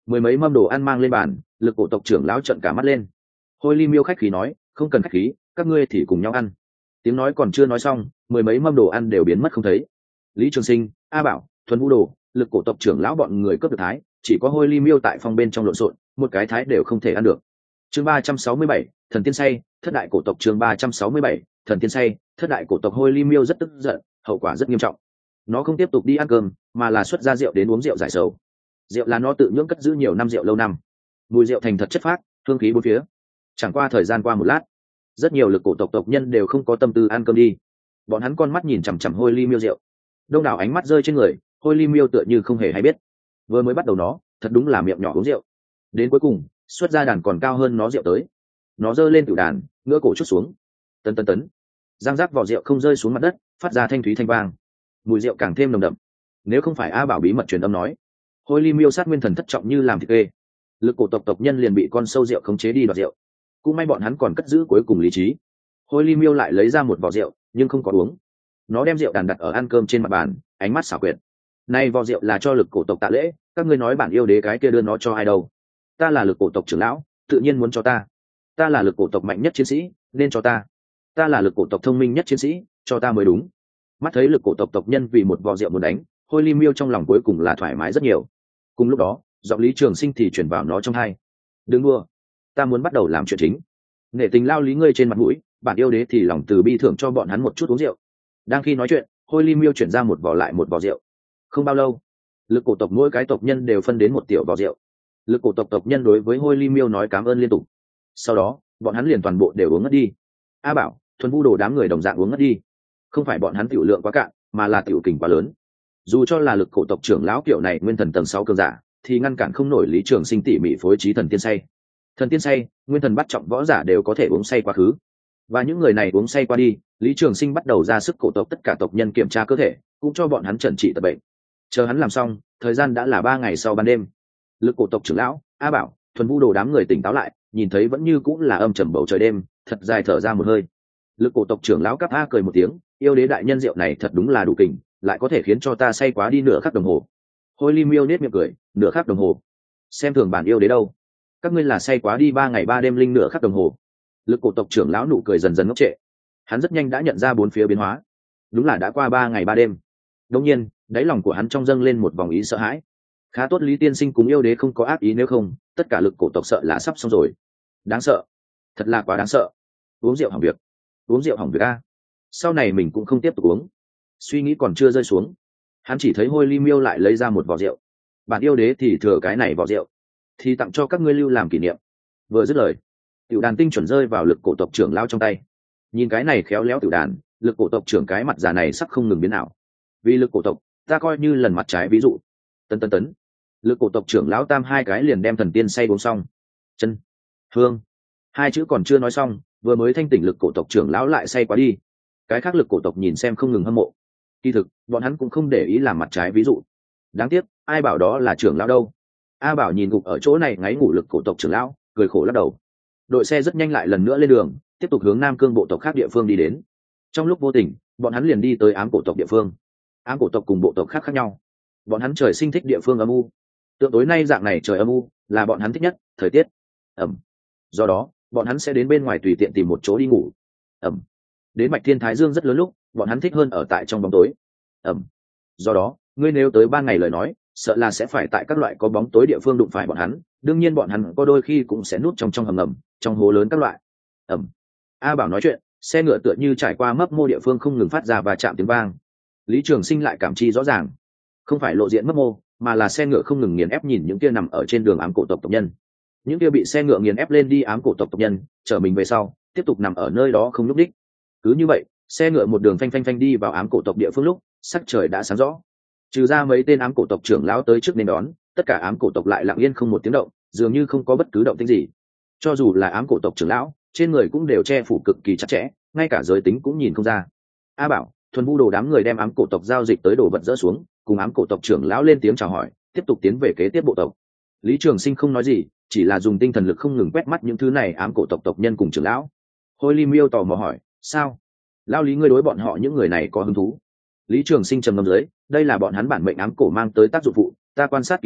Mười mấy mâm đồ ăn mang lên bàn, lực cổ tộc trưởng lão trợn cả mắt lên. Hôi Ly Miêu khách khí nói, không cần khách khí, các ngươi thì cùng nhau ăn. Tiếng nói còn chưa nói xong, mười mấy mâm đồ ăn đều biến mất không thấy. Lý Trường Sinh, A Bảo, Thuần Vũ Đồ, lực cổ tộc trưởng lão bọn người cướp được thái, chỉ có Hôi Ly Miêu tại phòng bên trong lộn xộn, một cái thái đều không thể ăn được. Chương 367, thần tiên say, thất đại cổ tộc. Chương 367, thần tiên say, thất đại cổ tộc. Hôi Ly Miêu rất tức giận, hậu quả rất nghiêm trọng. Nó không tiếp tục đi ăn cơm, mà là xuất ra rượu đến uống rượu giải sầu. Rượu là nó tự nhưỡng cất giữ nhiều năm rượu lâu năm, mùi rượu thành thật chất phác, hương khí bốn phía. Chẳng qua thời gian qua một lát, rất nhiều lực cổ tộc tộc nhân đều không có tâm tư ăn cơm đi. Bọn hắn con mắt nhìn chằm chằm Hôi Ly Miêu rượu, đông đảo ánh mắt rơi trên người. Hôi Ly Miêu tựa như không hề hay biết, vừa mới bắt đầu nó thật đúng là miệng nhỏ uống rượu, đến cuối cùng xuất ra đàn còn cao hơn nó rượu tới. Nó giơ lên tiểu đàn, ngửa cổ chút xuống, tấn tấn tấn, giang rác vỏ rượu không rơi xuống mặt đất, phát ra thanh thúy thanh vang, mùi rượu càng thêm nồng đậm. Nếu không phải A Bảo bí mật truyền âm nói, Hôi Ly Miêu sát nguyên thần thất trọng như làm thịt kê, lực cổ tộc tộc nhân liền bị con sâu rượu khống chế đi đoạt rượu. Cũng may bọn hắn còn cất giữ cuối cùng lý trí. Hôi Ly Miêu lại lấy ra một vỏ rượu, nhưng không có uống. Nó đem rượu đàn đặt ở ăn cơm trên mặt bàn, ánh mắt xảo quyệt. Này vỏ rượu là cho lực cổ tộc tạ lễ, các ngươi nói bản yêu đế cái kia đưa nó cho ai đâu? Ta là lực cổ tộc trưởng lão, tự nhiên muốn cho ta. Ta là lực cổ tộc mạnh nhất chiến sĩ, nên cho ta. Ta là lực cổ tộc thông minh nhất chiến sĩ, cho ta mới đúng. Mắt thấy lực cổ tộc tộc nhân vì một vỏ rượu muốn đánh, Hôi Ly Miêu trong lòng cuối cùng là thoải mái rất nhiều. Cùng lúc đó, giọng Lý Trường Sinh thì chuyển vào nó trong tai. Đừng đua, ta muốn bắt đầu làm chuyện chính. Nể tình lao lý ngươi trên mặt mũi, bản yêu đế thì lòng từ bi thưởng cho bọn hắn một chút uống rượu. Đang khi nói chuyện, Hôi Ly Miêu chuyển ra một vỏ lại một vỏ rượu. Không bao lâu, lực cổ tộc mỗi cái tộc nhân đều phân đến một tiểu vỏ rượu. Lực cổ tộc tộc nhân đối với Hôi Ly Miêu nói cảm ơn liên tục. Sau đó bọn hắn liền toàn bộ đều uống ngất đi. A Bảo, Thuần Vũ Đồ đám người đồng dạng uống ngất đi. Không phải bọn hắn tiểu lượng quá cạn, mà là tiểu kình quá lớn. Dù cho là lực cổ tộc trưởng lão kiểu này nguyên thần tầng 6 cường giả, thì ngăn cản không nổi Lý Trường Sinh tỉ mỉ phối trí thần tiên say. Thần tiên say, nguyên thần bắt trọng võ giả đều có thể uống say quá khứ. Và những người này uống say qua đi, Lý Trường Sinh bắt đầu ra sức cổ tộc tất cả tộc nhân kiểm tra cơ thể, cũng cho bọn hắn chẩn trị tật bệnh. Chờ hắn làm xong, thời gian đã là 3 ngày sau ban đêm. Lực cổ tộc trưởng lão, A Bảo, Thuần Vũ Đồ đám người tỉnh táo lại, nhìn thấy vẫn như cũng là âm trầm bầu trời đêm, thật dài thở ra một hơi. Lực cổ tộc trưởng lão Cáp A cười một tiếng, yêu đế đại nhân rượu này thật đúng là đủ kình, lại có thể khiến cho ta say quá đi nửa khắc đồng hồ. Hôi Ly Miêu nết miệng cười, nửa khắc đồng hồ? Xem thường bản yêu đế đâu? Các ngươi là say quá đi 3 ngày 3 đêm linh nửa khắc đồng hồ. Lực cổ tộc trưởng lão nụ cười dần dần ngốc trệ. Hắn rất nhanh đã nhận ra bốn phía biến hóa. Đúng là đã qua 3 ngày 3 đêm. Đột nhiên, đáy lòng của hắn trong dâng lên một vòng ý sợ hãi. Khá tốt Lý tiên sinh cùng yêu đế không có ác ý, nếu không, tất cả lực cổ tộc sợ là sắp xong rồi. Đáng sợ, thật là quá đáng sợ. Uống rượu hỏng việc, uống rượu hỏng việc a. Sau này mình cũng không tiếp tục uống. Suy nghĩ còn chưa rơi xuống, hắn chỉ thấy Hôi Ly Miêu lại lấy ra một vỏ rượu. Bản yêu đế thì thừa cái này vỏ rượu, thì tặng cho các ngươi lưu làm kỷ niệm. Vừa dứt lời, tiểu đàn tinh chuẩn rơi vào lực cổ tộc trưởng lao trong tay. Nhìn cái này khéo léo tiểu đàn, lực cổ tộc trưởng cái mặt già này sắp không ngừng biến ảo. Vì lực cổ tộc, ta coi như lần mặt trái ví dụ. Tấn tấn tấn, lực cổ tộc trưởng lão tam hai cái liền đem thần tiên say uống xong. Chân, hương, hai chữ còn chưa nói xong, vừa mới thanh tỉnh lực cổ tộc trưởng lão lại say quá đi. Cái khác lực cổ tộc nhìn xem không ngừng hâm mộ. Kỳ thực bọn hắn cũng không để ý làm mặt trái ví dụ. Đáng tiếc, ai bảo đó là trưởng lão đâu. A Bảo nhìn gục ở chỗ này ngáy ngủ lực cổ tộc trưởng lão, cười khổ lắc đầu. Đội xe rất nhanh lại lần nữa lên đường, tiếp tục hướng Nam Cương bộ tộc khác địa phương đi đến. Trong lúc vô tình, bọn hắn liền đi tới ám cổ tộc địa phương. Ám cổ tộc cùng bộ tộc khác khác nhau, bọn hắn trời sinh thích địa phương âm u. Tượng tối nay dạng này trời âm u là bọn hắn thích nhất, thời tiết ẩm. Do đó, bọn hắn sẽ đến bên ngoài tùy tiện tìm một chỗ đi ngủ. Ẩm. Đến Bạch Thiên Thái Dương rất lớn lúc, bọn hắn thích hơn ở tại trong bóng tối. Ẩm. Do đó, ngươi nếu tới ban ngày lời nói, sợ là sẽ phải tại các loại có bóng tối địa phương đụng phải bọn hắn. Đương nhiên bọn hắn có đôi khi cũng sẽ núp trong hầm ngầm, trong hố lớn các loại. Ẩm. A Bảo nói chuyện, xe ngựa tựa như trải qua mấp mô địa phương không ngừng phát ra và chạm tiếng vang. Lý Trường Sinh lại cảm chi rõ ràng, không phải lộ diện mấp mô, mà là xe ngựa không ngừng nghiền ép nhìn những kia nằm ở trên đường ám cổ tộc tộc nhân. Những kia bị xe ngựa nghiền ép lên đi ám cổ tộc tộc nhân, chở mình về sau, tiếp tục nằm ở nơi đó không nhúc đích. Cứ như vậy, xe ngựa một đường phanh phanh phanh đi vào ám cổ tộc địa phương lúc, sắc trời đã sáng rõ. Trừ ra mấy tên ám cổ tộc trưởng lão tới trước nên đón, tất cả ám cổ tộc lại lặng yên không một tiếng động, dường như không có bất cứ động tĩnh gì. Cho dù là ám cổ tộc trưởng lão, trên người cũng đều che phủ cực kỳ chặt chẽ, ngay cả giới tính cũng nhìn không ra. A Bảo, Thuần Vũ Đồ đám người đem ám cổ tộc giao dịch tới đồ vật dỡ xuống, cùng ám cổ tộc trưởng lão lên tiếng chào hỏi, tiếp tục tiến về kế tiếp bộ tộc. Lý Trường Sinh không nói gì, chỉ là dùng tinh thần lực không ngừng quét mắt những thứ này ám cổ tộc tộc nhân cùng trưởng lão. Hôi Ly Miêu tò mò hỏi, sao? Lão Lý ngươi đối bọn họ những người này có hứng thú? Lý Trường Sinh trầm ngâm dưới, đây là bọn hắn bản mệnh ám cổ mang tới tác dụng phụ, ta quan sát kỹ dưới,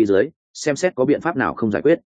xem xét có biện pháp nào không giải quyết.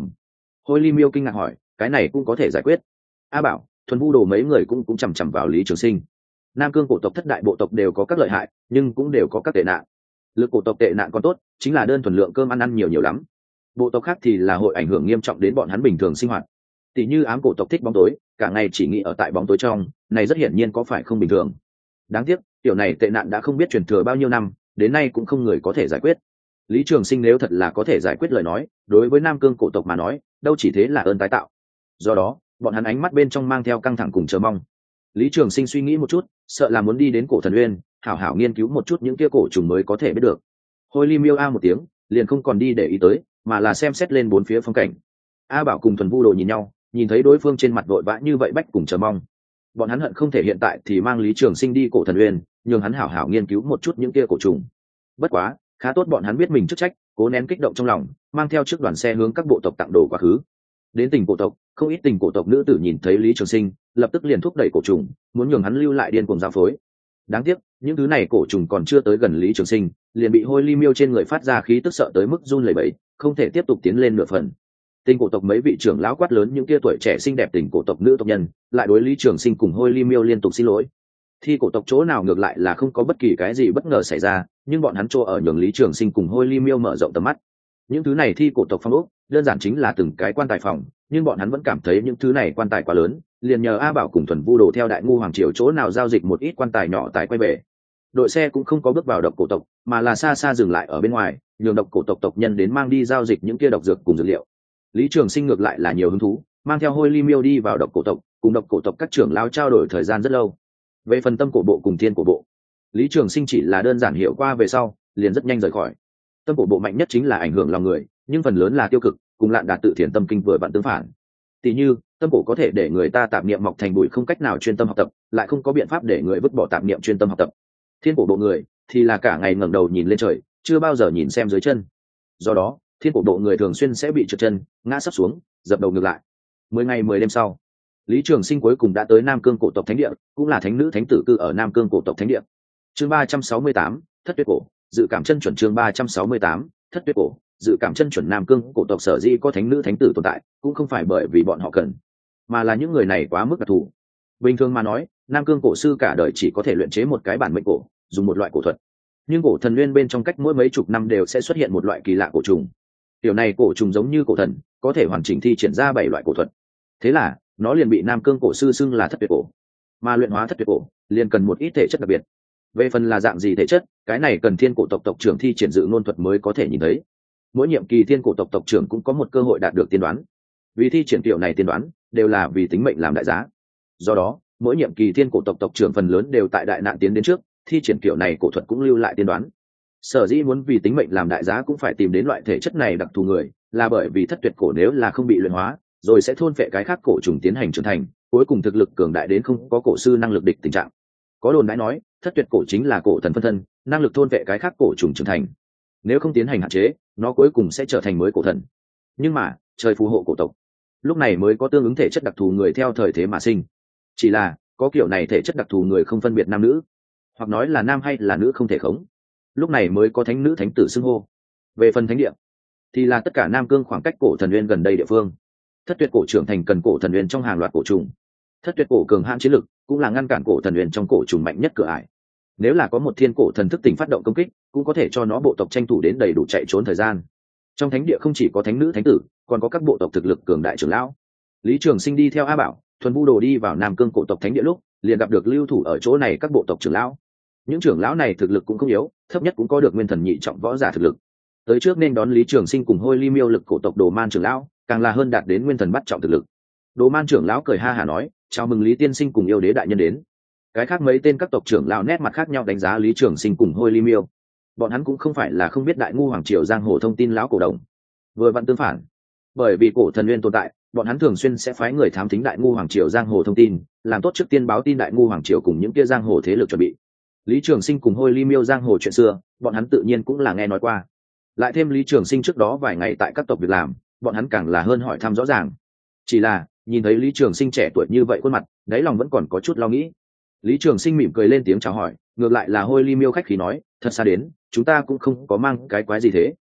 Hôi Ly Miêu kinh ngạc hỏi, cái này cũng có thể giải quyết? A Bảo, Thuần Vu Đồ mấy người cũng chằm chằm vào Lý Trường Sinh. Nam Cương cổ tộc thất đại bộ tộc đều có các lợi hại, nhưng cũng đều có các tệ nạn. Lực cổ tộc tệ nạn còn tốt, chính là đơn thuần lượng cơm ăn nhiều lắm. Bộ tộc khác thì là hội ảnh hưởng nghiêm trọng đến bọn hắn bình thường sinh hoạt. Tỷ như ám cổ tộc thích bóng tối, cả ngày chỉ nghĩ ở tại bóng tối trong, này rất hiển nhiên có phải không bình thường. Đáng tiếc, tiểu này tệ nạn đã không biết truyền thừa bao nhiêu năm, đến nay cũng không người có thể giải quyết. Lý Trường Sinh nếu thật là có thể giải quyết lời nói, đối với Nam Cương cổ tộc mà nói, đâu chỉ thế là ơn tái tạo. Do đó, bọn hắn ánh mắt bên trong mang theo căng thẳng cùng chờ mong. Lý Trường Sinh suy nghĩ một chút, sợ là muốn đi đến cổ thần uyên, hảo hảo nghiên cứu một chút những kia cổ trùng mới có thể biết được. Hôi Ly Miêu a một tiếng, liền không còn đi để ý tới, mà là xem xét lên bốn phía phong cảnh. A Bảo cùng Thuần Vu Đồ nhìn nhau, nhìn thấy đối phương trên mặt vội vã như vậy bách cùng chờ mong. Bọn hắn hận không thể hiện tại thì mang Lý Trường Sinh đi cổ thần uyên, nhường hắn hảo hảo nghiên cứu một chút những kia cổ trùng. Bất quá, khá tốt bọn hắn biết mình chức trách, cố nén kích động trong lòng, mang theo chiếc đoàn xe hướng các bộ tộc tặng đồ quá khứ. Đến tỉnh cổ tộc, không ít tỉnh cổ tộc nữ tử nhìn thấy Lý Trường Sinh, lập tức liền thúc đẩy cổ trùng, muốn nhường hắn lưu lại điên cuồng giao phối. Đáng tiếc, những thứ này cổ trùng còn chưa tới gần Lý Trường Sinh, liền bị Hôi Ly Miêu trên người phát ra khí tức sợ tới mức run lẩy bẩy, không thể tiếp tục tiến lên nửa phần. Tỉnh cổ tộc mấy vị trưởng lão quát lớn những kia tuổi trẻ xinh đẹp tỉnh cổ tộc nữ tộc nhân, lại đối Lý Trường Sinh cùng Hôi Ly Miêu liên tục xin lỗi. Thi cổ tộc chỗ nào ngược lại là không có bất kỳ cái gì bất ngờ xảy ra, nhưng bọn hắn chỗ ở nhường Lý Trường Sinh cùng Hôi Ly Miêu mở rộng tầm mắt. Những thứ này thi cổ tộc phong ốc, đơn giản chính là từng cái quan tài phòng, nhưng bọn hắn vẫn cảm thấy những thứ này quan tài quá lớn, liền nhờ A Bảo cùng Thuần Vu Đồ theo Đại Ngu Hoàng Triều chỗ nào giao dịch một ít quan tài nhỏ tài quay về. Đội xe cũng không có bước vào độc cổ tộc, mà là xa xa dừng lại ở bên ngoài, nhường độc cổ tộc tộc nhân đến mang đi giao dịch những kia độc dược cùng dược liệu. Lý Trường Sinh ngược lại là nhiều hứng thú, mang theo Hôi Ly Miêu đi vào độc cổ tộc, cùng độc cổ tộc các trưởng lão trao đổi thời gian rất lâu. Về phần tâm cổ bộ cùng thiên cổ bộ, Lý Trường Sinh chỉ là đơn giản hiểu qua về sau, liền rất nhanh rời khỏi. Tâm cổ bộ mạnh nhất chính là ảnh hưởng lòng người, nhưng phần lớn là tiêu cực, cùng Lạn Đạt tự thiền tâm kinh vừa vặn tương phản. Tỷ như, tâm cổ có thể để người ta tạp niệm mọc thành bụi không cách nào chuyên tâm học tập, lại không có biện pháp để người vứt bỏ tạp niệm chuyên tâm học tập. Thiên cổ bộ người thì là cả ngày ngẩng đầu nhìn lên trời, chưa bao giờ nhìn xem dưới chân. Do đó, thiên cổ bộ người thường xuyên sẽ bị trượt chân, ngã sấp xuống, dập đầu ngược lại. 10 ngày 10 đêm sau, Lý Trường Sinh cuối cùng đã tới Nam Cương cổ tộc thánh địa, cũng là thánh nữ thánh tử cư ở Nam Cương cổ tộc thánh địa. Chương 368, Thất Tuyết cổ, dự cảm chân chuẩn. Chương 368, Thất Tuyết cổ, dự cảm chân chuẩn. Nam Cương cổ tộc sở dĩ có thánh nữ thánh tử tồn tại, cũng không phải bởi vì bọn họ cần, mà là những người này quá mức đặc thù. Bình thường mà nói, Nam Cương cổ sư cả đời chỉ có thể luyện chế một cái bản mệnh cổ, dùng một loại cổ thuật. Nhưng cổ thần nguyên bên trong cách mỗi mấy chục năm đều sẽ xuất hiện một loại kỳ lạ cổ trùng. Điều này cổ trùng giống như cổ thần, có thể hoàn chỉnh thi triển ra 7 loại cổ thuật. Thế là, nó liền bị Nam Cương cổ sư xưng là Thất Tuyệt cổ. Mà luyện hóa Thất Tuyệt cổ, liền cần một ít thể chất đặc biệt. Về phần là dạng gì thể chất, cái này cần thiên cổ tộc tộc trưởng thi triển dự ngôn thuật mới có thể nhìn thấy. Mỗi nhiệm kỳ thiên cổ tộc tộc trưởng cũng có một cơ hội đạt được tiên đoán. Vì thi triển tiểu này tiên đoán, đều là vì tính mệnh làm đại giá. Do đó, mỗi nhiệm kỳ thiên cổ tộc tộc trưởng phần lớn đều tại đại nạn tiến đến trước, thi triển kiểu này cổ thuật cũng lưu lại tiên đoán. Sở dĩ muốn vì tính mệnh làm đại giá cũng phải tìm đến loại thể chất này đặc thù người, là bởi vì Thất Tuyệt cổ nếu là không bị luyện hóa, rồi sẽ thôn phệ cái khác cổ trùng tiến hành trưởng thành, cuối cùng thực lực cường đại đến không có cổ sư năng lực địch tình trạng. Có đồn đãi nói, Thất Tuyệt cổ chính là cổ thần phân thân, năng lực thôn phệ cái khác cổ trùng trưởng thành. Nếu không tiến hành hạn chế, nó cuối cùng sẽ trở thành mới cổ thần. Nhưng mà, trời phù hộ cổ tộc, lúc này mới có tương ứng thể chất đặc thù người theo thời thế mà sinh. Chỉ là, có kiểu này thể chất đặc thù người không phân biệt nam nữ, hoặc nói là nam hay là nữ không thể khống. Lúc này mới có thánh nữ thánh tử xưng hô. Về phần thánh địa, thì là tất cả Nam Cương khoảng cách cổ thần nguyên gần đây địa phương. Thất Tuyệt cổ trưởng thành cần cổ thần nguyên trong hàng loạt cổ trùng. Thất Tuyệt cổ cường hãn chiến lực, cũng là ngăn cản cổ thần nguyên trong cổ trùng mạnh nhất cửa ải. Nếu là có một thiên cổ thần thức tỉnh phát động công kích, cũng có thể cho nó bộ tộc tranh thủ đến đầy đủ chạy trốn thời gian. Trong thánh địa không chỉ có thánh nữ thánh tử, còn có các bộ tộc thực lực cường đại trưởng lão. Lý Trường Sinh đi theo A Bảo, Thuần Vu Đồ đi vào Nam Cương cổ tộc thánh địa lúc, liền gặp được lưu thủ ở chỗ này các bộ tộc trưởng lão. Những trưởng lão này thực lực cũng không yếu, thấp nhất cũng có được nguyên thần nhị trọng võ giả thực lực. Tới trước nên đón Lý Trường Sinh cùng Hôi Ly Miêu lực cổ tộc Đồ Man trưởng lão, càng là hơn đạt đến nguyên thần bắt trọng thực lực. Đồ Man trưởng lão cười ha hả nói, chào mừng Lý tiên sinh cùng yêu đế đại nhân đến. Cái khác mấy tên các tộc trưởng lão nét mặt khác nhau đánh giá Lý Trường Sinh cùng Hôi Ly Miêu. Bọn hắn cũng không phải là không biết Đại Ngu Hoàng Triều giang hồ thông tin lão cổ đồng, vừa vặn tương phản. Bởi vì cổ thần nguyên tồn tại, bọn hắn thường xuyên sẽ phái người thám thính Đại Ngu Hoàng Triều giang hồ thông tin, làm tốt trước tiên báo tin Đại Ngu Hoàng Triều cùng những kia giang hồ thế lực chuẩn bị. Lý Trường Sinh cùng Hôi Ly Miêu giang hồ chuyện xưa, bọn hắn tự nhiên cũng là nghe nói qua. Lại thêm Lý Trường Sinh trước đó vài ngày tại các tộc việc làm, bọn hắn càng là hơn hỏi thăm rõ ràng. Chỉ là nhìn thấy Lý Trường Sinh trẻ tuổi như vậy khuôn mặt, đáy lòng vẫn còn có chút lo nghĩ. Lý Trường Sinh mỉm cười lên tiếng chào hỏi, ngược lại là Hôi Ly Miêu khách khí nói, thật xa đến, chúng ta cũng không có mang cái quái gì thế,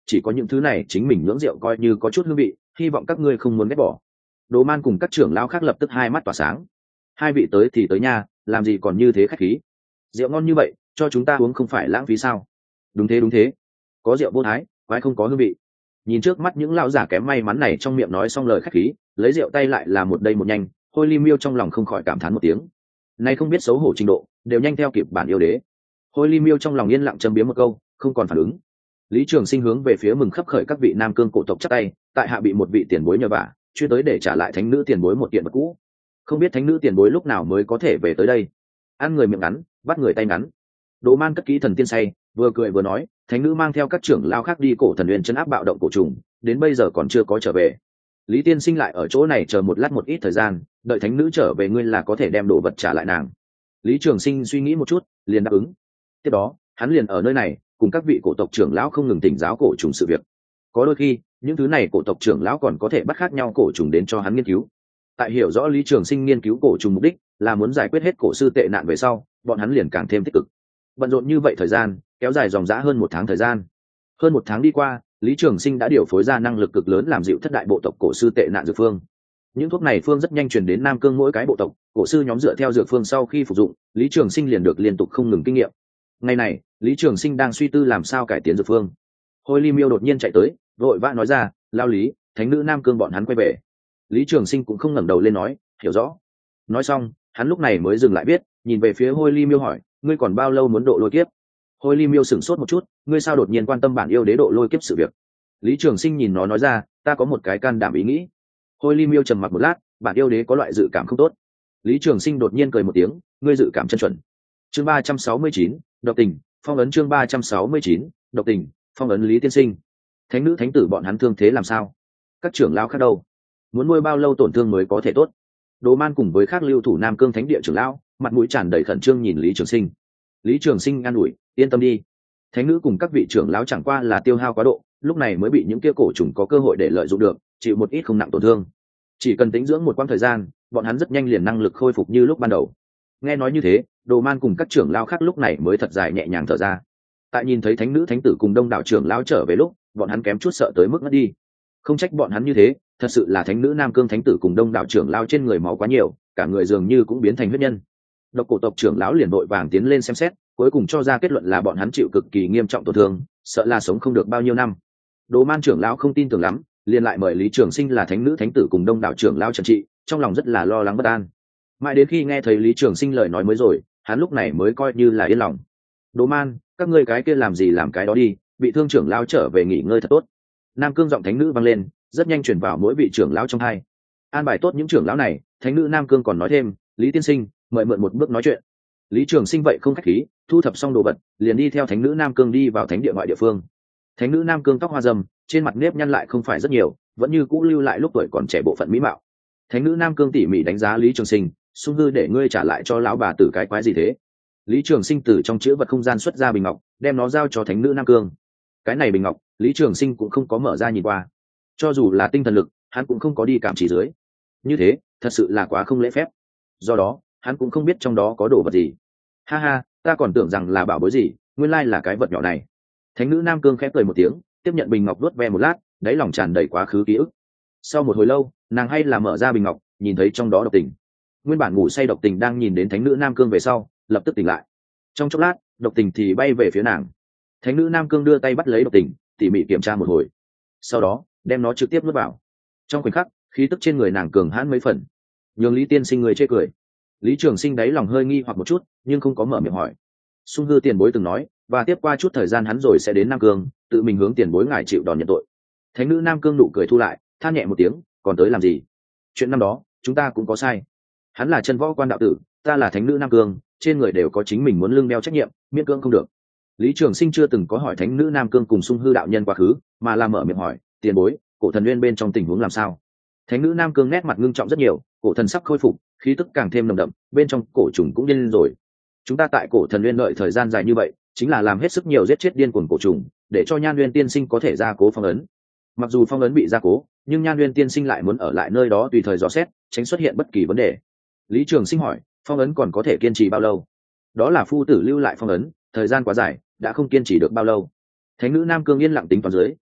chỉ có những thứ này chính mình nhưỡng rượu coi như có chút hương vị, hy vọng các ngươi không muốn ghét bỏ. Đồ Man cùng các trưởng lão khác lập tức hai mắt tỏa sáng. Hai vị tới thì tới nha, làm gì còn như thế khách khí. Rượu ngon như vậy, cho chúng ta uống không phải lãng phí sao? Đúng thế đúng thế, có rượu vô thái, quái không có hương vị. Nhìn trước mắt những lão giả kém may mắn này trong miệng nói xong lời khách khí, lấy rượu tay lại là một đây một nhanh, Hôi Ly Miêu trong lòng không khỏi cảm thán một tiếng. Nay không biết xấu hổ trình độ, đều nhanh theo kịp bản yêu đế. Hôi Ly Miêu trong lòng yên lặng châm biếm một câu, không còn phản ứng. Lý Trường Sinh hướng về phía mừng khấp khởi các vị Nam Cương cổ tộc chắp tay, tại hạ bị một vị tiền bối nhờ vả, chuyên tới để trả lại thánh nữ tiền bối một kiện vật cũ. Không biết thánh nữ tiền bối lúc nào mới có thể về tới đây. Ăn người miệng ngắn, bắt người tay ngắn. Đỗ Man cất kỹ thần tiên say, vừa cười vừa nói, thánh nữ mang theo các trưởng lao khác đi cổ thần uyên trấn áp bạo động cổ trùng, đến bây giờ còn chưa có trở về. Lý tiên sinh lại ở chỗ này chờ một lát một ít thời gian, đợi thánh nữ trở về ngươi là có thể đem đồ vật trả lại nàng. Lý Trường Sinh suy nghĩ một chút, liền đáp ứng. Tiếp đó, hắn liền ở nơi này cùng các vị cổ tộc trưởng lão không ngừng tỉnh giáo cổ trùng sự việc. Có đôi khi, những thứ này cổ tộc trưởng lão còn có thể bắt khác nhau cổ trùng đến cho hắn nghiên cứu. Tại hiểu rõ Lý Trường Sinh nghiên cứu cổ trùng mục đích là muốn giải quyết hết cổ sư tệ nạn về sau, bọn hắn liền càng thêm tích cực. Bận rộn như vậy thời gian kéo dài dòng dã hơn một tháng thời gian. Hơn một tháng đi qua, Lý Trường Sinh đã điều phối ra năng lực cực lớn làm dịu thất đại bộ tộc cổ sư tệ nạn dược phương. Những thuốc này phương rất nhanh truyền đến Nam Cương mỗi cái bộ tộc, cổ sư nhóm dựa theo dược phương sau khi phục dụng, Lý Trường Sinh liền được liên tục không ngừng kinh nghiệm. Ngày này, Lý Trường Sinh đang suy tư làm sao cải tiến dược phương. Hôi Ly Miêu đột nhiên chạy tới, vội vã nói ra, lao Lý, thánh nữ Nam Cương bọn hắn quay về. Lý Trường Sinh cũng không ngẩng đầu lên nói, hiểu rõ. Nói xong, hắn lúc này mới dừng lại biết, nhìn về phía Hôi Ly Miêu hỏi, ngươi còn bao lâu muốn độ lôi kiếp? Hôi Ly Miêu sửng sốt một chút, ngươi sao đột nhiên quan tâm bản yêu đế độ lôi kiếp sự việc? Lý Trường Sinh nhìn nó nói ra, ta có một cái can đảm ý nghĩ. Hôi Ly Miêu trầm mặc một lát, bản yêu đế có loại dự cảm không tốt. Lý Trường Sinh đột nhiên cười một tiếng, ngươi dự cảm chân chuẩn. Chương 369, độc tình, phong ấn chương 369, độc tình, phong ấn Lý tiên sinh. Thánh nữ thánh tử bọn hắn thương thế làm sao? Các trưởng lão khác đâu? Muốn nuôi bao lâu tổn thương mới có thể tốt? Đồ Man cùng với các lưu thủ Nam Cương Thánh địa trưởng lão, mặt mũi tràn đầy khẩn trương nhìn Lý Trường Sinh. Lý Trường Sinh an ủi, yên tâm đi. Thánh nữ cùng các vị trưởng lão chẳng qua là tiêu hao quá độ, lúc này mới bị những kia cổ trùng có cơ hội để lợi dụng được, chịu một ít không nặng tổn thương. Chỉ cần tĩnh dưỡng một quãng thời gian, bọn hắn rất nhanh liền năng lực khôi phục như lúc ban đầu. Nghe nói như thế, Đồ Man cùng các trưởng lão khác lúc này mới thật dài nhẹ nhàng thở ra. Tại nhìn thấy thánh nữ thánh tử cùng đông đảo trưởng lão trở về lúc, bọn hắn kém chút sợ tới mức ngất đi. Không trách bọn hắn như thế, thật sự là thánh nữ Nam Cương thánh tử cùng đông đảo trưởng lão trên người máu quá nhiều, cả người dường như cũng biến thành huyết nhân. Độc cổ tộc trưởng lão liền vội vàng tiến lên xem xét, cuối cùng cho ra kết luận là bọn hắn chịu cực kỳ nghiêm trọng tổn thương, sợ là sống không được bao nhiêu năm. Đồ Man trưởng lão không tin tưởng lắm, liền lại mời Lý Trường Sinh là thánh nữ thánh tử cùng đông đảo trưởng lão trần trị, trong lòng rất là lo lắng bất an. Mãi đến khi nghe thấy Lý Trường Sinh lời nói mới rồi, hắn lúc này mới coi như là yên lòng. Đồ Man, các ngươi cái kia làm gì làm cái đó đi, bị thương trưởng lão trở về nghỉ ngơi thật tốt. Nam Cương giọng thánh nữ vang lên, rất nhanh truyền vào mỗi vị trưởng lão trong hai. An bài tốt những trưởng lão này, thánh nữ Nam Cương còn nói thêm, Lý tiên sinh, mời mượn một bước nói chuyện. Lý Trường Sinh vậy không khách khí, thu thập xong đồ vật, liền đi theo thánh nữ Nam Cương đi vào thánh địa ngoại địa phương. Thánh nữ Nam Cương tóc hoa râm, trên mặt nếp nhăn lại không phải rất nhiều, vẫn như cũ lưu lại lúc tuổi còn trẻ bộ phận mỹ mạo. Thánh nữ Nam Cương tỉ mỉ đánh giá Lý Trường Sinh, sung hư để ngươi trả lại cho lão bà tử cái quái gì thế? Lý Trường Sinh từ trong chữ vật không gian xuất ra bình ngọc, đem nó giao cho thánh nữ Nam Cương. Cái này bình ngọc, Lý Trường Sinh cũng không có mở ra nhìn qua. Cho dù là tinh thần lực, hắn cũng không có đi cảm chỉ dưới. Như thế, thật sự là quá không lễ phép. Do đó, hắn cũng không biết trong đó có đồ vật gì. Ha ha, ta còn tưởng rằng là bảo bối gì, nguyên lai là cái vật nhỏ này. Thánh nữ Nam Cương khẽ cười một tiếng, tiếp nhận bình ngọc vuốt ve một lát, đáy lòng tràn đầy quá khứ ký ức. Sau một hồi lâu, nàng hay là mở ra bình ngọc, nhìn thấy trong đó độc tình. Nguyên bản ngủ say độc tình đang nhìn đến thánh nữ Nam Cương về sau, lập tức tỉnh lại. Trong chốc lát, độc tình thì bay về phía nàng. Thánh nữ Nam Cương đưa tay bắt lấy độc tình, tỉ mỉ kiểm tra một hồi, sau đó đem nó trực tiếp nuốt vào. Trong khoảnh khắc, khí tức trên người nàng cường hãn mấy phần. Nhường Lý tiên sinh người chê cười. Lý Trường Sinh đáy lòng hơi nghi hoặc một chút, nhưng không có mở miệng hỏi. Sung hư tiền bối từng nói, và tiếp qua chút thời gian hắn rồi sẽ đến Nam Cương, tự mình hướng tiền bối ngài chịu đòn nhận tội. Thánh nữ Nam Cương nụ cười thu lại, than nhẹ một tiếng, còn tới làm gì? Chuyện năm đó, chúng ta cũng có sai. Hắn là chân võ quan đạo tử, ta là thánh nữ Nam Cương, trên người đều có chính mình muốn lưng đeo trách nhiệm, miễn cưỡng không được. Lý Trường Sinh chưa từng có hỏi thánh nữ Nam Cương cùng Sung hư đạo nhân quá khứ, mà là mở miệng hỏi, tiền bối, cổ thần nguyên bên trong tình huống làm sao? Thánh nữ Nam Cương nét mặt ngưng trọng rất nhiều, cổ thần sắp khôi phục, khí tức càng thêm nồng đậm, bên trong cổ trùng cũng điên lên rồi. Chúng ta tại cổ thần nguyên đợi thời gian dài như vậy, chính là làm hết sức nhiều giết chết điên cuồng cổ trùng, để cho Nhan Nguyên tiên sinh có thể gia cố phong ấn. Mặc dù phong ấn bị gia cố, nhưng Nhan Nguyên tiên sinh lại muốn ở lại nơi đó tùy thời dò xét, tránh xuất hiện bất kỳ vấn đề. Lý Trường Sinh hỏi, phong ấn còn có thể kiên trì bao lâu? Đó là phu tử lưu lại phong ấn, thời gian quá dài, đã không kiên trì được bao lâu. Thánh nữ Nam Cương yên lặng tính toán dưới,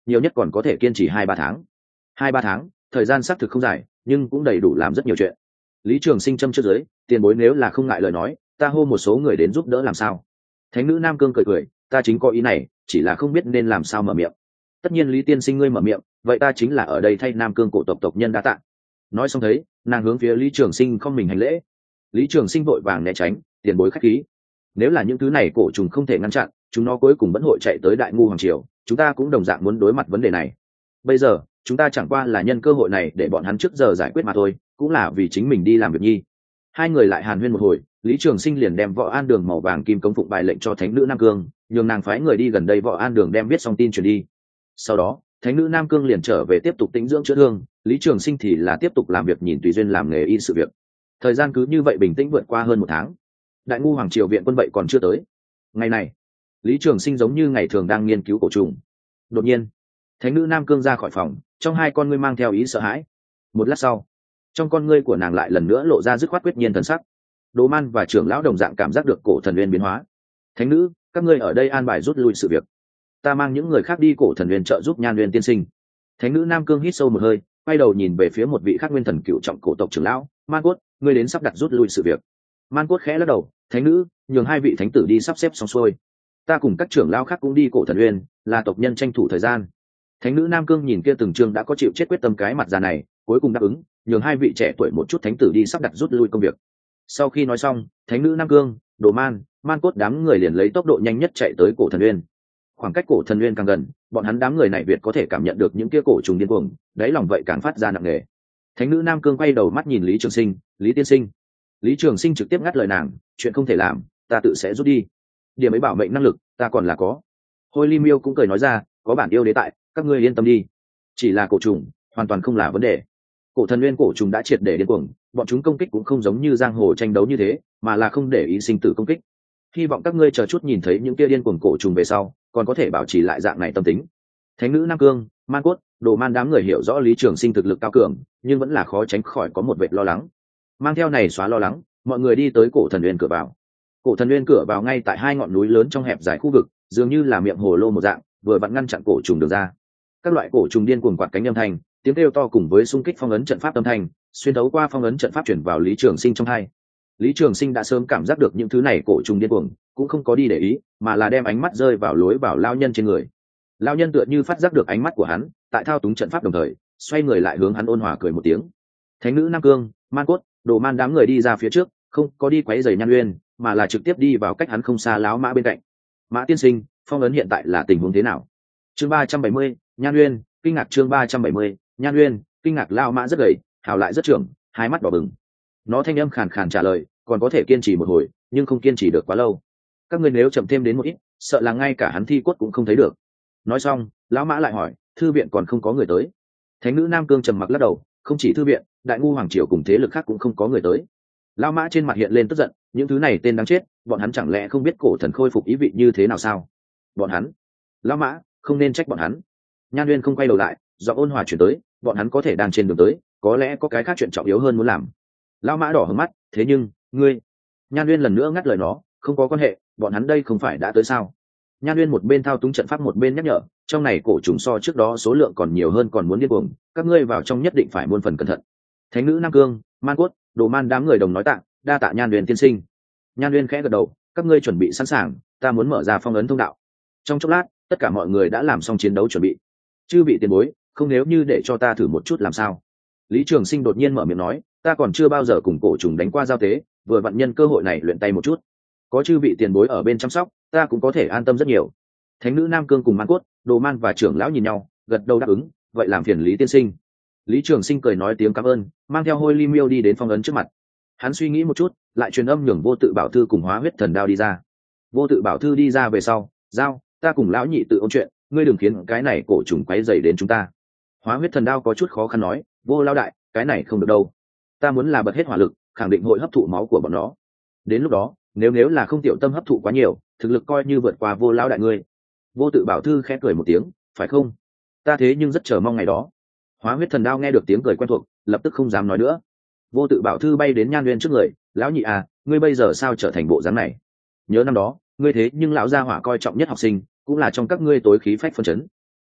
nhiều nhất còn có thể kiên trì 2-3 tháng. 2-3 tháng thời gian xác thực không dài, nhưng cũng đầy đủ làm rất nhiều chuyện. Lý Trường Sinh châm trước dưới, tiền bối nếu là không ngại lời nói, ta hô một số người đến giúp đỡ làm sao? Thánh nữ Nam Cương cười cười, ta chính có ý này, chỉ là không biết nên làm sao mở miệng. Tất nhiên Lý tiên sinh ngươi mở miệng, vậy ta chính là ở đây thay Nam Cương cổ tộc tộc nhân đa tạ. Nói xong thấy, nàng hướng phía Lý Trường Sinh không mình hành lễ. Lý Trường Sinh vội vàng né tránh, tiền bối khách khí. Nếu là những thứ này cổ trùng không thể ngăn chặn, chúng nó cuối cùng vẫn hội chạy tới Đại Ngu Hoàng Triều, chúng ta cũng đồng dạng muốn đối mặt vấn đề này. Bây giờ chúng ta chẳng qua là nhân cơ hội này để bọn hắn trước giờ giải quyết mà thôi, cũng là vì chính mình đi làm việc nhi. Hai người lại hàn huyên một hồi, Lý Trường Sinh liền đem Võ An Đường màu vàng kim cống phụng bài lệnh cho thánh nữ Nam Cương, nhường nàng phái người đi gần đây Võ An Đường đem viết xong tin truyền đi. Sau đó thánh nữ Nam Cương liền trở về tiếp tục tĩnh dưỡng chữa thương, Lý Trường Sinh thì là tiếp tục làm việc nhìn tùy duyên làm nghề y sự việc. Thời gian cứ như vậy bình tĩnh vượt qua hơn 1 tháng. Đại Ngu Hoàng Triều viện quân vậy còn chưa tới. Ngày này Lý Trường Sinh giống như ngày thường đang nghiên cứu cổ trùng. Đột nhiên thánh nữ Nam Cương ra khỏi phòng, trong hai con ngươi mang theo ý sợ hãi. Một lát sau, trong con ngươi của nàng lại lần nữa lộ ra dứt khoát quyết nhiên thần sắc. Đồ Man và trưởng lão đồng dạng cảm giác được cổ thần uyên biến hóa. Thánh nữ, các ngươi ở đây an bài rút lui sự việc, ta mang những người khác đi cổ thần uyên trợ giúp Nhan Uyên tiên sinh. Thánh nữ Nam Cương hít sâu một hơi, quay đầu nhìn về phía một vị khác nguyên thần cựu trọng cổ tộc trưởng lão. Man Cốt, ngươi đến sắp đặt rút lui sự việc. Man Cốt khẽ lắc đầu, thánh nữ, nhường 2 vị thánh tử đi sắp xếp xong xuôi, ta cùng các trưởng lão khác cũng đi cổ thần uyên, là tộc nhân tranh thủ thời gian. Thánh nữ Nam Cương nhìn kia từng chương đã có chịu chết quyết tâm cái mặt già này, cuối cùng đáp ứng, nhường 2 vị trẻ tuổi một chút thánh tử đi sắp đặt rút lui công việc. Sau khi nói xong, thánh nữ Nam Cương, Đồ Man, Man Cốt đám người liền lấy tốc độ nhanh nhất chạy tới cổ thần uyên. Khoảng cách cổ thần uyên càng gần, bọn hắn đám người này Việt có thể cảm nhận được những kia cổ trùng điên cuồng, đáy lòng vậy càng phát ra nặng nề. Thánh nữ Nam Cương quay đầu mắt nhìn Lý Trường Sinh, Lý tiên sinh. Lý Trường Sinh trực tiếp ngắt lời nàng, chuyện không thể làm, ta tự sẽ rút đi. Điểm ấy bảo mệnh năng lực, ta còn là có. Hôi Ly Miêu cũng cười nói ra, có bản yêu đế tại, các ngươi yên tâm đi. Chỉ là cổ trùng, hoàn toàn không là vấn đề. Cổ thần nguyên cổ trùng đã triệt để điên cuồng, bọn chúng công kích cũng không giống như giang hồ tranh đấu như thế, mà là không để ý sinh tử công kích. Hy vọng các ngươi chờ chút nhìn thấy những kia điên cuồng cổ trùng về sau, còn có thể bảo trì lại dạng này tâm tính. Thánh nữ Nam Cương, Man Cốt, Đồ Man đám người hiểu rõ Lý Trường Sinh thực lực cao cường, nhưng vẫn là khó tránh khỏi có một vệt lo lắng. Mang theo này xóa lo lắng, mọi người đi tới cổ thần uyên cửa vào. Cổ thần uyên cửa vào ngay tại 2 ngọn núi lớn trong hẹp dài khu vực, dường như là miệng hồ lô một dạng, vừa vặn ngăn chặn cổ trùng được ra. Các loại cổ trùng điên cuồng quạt cánh âm thanh, tiếng kêu to cùng với xung kích phong ấn trận pháp âm thanh, xuyên thấu qua phong ấn trận pháp chuyển vào Lý Trường Sinh trong tai. Lý Trường Sinh đã sớm cảm giác được những thứ này cổ trùng điên cuồng, cũng không có đi để ý, mà là đem ánh mắt rơi vào lối vào lão nhân trên người. Lão nhân tựa như phát giác được ánh mắt của hắn, tại thao túng trận pháp đồng thời, xoay người lại hướng hắn ôn hòa cười một tiếng. Thánh nữ Nam Cương, Man Cốt, Đồ Man đám người đi ra phía trước, không có đi quấy rầy Nhan Uyên, mà là trực tiếp đi vào cách hắn không xa lão Mã bên cạnh. Mã tiên sinh, phong ấn hiện tại là tình huống thế nào? Chương 370, Nhan Uyên, kinh ngạc. Chương 370, Nhan Uyên, kinh ngạc. Lão Mã rất gầy, hào lại rất trưởng, hai mắt đỏ bừng. Nó thanh âm khàn khàn trả lời, còn có thể kiên trì một hồi, nhưng không kiên trì được quá lâu. Các ngươi nếu chậm thêm đến một ít, sợ là ngay cả hắn thi cốt cũng không thấy được. Nói xong, lão Mã lại hỏi, thư viện còn không có người tới? Thánh nữ Nam Cương trầm mặc lắc đầu, không chỉ thư viện, Đại Ngu Hoàng Triều cùng thế lực khác cũng không có người tới. Lão Mã trên mặt hiện lên tức giận, những thứ này tên đáng chết, bọn hắn chẳng lẽ không biết cổ thần khôi phục ý vị như thế nào sao? Bọn hắn, Lão Mã, không nên trách bọn hắn. Nhan Uyên không quay đầu lại, giọng ôn hòa chuyển tới, bọn hắn có thể đang trên đường tới, có lẽ có cái khác chuyện trọng yếu hơn muốn làm. Lão Mã đỏ hừng mắt, thế nhưng, ngươi... Nhan Uyên lần nữa ngắt lời nó, không có quan hệ, bọn hắn đây không phải đã tới sao? Nhan Uyên một bên thao túng trận pháp một bên nhắc nhở, trong này cổ trùng so trước đó số lượng còn nhiều hơn, còn muốn điên cuồng, các ngươi vào trong nhất định phải muôn phần cẩn thận. Thánh nữ Nam Cương, Man Cốt, Đồ Man đám người đồng nói tạ, đa tạ Nhan Uyên tiên sinh. Nhan Uyên khẽ gật đầu, các ngươi chuẩn bị sẵn sàng, ta muốn mở ra phong ấn thông đạo. Trong chốc lát, tất cả mọi người đã làm xong chiến đấu chuẩn bị. Chư vị tiền bối, không nếu như để cho ta thử một chút làm sao? Lý Trường Sinh đột nhiên mở miệng nói, ta còn chưa bao giờ cùng cổ trùng đánh qua giao tế, vừa vặn nhân cơ hội này luyện tay một chút. Có chư vị tiền bối ở bên chăm sóc, ta cũng có thể an tâm rất nhiều. Thánh nữ Nam Cương cùng Man Cốt, Đồ Man và trưởng lão nhìn nhau, gật đầu đáp ứng, vậy làm phiền Lý tiên sinh. Lý Trường Sinh cười nói tiếng cảm ơn, mang theo Hôi Ly Miêu đi đến phong ấn trước mặt. Hắn suy nghĩ một chút, lại truyền âm nhường Vô Tự Bảo Thư cùng Hóa Huyết Thần Đao đi ra. Vô Tự Bảo Thư đi ra về sau, giao, ta cùng lão nhị tự ôn chuyện, ngươi đừng khiến cái này cổ trùng quấy rầy đến chúng ta. Hóa Huyết Thần Đao có chút khó khăn nói, Vô lão đại, cái này không được đâu. Ta muốn là bật hết hỏa lực, khẳng định hội hấp thụ máu của bọn nó. Đến lúc đó, nếu là không tiểu tâm hấp thụ quá nhiều, thực lực coi như vượt qua Vô lão đại ngươi. Vô Tự Bảo Thư khẽ cười một tiếng, phải không? Ta thế nhưng rất chờ mong ngày đó. Hóa Huyết Thần Đao nghe được tiếng cười quen thuộc, lập tức không dám nói nữa. Vô Tự Bảo Thư bay đến Nhan Uyên trước người, lão nhị à, ngươi bây giờ sao trở thành bộ dáng này? Nhớ năm đó, ngươi thế nhưng lão gia hỏa coi trọng nhất học sinh, cũng là trong các ngươi tối khí phách phân chấn.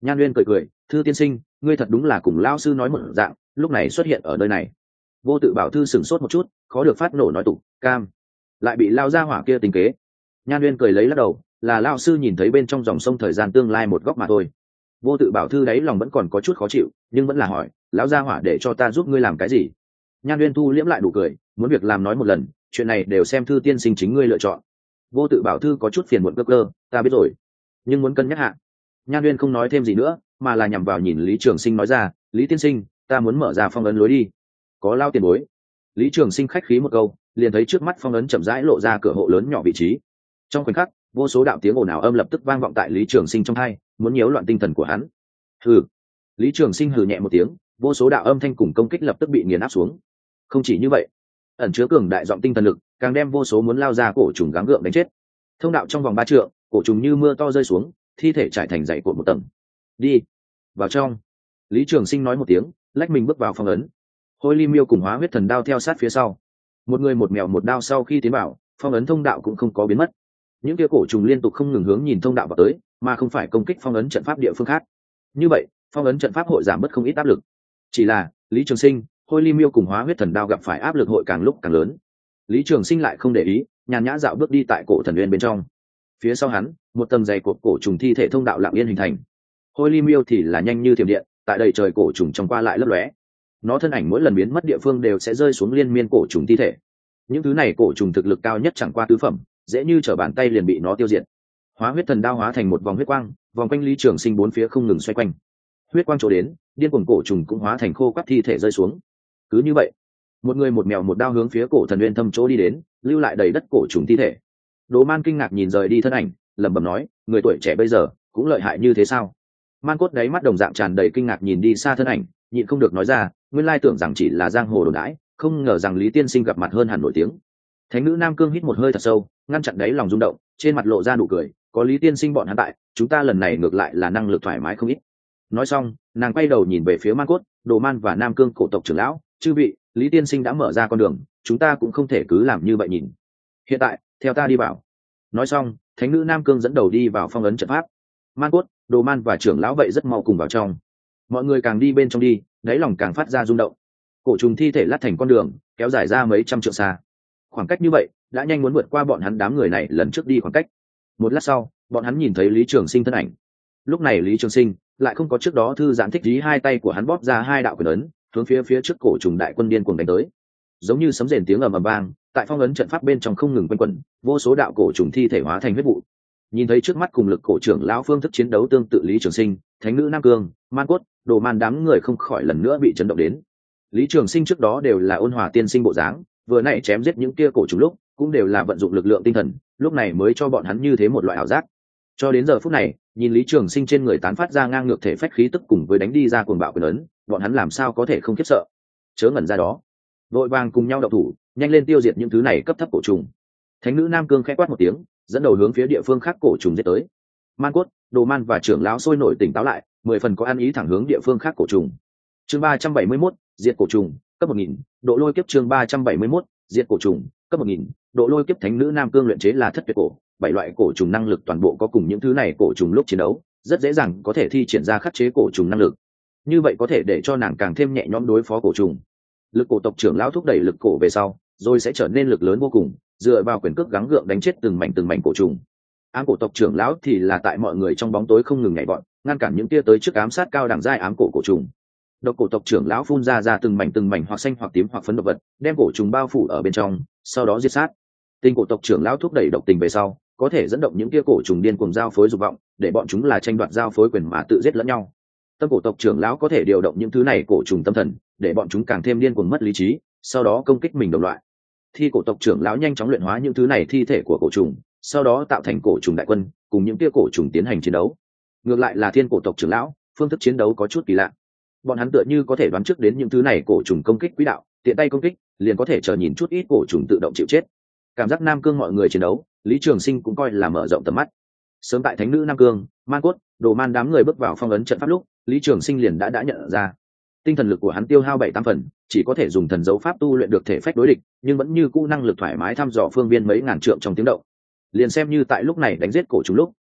Nhan Uyên cười cười, thư tiên sinh, ngươi thật đúng là cùng lao sư nói một dạng, lúc này xuất hiện ở nơi này. Vô Tự Bảo thư sửng sốt một chút, khó được phát nổ nói tục, cam, lại bị lao ra hỏa kia tính kế. Nhan Uyên cười lấy lắc đầu, là lao sư nhìn thấy bên trong dòng sông thời gian tương lai một góc mà thôi. Vô Tự Bảo thư đấy lòng vẫn còn có chút khó chịu, nhưng vẫn là hỏi, lão gia hỏa để cho ta giúp ngươi làm cái gì? Nhan Uyên thu liễm lại đủ cười, muốn việc làm nói một lần, chuyện này đều xem thư tiên sinh chính ngươi lựa chọn. Vô Tự Bảo thư có chút phiền muộn cơ cơ, ta biết rồi, nhưng muốn cân nhắc hạ. Nhan Uyên không nói thêm gì nữa, mà là nhằm vào nhìn Lý Trường Sinh nói ra, Lý tiên sinh, ta muốn mở ra phong ấn lối đi. Có lao tiền bối. Lý Trường Sinh khách khí một câu, liền thấy trước mắt phong ấn chậm rãi lộ ra cửa hộ lớn nhỏ vị trí. Trong khoảnh khắc, vô số đạo tiếng ồn ào âm lập tức vang vọng tại Lý Trường Sinh trong tai, muốn nhiễu loạn tinh thần của hắn. Hừ. Lý Trường Sinh hừ nhẹ một tiếng, vô số đạo âm thanh cùng công kích lập tức bị nghiền áp xuống. Không chỉ như vậy, ẩn chứa cường đại giọng tinh thần lực, càng đem vô số muốn lao ra cổ trùng gắng gượng đánh chết. Thông đạo trong vòng 3 trượng, cổ trùng như mưa to rơi xuống, thi thể trải thành dãy cột một tầng. Đi vào trong. Lý Trường Sinh nói một tiếng, lách mình bước vào phong ấn. Hôi Ly Miêu cùng Hóa Huyết Thần Đao theo sát phía sau. Một người một mèo một đao sau khi tiến vào, phong ấn thông đạo cũng không có biến mất. Những kia cổ trùng liên tục không ngừng hướng nhìn thông đạo vào tới, mà không phải công kích phong ấn trận pháp địa phương khác. Như vậy, phong ấn trận pháp hội giảm bớt không ít áp lực. Chỉ là Lý Trường Sinh, Hôi Ly Miêu cùng Hóa Huyết Thần Đao gặp phải áp lực hội càng lúc càng lớn. Lý Trường Sinh lại không để ý, nhàn nhã dạo bước đi tại cổ thần uyên bên trong. Phía sau hắn, một tầng dày cột cổ trùng thi thể thông đạo lặng yên hình thành. Hôi Ly Miêu thì là nhanh như thiểm điện, tại đầy trời cổ trùng trong qua lại lấp lóe. Nó thân ảnh mỗi lần biến mất địa phương đều sẽ rơi xuống liên miên cổ trùng thi thể. Những thứ này cổ trùng thực lực cao nhất chẳng qua tứ phẩm, dễ như trở bàn tay liền bị nó tiêu diệt. Hóa Huyết Thần Đao hóa thành một vòng huyết quang, vòng quanh Lý Trường Sinh bốn phía không ngừng xoay quanh. Huyết quang chỗ đến, điên cuồng cổ trùng cũng hóa thành khô quắt thi thể rơi xuống. Cứ như vậy, một người một mèo một đao hướng phía cổ thần uyên thâm chỗ đi đến, lưu lại đầy đất cổ trùng thi thể. Đỗ Man kinh ngạc nhìn rời đi thân ảnh, lẩm bẩm nói, người tuổi trẻ bây giờ cũng lợi hại như thế sao? Man Cốt đáy mắt đồng dạng tràn đầy kinh ngạc nhìn đi xa thân ảnh, nhịn không được nói ra, nguyên lai tưởng rằng chỉ là giang hồ đồn đãi, không ngờ rằng Lý tiên sinh gặp mặt hơn hẳn nổi tiếng. Thánh nữ Nam Cương hít một hơi thật sâu, ngăn chặn đáy lòng rung động, trên mặt lộ ra nụ cười, có Lý tiên sinh bọn hắn tại, chúng ta lần này ngược lại là năng lực thoải mái không ít. Nói xong, nàng quay đầu nhìn về phía Man Cốt, Đồ Man và Nam Cương cổ tộc trưởng lão, chư vị, Lý tiên sinh đã mở ra con đường, chúng ta cũng không thể cứ làm như vậy nhìn. Hiện tại, theo ta đi vào. Nói xong, thánh nữ Nam Cương dẫn đầu đi vào phong ấn trận pháp. Man Cốt, Đồ Man và trưởng lão vậy rất mau cùng vào trong. Mọi người càng đi bên trong đi, đáy lòng càng phát ra rung động. Cổ trùng thi thể lát thành con đường, kéo dài ra mấy trăm trượng xa. Khoảng cách như vậy, đã nhanh muốn vượt qua bọn hắn đám người này lần trước đi khoảng cách. Một lát sau, bọn hắn nhìn thấy Lý Trường Sinh thân ảnh. Lúc này Lý Trường Sinh lại không có trước đó thư giãn thích, dí hai tay của hắn bóp ra hai đạo quyền ấn, hướng phía trước cổ trùng đại quân điên cuồng đánh tới. Giống như sấm rền tiếng ầm ầm vang, tại phong ấn trận pháp bên trong không ngừng quanh quẩn, vô số đạo cổ trùng thi thể hóa thành huyết vụ. Nhìn thấy trước mắt cùng lực cổ trưởng lão phương thức chiến đấu tương tự Lý Trường Sinh, thánh nữ Nam Cương, Man Cốt, Đồ Man đám người không khỏi lần nữa bị chấn động đến. Lý Trường Sinh trước đó đều là ôn hòa tiên sinh bộ dáng, vừa nãy chém giết những kia cổ trùng lúc cũng đều là vận dụng lực lượng tinh thần, lúc này mới cho bọn hắn như thế một loại ảo giác. Cho đến giờ phút này, nhìn Lý Trường Sinh trên người tán phát ra ngang ngược thể phách khí tức cùng với đánh đi ra cuồng bạo quyền ấn, bọn hắn làm sao có thể không khiếp sợ. Chớ ngẩn ra đó, vội vàng cùng nhau động thủ, nhanh lên tiêu diệt những thứ này cấp thấp cổ trùng. Thánh nữ Nam Cương khẽ quát một tiếng, dẫn đầu hướng phía địa phương khác cổ trùng giết tới. Man Cốt, Đồ Man và trưởng lão sôi nổi tỉnh táo lại, 10 phần có ăn ý thẳng hướng địa phương khác cổ trùng. Chương 371, diệt cổ trùng, cấp 1000, độ lôi kiếp. Chương 371, diệt cổ trùng, cấp 1000, độ lôi kiếp. Thánh nữ Nam Cương luyện chế là thất tuyệt cổ, 7 loại cổ trùng năng lực toàn bộ có cùng những thứ này cổ trùng lúc chiến đấu, rất dễ dàng có thể thi triển ra khắc chế cổ trùng năng lực. Như vậy có thể để cho nàng càng thêm nhẹ nhõm đối phó cổ trùng. Lực cổ tộc trưởng lão thúc đẩy lực cổ về sau, rồi sẽ trở nên lực lớn vô cùng, dựa vào quyền cước gắng gượng đánh chết từng mảnh cổ trùng. Ám cổ tộc trưởng lão thì là tại mọi người trong bóng tối không ngừng nhảy vọt, ngăn cản những tia tới trước ám sát cao đẳng giai ám cổ trùng. Độc cổ tộc trưởng lão phun ra từng mảnh hoặc xanh hoặc tím hoặc phấn độc vật, đem cổ trùng bao phủ ở bên trong, sau đó diệt sát. Tinh cổ tộc trưởng lão thúc đẩy độc tình về sau, có thể dẫn động những tia cổ trùng điên cuồng giao phối dục vọng, để bọn chúng là tranh đoạt giao phối quyền mà tự giết lẫn nhau. Tâm cổ tộc trưởng lão có thể điều động những thứ này cổ trùng tâm thần, để bọn chúng càng thêm điên cuồng mất lý trí, sau đó công kích mình đồng loại. Thi cổ tộc trưởng lão nhanh chóng luyện hóa những thứ này thi thể của cổ trùng, sau đó tạo thành cổ trùng đại quân, cùng những tia cổ trùng tiến hành chiến đấu. Ngược lại là thiên cổ tộc trưởng lão, phương thức chiến đấu có chút kỳ lạ. Bọn hắn tựa như có thể đoán trước đến những thứ này cổ trùng công kích quỹ đạo, tiện tay công kích, liền có thể chờ nhìn chút ít cổ trùng tự động chịu chết. Cảm giác Nam Cương mọi người chiến đấu, Lý Trường Sinh cũng coi là mở rộng tầm mắt. Sớm tại thánh nữ Nam Cương, Man Cốt, Đồ Man đám người bước vào phong ấn trận pháp lúc, Lý Trường Sinh liền đã nhận ra, tinh thần lực của hắn tiêu hao 7-8 phần, chỉ có thể dùng thần dấu pháp tu luyện được thể phách đối địch, nhưng vẫn như cũ năng lực thoải mái thăm dò phương viên mấy ngàn trượng trong tiếng động. Liền xem như tại lúc này đánh giết cổ trùng lúc,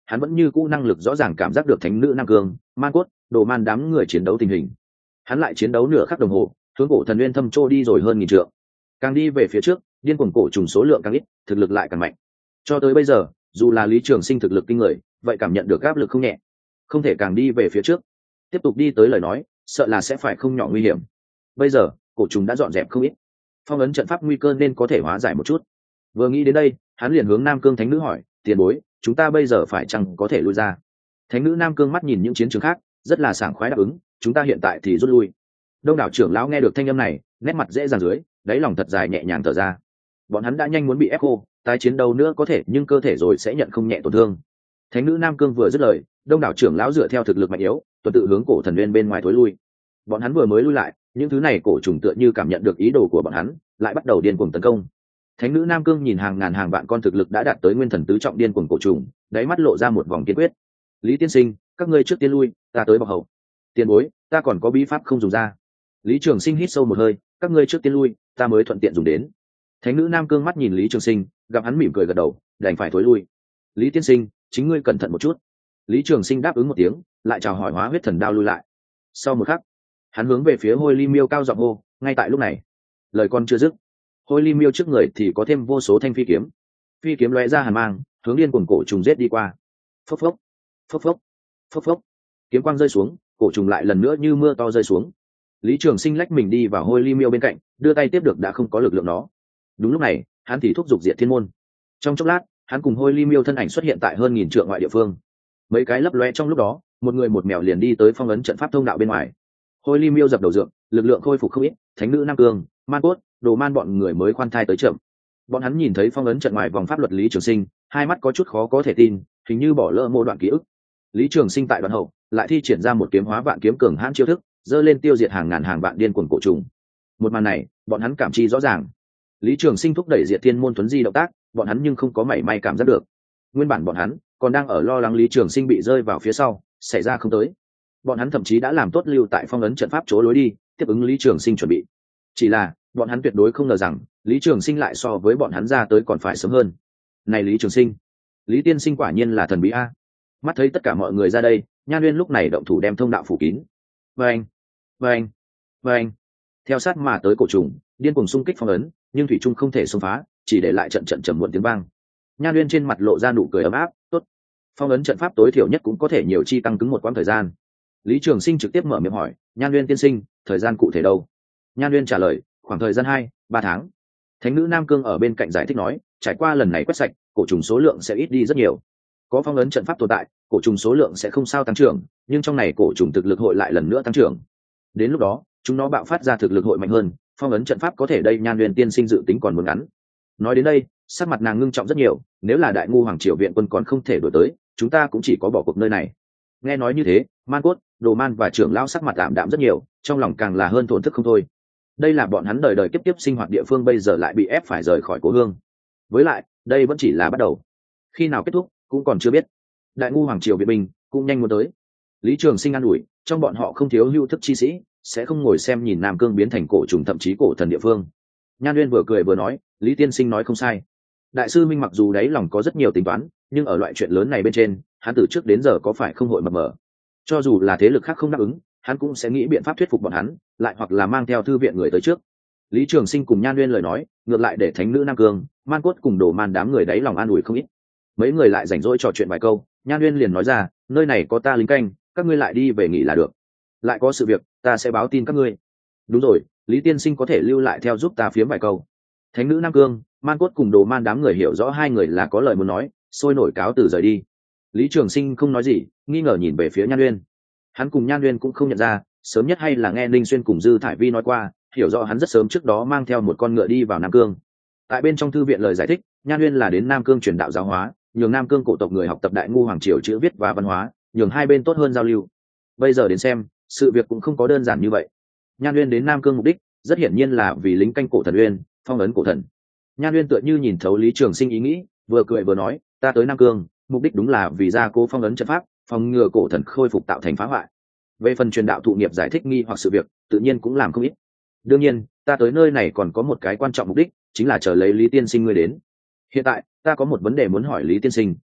hắn vẫn như cũ năng lực rõ ràng cảm giác được thánh nữ Nam Cương, Man Cốt, Đồ Man đám người chiến đấu tình hình. Hắn lại chiến đấu nửa khắc đồng hồ, hướng cổ thần nguyên thâm trô đi rồi hơn 1000 trượng. Càng đi về phía trước, điên cuồng cổ trùng số lượng càng ít, thực lực lại càng mạnh. Cho tới bây giờ, dù là Lý Trường Sinh thực lực kinh người, vậy cảm nhận được áp lực không nhẹ. Không thể càng đi về phía trước, tiếp tục đi tới lời nói, sợ là sẽ phải không nhỏ nguy hiểm. Bây giờ, cổ trùng đã dọn dẹp không ít, phong ấn trận pháp nguy cơ nên có thể hóa giải một chút. Vừa nghĩ đến đây, hắn liền hướng Nam Cương Thánh Nữ hỏi, tiền bối, chúng ta bây giờ phải chăng có thể lui ra? Thánh Nữ Nam Cương mắt nhìn những chiến trường khác, rất là sảng khoái đáp ứng, chúng ta hiện tại thì rút lui. Đông đảo trưởng lão nghe được thanh âm này, nét mặt dễ dàng dưới, đáy lòng thật dài nhẹ nhàng thở ra. Bọn hắn đã nhanh muốn bị ép khô, tái chiến đấu nữa có thể, nhưng cơ thể rồi sẽ nhận không nhẹ tổn thương. Thánh Nữ Nam Cương vừa dứt lời, đông đảo trưởng lão dựa theo thực lực mạnh yếu, tuần tự hướng cổ thần nguyên bên ngoài thối lui. Bọn hắn vừa mới lui lại, những thứ này cổ trùng tựa như cảm nhận được ý đồ của bọn hắn, lại bắt đầu điên cuồng tấn công. Thánh Nữ Nam Cương nhìn hàng ngàn hàng vạn con thực lực đã đạt tới nguyên thần tứ trọng điên cuồng cổ trùng, đáy mắt lộ ra một vòng kiên quyết. Lý tiên sinh, các ngươi trước tiên lui, ta tới bọc hậu. Tiền bối, ta còn có bí pháp không dùng ra. Lý Trường Sinh hít sâu một hơi, các ngươi trước tiên lui, ta mới thuận tiện dùng đến. Thánh Nữ Nam Cương mắt nhìn Lý Trường Sinh, gặp hắn mỉm cười gật đầu, đành phải thối lui. Lý tiên sinh, chính ngươi cẩn thận một chút. Lý Trường Sinh đáp ứng một tiếng, lại chào hỏi Hóa Huyết Thần Đao lui lại. Sau một khắc, hắn hướng về phía Hôi Ly Miêu cao giọng hô. Ngay tại lúc này, lời con chưa dứt, Hôi Ly Miêu trước người thì có thêm vô số thanh phi kiếm. Phi kiếm lóe ra hàn mang, hướng điên cuồng cổ trùng giết đi qua. Phốc phốc, phốc phốc, phốc phốc, kiếm quang rơi xuống, cổ trùng lại lần nữa như mưa to rơi xuống. Lý Trường Sinh lách mình đi vào Hôi Ly Miêu bên cạnh, đưa tay tiếp được đã không có lực lượng nó. Đúng lúc này, hắn thì thúc giục Diệt Thiên Môn. Trong chốc lát, hắn cùng Hôi Ly Miêu thân ảnh xuất hiện tại hơn 1000 trượng ngoại địa phương. Mấy cái lấp lóe trong lúc đó, một người một mèo liền đi tới phong ấn trận pháp thông đạo bên ngoài. Hôi Ly Miêu dập đầu dượng, lực lượng khôi phục không ít, Thánh Nữ Nam Cương, Man Cốt, Đồ Man bọn người mới khoan thai tới chậm. Bọn hắn nhìn thấy phong ấn trận ngoài vòng pháp luật Lý Trường Sinh, hai mắt có chút khó có thể tin, hình như bỏ lỡ một đoạn ký ức. Lý Trường Sinh tại đoạn hậu, lại thi triển ra một kiếm hóa vạn kiếm cường hãn chiêu thức, dơ lên tiêu diệt hàng ngàn hàng vạn điên cuồng cổ trùng. Một màn này, bọn hắn cảm chi rõ ràng. Lý Trường Sinh thúc đẩy Diệt Thiên Môn tuấn di động tác, bọn hắn nhưng không có mảy may cảm giác được. Nguyên bản bọn hắn còn đang ở lo lắng Lý Trường Sinh bị rơi vào phía sau, xảy ra không tới. Bọn hắn thậm chí đã làm tốt lưu tại phong ấn trận pháp chỗ lối đi, tiếp ứng Lý Trường Sinh chuẩn bị. Chỉ là, bọn hắn tuyệt đối không ngờ rằng, Lý Trường Sinh lại so với bọn hắn ra tới còn phải sớm hơn. Này Lý Trường Sinh, Lý tiên sinh quả nhiên là thần bí a. Mắt thấy tất cả mọi người ra đây, Nhan Uyên lúc này động thủ đem thông đạo phủ kín. Vâng, vâng, vâng. Theo sát mà tới cổ trùng, điên cuồng xung kích phong ấn, nhưng thủy trung không thể xông phá, chỉ để lại trận trận trầm muộn tiếng vang. Nhan Uyên trên mặt lộ ra nụ cười ấm áp, tốt. Phong ấn trận pháp tối thiểu nhất cũng có thể nhiều chi tăng cứng một quãng thời gian. Lý Trường Sinh trực tiếp mở miệng hỏi, Nhan Uyên tiên sinh, thời gian cụ thể đâu? Nhan Uyên trả lời, khoảng thời gian 2-3 tháng. Thánh Nữ Nam Cương ở bên cạnh giải thích nói, trải qua lần này quét sạch, cổ trùng số lượng sẽ ít đi rất nhiều. Có phong ấn trận pháp tồn tại, cổ trùng số lượng sẽ không sao tăng trưởng, nhưng trong này cổ trùng thực lực hội lại lần nữa tăng trưởng. Đến lúc đó, chúng nó bạo phát ra thực lực hội mạnh hơn, phong ấn trận pháp có thể đây Nhan Uyên tiên sinh dự tính còn muốn ngắn. Nói đến đây, sắc mặt nàng ngưng trọng rất nhiều, nếu là Đại Ngu Hoàng Triều viện quân còn không thể đuổi tới, chúng ta cũng chỉ có bỏ cuộc nơi này. Nghe nói như thế, Man Cốt, Đồ Man và trưởng lão sắc mặt tạm đạm rất nhiều, trong lòng càng là hơn thổn thức không thôi. Đây là bọn hắn đời đời kiếp kiếp sinh hoạt địa phương bây giờ lại bị ép phải rời khỏi cố hương. Với lại, đây vẫn chỉ là bắt đầu. Khi nào kết thúc, cũng còn chưa biết. Đại Ngu Hoàng Triều viện binh cũng nhanh muốn tới. Lý Trường Sinh an ủi, trong bọn họ không thiếu hữu thức chi sĩ, sẽ không ngồi xem nhìn Nam Cương biến thành cổ trùng thậm chí cổ thần địa phương. Nhan Uyên vừa cười vừa nói, Lý tiên sinh nói không sai. Đại sư Minh mặc dù đáy lòng có rất nhiều tính toán, nhưng ở loại chuyện lớn này bên trên, hắn từ trước đến giờ có phải không hội mập mờ. Cho dù là thế lực khác không đáp ứng, hắn cũng sẽ nghĩ biện pháp thuyết phục bọn hắn, lại hoặc là mang theo thư viện người tới trước. Lý Trường Sinh cùng Nhan Uyên lời nói, ngược lại để Thánh Nữ Nam Cương, Man Cốt cùng Đồ Man đám người đáy lòng an ủi không ít. Mấy người lại rảnh rỗi trò chuyện vài câu, Nhan Uyên liền nói ra, nơi này có ta lính canh, các ngươi lại đi về nghỉ là được. Lại có sự việc, ta sẽ báo tin các ngươi. Đúng rồi, Lý tiên sinh có thể lưu lại theo giúp ta phiếm vài câu. Thánh Nữ Nam Cương, Man Cốt cùng Đồ Man đám người hiểu rõ hai người là có lời muốn nói, sôi nổi cáo từ rời đi. Lý Trường Sinh không nói gì, nghi ngờ nhìn về phía Nhan Uyên. Hắn cùng Nhan Uyên cũng không nhận ra, sớm nhất hay là nghe Ninh Xuyên cùng Dư Thải Vi nói qua, hiểu rõ hắn rất sớm trước đó mang theo một con ngựa đi vào Nam Cương. Tại bên trong thư viện lời giải thích, Nhan Uyên là đến Nam Cương truyền đạo giáo hóa, nhường Nam Cương cổ tộc người học tập Đại Ngu Hoàng Triều chữ viết và văn hóa, nhường hai bên tốt hơn giao lưu. Bây giờ đến xem, sự việc cũng không có đơn giản như vậy. Nhan Uyên đến Nam Cương mục đích, rất hiển nhiên là vì lính canh cổ thần Uyên, phong ấn cổ thần. Nhan Uyên tựa như nhìn thấu Lý Trường Sinh ý nghĩ, vừa cười vừa nói, ta tới Nam Cương, mục đích đúng là vì gia cố phong ấn trận pháp, phòng ngừa cổ thần khôi phục tạo thành phá hoại. Về phần truyền đạo thụ nghiệp giải thích nghi hoặc sự việc, tự nhiên cũng làm không ít. Đương nhiên, ta tới nơi này còn có một cái quan trọng mục đích, chính là chờ lấy Lý tiên sinh ngươi đến. Hiện tại, ta có một vấn đề muốn hỏi Lý tiên sinh,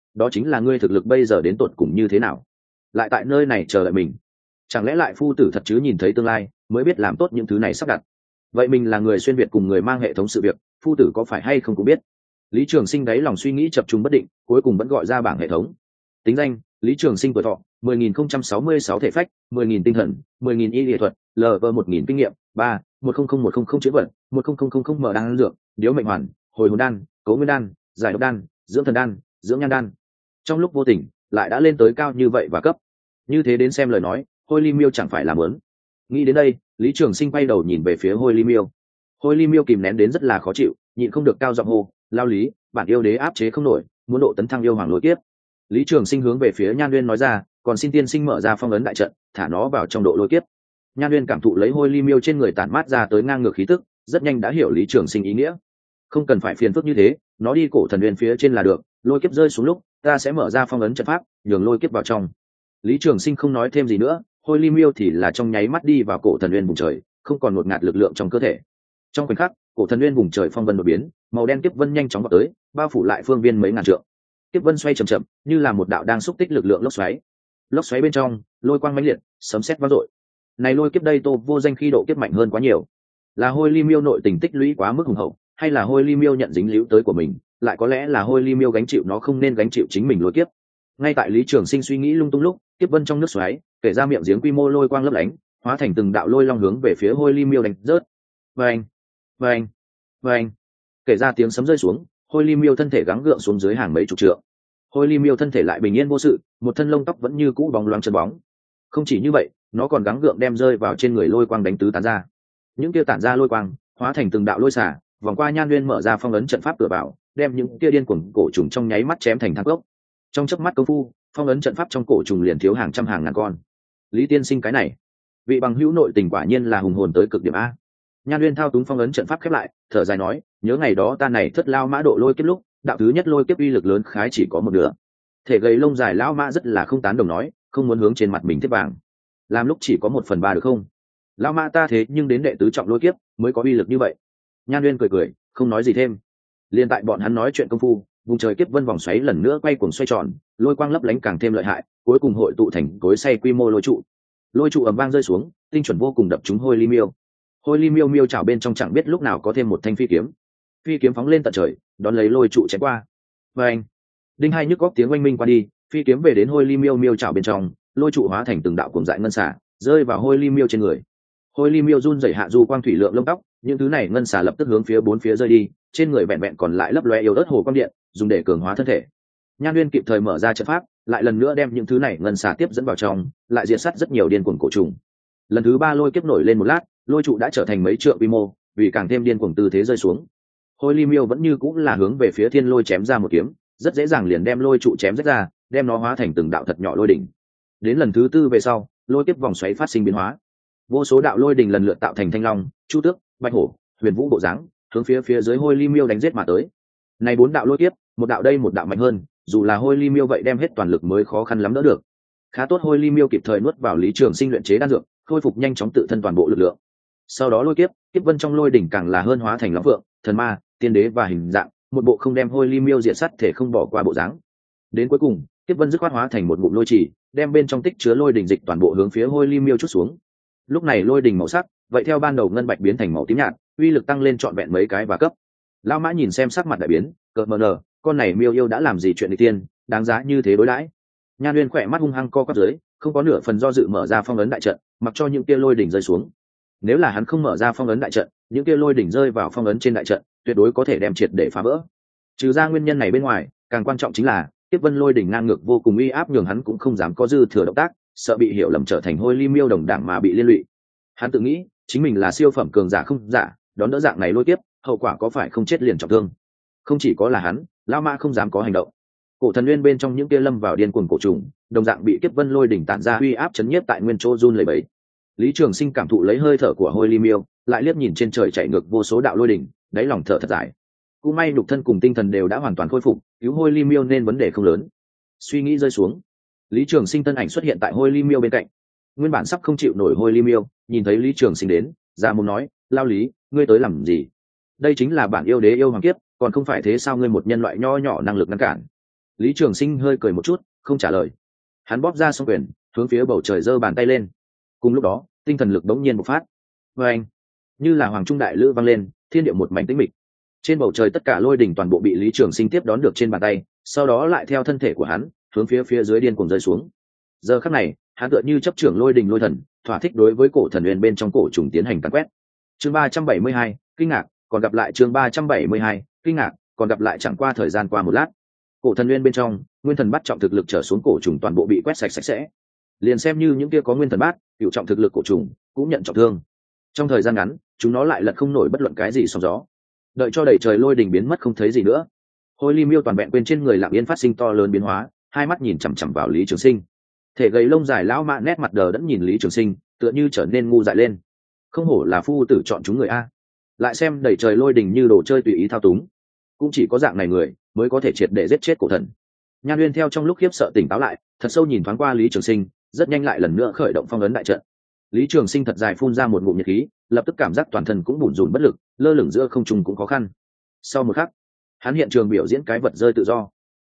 đó chính là ngươi thực lực bây giờ đến tột cùng như thế nào, lại tại nơi này chờ đợi mình. Chẳng lẽ lại phu tử thật chứ nhìn thấy tương lai mới biết làm tốt những thứ này sắp đặt? Vậy mình là người xuyên việt cùng người mang hệ thống sự việc, phu tử có phải hay không cũng biết. Lý Trường Sinh đáy lòng suy nghĩ chập trùng bất định, cuối cùng vẫn gọi ra bảng hệ thống. Tính danh: Lý Trường Sinh, tuổi thọ 10.066 thể phách, 10.000 tinh thần, 10.000 y lý thuật, LV 1.000 kinh nghiệm, 3 100100 chữ vật, 1000 mở đan dược, điếu mệnh hoàn, hồi hồn đan, cấu nguyên đan, giải độc đan, dưỡng thần đan, dưỡng nhan đan. Trong lúc vô tình lại đã lên tới cao như vậy và cấp như thế, đến xem lời nói Hôi Ly Miêu chẳng phải là mớn. Nghĩ đến đây, Lý Trường Sinh quay đầu nhìn về phía Hôi Ly Miêu. Hôi Ly Miêu kìm nén đến rất là khó chịu, nhịn không được cao giọng hô: lao lý, bản yêu đế áp chế không nổi, muốn độ tấn thăng yêu hoàng lôi kiếp. Lý Trường Sinh hướng về phía Nhan Uyên nói ra: còn xin tiên sinh mở ra phong ấn đại trận, thả nó vào trong độ lôi kiếp. Nhan Uyên cảm thụ lấy Hôi Ly Miêu trên người tản mát ra tới ngang ngược khí tức, rất nhanh đã hiểu Lý Trường Sinh ý nghĩa. Không cần phải phiền phức như thế, nó đi cổ thần uyên phía trên là được, lôi kiếp rơi xuống lúc ta sẽ mở ra phong ấn trận pháp, nhường lôi kiếp vào trong. Lý Trường Sinh không nói thêm gì nữa, Hôi Ly Miêu thì là trong nháy mắt đi vào cổ thần uyên vùng trời, không còn ngột ngạt lực lượng trong cơ thể. Trong khoảnh khắc, cổ thần uyên vùng trời phong vân đột biến, màu đen kiếp vân nhanh chóng vào tới, bao phủ lại phương viên mấy ngàn trượng. Kiếp vân xoay chậm chậm, như là một đạo đang xúc tích lực lượng lốc xoáy. Lốc xoáy bên trong, lôi quang mãnh liệt, sấm sét vang dội. Này lôi kiếp đây Tô Vô Danh khi độ kiếp mạnh hơn quá nhiều. Là Hôi Ly Miêu nội tình tích lũy quá mức hùng hậu, hay là Hôi Ly Miêu nhận dính líu tới của mình, lại có lẽ là Hôi Ly Miêu gánh chịu nó không nên gánh chịu chính mình lôi kiếp. Ngay tại Lý Trường Sinh suy nghĩ lung tung lúc, kiếp vân trong nước xoáy kể ra miệng giếng quy mô lôi quang lấp lánh, hóa thành từng đạo lôi long hướng về phía Hôi Ly Miêu đánh rớt. Vâng, vâng, vâng. Kể ra tiếng sấm rơi xuống, Hôi Ly Miêu thân thể gắng gượng xuống dưới hàng mấy chục trượng. Hôi Ly Miêu thân thể lại bình yên vô sự, một thân lông tóc vẫn như cũ bóng loáng chân bóng. Không chỉ như vậy, nó còn gắng gượng đem rơi vào trên người lôi quang đánh tứ tán ra. Những kia tản ra lôi quang hóa thành từng đạo lôi xả, vòng qua Nhan Uyên mở ra phong ấn trận pháp cửa vào, đem những kia điên cuồng cổ trùng trong nháy mắt chém thành thang cốc. Trong chớp mắt công phu, phong ấn trận pháp trong cổ trùng liền thiếu hàng trăm hàng ngàn con. Lý tiên sinh, cái này vị bằng hữu nội tình quả nhiên là hùng hồn tới cực điểm a. Nhan Uyên thao túng phong ấn trận pháp khép lại, thở dài nói: nhớ ngày đó ta này thất lao mã độ lôi kiếp lúc, đạo thứ nhất lôi kiếp uy lực lớn khái chỉ có một nửa. Thể gầy lông dài lão mã rất là không tán đồng nói: không muốn hướng trên mặt mình thiết vàng, làm lúc chỉ có 1/3 được không? Lão mã ta thế nhưng đến đệ tứ trọng lôi kiếp mới có uy lực như vậy. Nhan Uyên cười cười, không nói gì thêm. Liên tại bọn hắn nói chuyện công phu, vùng trời kiếp vân vòng xoáy lần nữa quay cuồng xoay tròn, lôi quang lấp lánh càng thêm lợi hại, cuối cùng hội tụ thành cối xay quy mô lôi trụ. Lôi trụ ầm vang rơi xuống, tinh chuẩn vô cùng đập trúng Hôi Ly Miêu. Hôi Ly Miêu miêu chảo bên trong chẳng biết lúc nào có thêm một thanh phi kiếm. Phi kiếm phóng lên tận trời, đón lấy lôi trụ chém qua. Và anh, đinh hai nhức góc tiếng oanh minh qua đi, phi kiếm về đến Hôi Ly Miêu miêu chảo bên trong, lôi trụ hóa thành từng đạo cuồng dại ngân xả, rơi vào Hôi Ly Miêu trên người. Hôi Ly Miêu run rẩy hạ du quang thủy lượng lông tóc, những thứ này ngân xả lập tức hướng phía bốn phía rơi đi, trên người vẹn vẹn còn lại lấp lóe yếu ớt hồ quang điện, dùng để cường hóa thân thể. Nhan Uyên kịp thời mở ra trận pháp, lại lần nữa đem những thứ này ngân xả tiếp dẫn vào trong, lại diệt sát rất nhiều điên cuồng cổ trùng. Lần thứ 3 lôi kiếp nổi lên một lát, lôi trụ đã trở thành mấy trượng quy mô, vì càng thêm điên cuồng tư thế rơi xuống. Hôi Ly Miêu vẫn như cũng là hướng về phía thiên lôi chém ra một kiếm, rất dễ dàng liền đem lôi trụ chém rách ra, đem nó hóa thành từng đạo thật nhỏ lôi đỉnh. Đến lần thứ 4 về sau, lôi kiếp vòng xoáy phát sinh biến hóa, vô số đạo lôi đỉnh lần lượt tạo thành thanh long, chu tước, bạch hổ, huyền vũ bộ dáng, hướng phía dưới Hôi Ly Miêu đánh giết mà tới. Này 4 đạo lôi kiếp, một đạo đây một đạo mạnh hơn, dù là Hôi Ly Miêu vậy đem hết toàn lực mới khó khăn lắm đỡ được. Khá tốt Hôi Ly Miêu kịp thời nuốt vào Lý Trường Sinh luyện chế đan dược, khôi phục nhanh chóng tự thân toàn bộ lực lượng. Sau đó lôi kiếp, kiếp vân trong lôi đỉnh càng là hơn hóa thành long phượng, thần ma, tiên đế và hình dạng, một bộ không đem Hôi Ly Miêu diệt sát thể không bỏ qua bộ dáng. Đến cuối cùng, kiếp vân dứt khoát hóa thành một ngụm lôi chỉ, đem bên trong tích chứa lôi đỉnh dịch toàn bộ hướng phía Hôi Ly Miêu chút xuống. Lúc này lôi đỉnh màu sắc, vậy theo ban đầu ngân bạch biến thành màu tím nhạt, uy lực tăng lên trọn vẹn mấy cái và cấp. Lão mã nhìn xem sắc mặt đại biến, cợt mờ nở, con này miêu yêu đã làm gì chuyện nghịch tiên, đáng giá như thế đối đãi. Nhan Uyên khỏe mắt hung hăng co quắp dưới, không có nửa phần do dự mở ra phong ấn đại trận, mặc cho những kia lôi đỉnh rơi xuống. Nếu là hắn không mở ra phong ấn đại trận, những kia lôi đỉnh rơi vào phong ấn trên đại trận, tuyệt đối có thể đem triệt để phá vỡ. Trừ ra nguyên nhân này bên ngoài, càng quan trọng chính là tiếp vân lôi đỉnh ngang ngược vô cùng uy áp, nhường hắn cũng không dám có dư thừa động tác, sợ bị hiểu lầm trở thành Hôi Ly Miêu đồng đảng mà bị liên lụy. Hắn tự nghĩ chính mình là siêu phẩm cường giả không giả, đón đỡ dạng này lôi kiếp, hậu quả có phải không chết liền trọng thương. Không chỉ có là hắn, Lão Mã không dám có hành động. Cổ thần nguyên bên trong những kia lâm vào điên cuồng cổ trùng, đồng dạng bị kiếp vân lôi đỉnh tản ra uy áp chấn nhiếp tại nguyên chỗ run lẩy bẩy. Lý Trường Sinh cảm thụ lấy hơi thở của Hôi Ly Miêu, lại liếc nhìn trên trời chạy ngược vô số đạo lôi đỉnh, đáy lòng thở thật dài. Cũng may nhục thân cùng tinh thần đều đã hoàn toàn khôi phục, cứu Hôi Ly Miêu nên vấn đề không lớn. Suy nghĩ rơi xuống, Lý Trường Sinh thân ảnh xuất hiện tại Hôi Ly Miêu bên cạnh. Nguyên bản sắp không chịu nổi Hôi Ly Miêu, nhìn thấy Lý Trường Sinh đến, ra mồm nói: "Lao Lý, ngươi tới làm gì? Đây chính là bản yêu đế yêu hoàng kiếp, còn không phải thế sao ngươi một nhân loại nho nhỏ năng lực ngăn cản?" Lý Trường Sinh hơi cười một chút, không trả lời. Hắn bóp ra song quyền, hướng phía bầu trời giơ bàn tay lên. Cùng lúc đó, tinh thần lực đống nhiên bộc phát. Và anh, như là hoàng trung đại lữ vang lên, thiên địa một mảnh tĩnh mịch. Trên bầu trời tất cả lôi đỉnh toàn bộ bị Lý Trường Sinh tiếp đón được trên bàn tay, sau đó lại theo thân thể của hắn, hướng phía dưới điên cuồng rơi xuống. Giờ khắc này, hắn tựa như chấp trưởng lôi đỉnh lôi thần, thỏa thích đối với cổ thần huyền bên trong cổ trùng tiến hành càn quét. Chương 372, kinh ngạc, còn gặp lại chương 372, kinh ngạc, còn gặp lại chẳng qua thời gian qua một lát. Cổ thần nguyên bên trong, nguyên thần bắt trọng thực lực trở xuống cổ trùng toàn bộ bị quét sạch sạch sẽ. Liền xem như những kia có nguyên thần bát, cửu trọng thực lực cổ trùng cũng nhận trọng thương. Trong thời gian ngắn, chúng nó lại lật không nổi bất luận cái gì sóng gió. Đợi cho đầy trời lôi đình biến mất không thấy gì nữa, Hôi Ly Miêu toàn vẹn quên trên người Lặng Yên phát sinh to lớn biến hóa, hai mắt nhìn chằm chằm vào Lý Trường Sinh. Thể gầy lông dài lão mã nét mặt đờ đẫn nhìn Lý Trường Sinh, tựa như trở nên ngu dại lên. Không hổ là phu tử chọn chúng người a. Lại xem đầy trời lôi đình như đồ chơi tùy ý thao túng, cũng chỉ có dạng này người mới có thể triệt để giết chết cổ thần. Nhan Uyên theo trong lúc khiếp sợ tỉnh táo lại, thật sâu nhìn thoáng qua Lý Trường Sinh, rất nhanh lại lần nữa khởi động phong ấn đại trận. Lý Trường Sinh thật dài phun ra một ngụm nhiệt khí, lập tức cảm giác toàn thân cũng bủn rủn bất lực, lơ lửng giữa không trung cũng khó khăn. Sau một khắc, hắn hiện trường biểu diễn cái vật rơi tự do.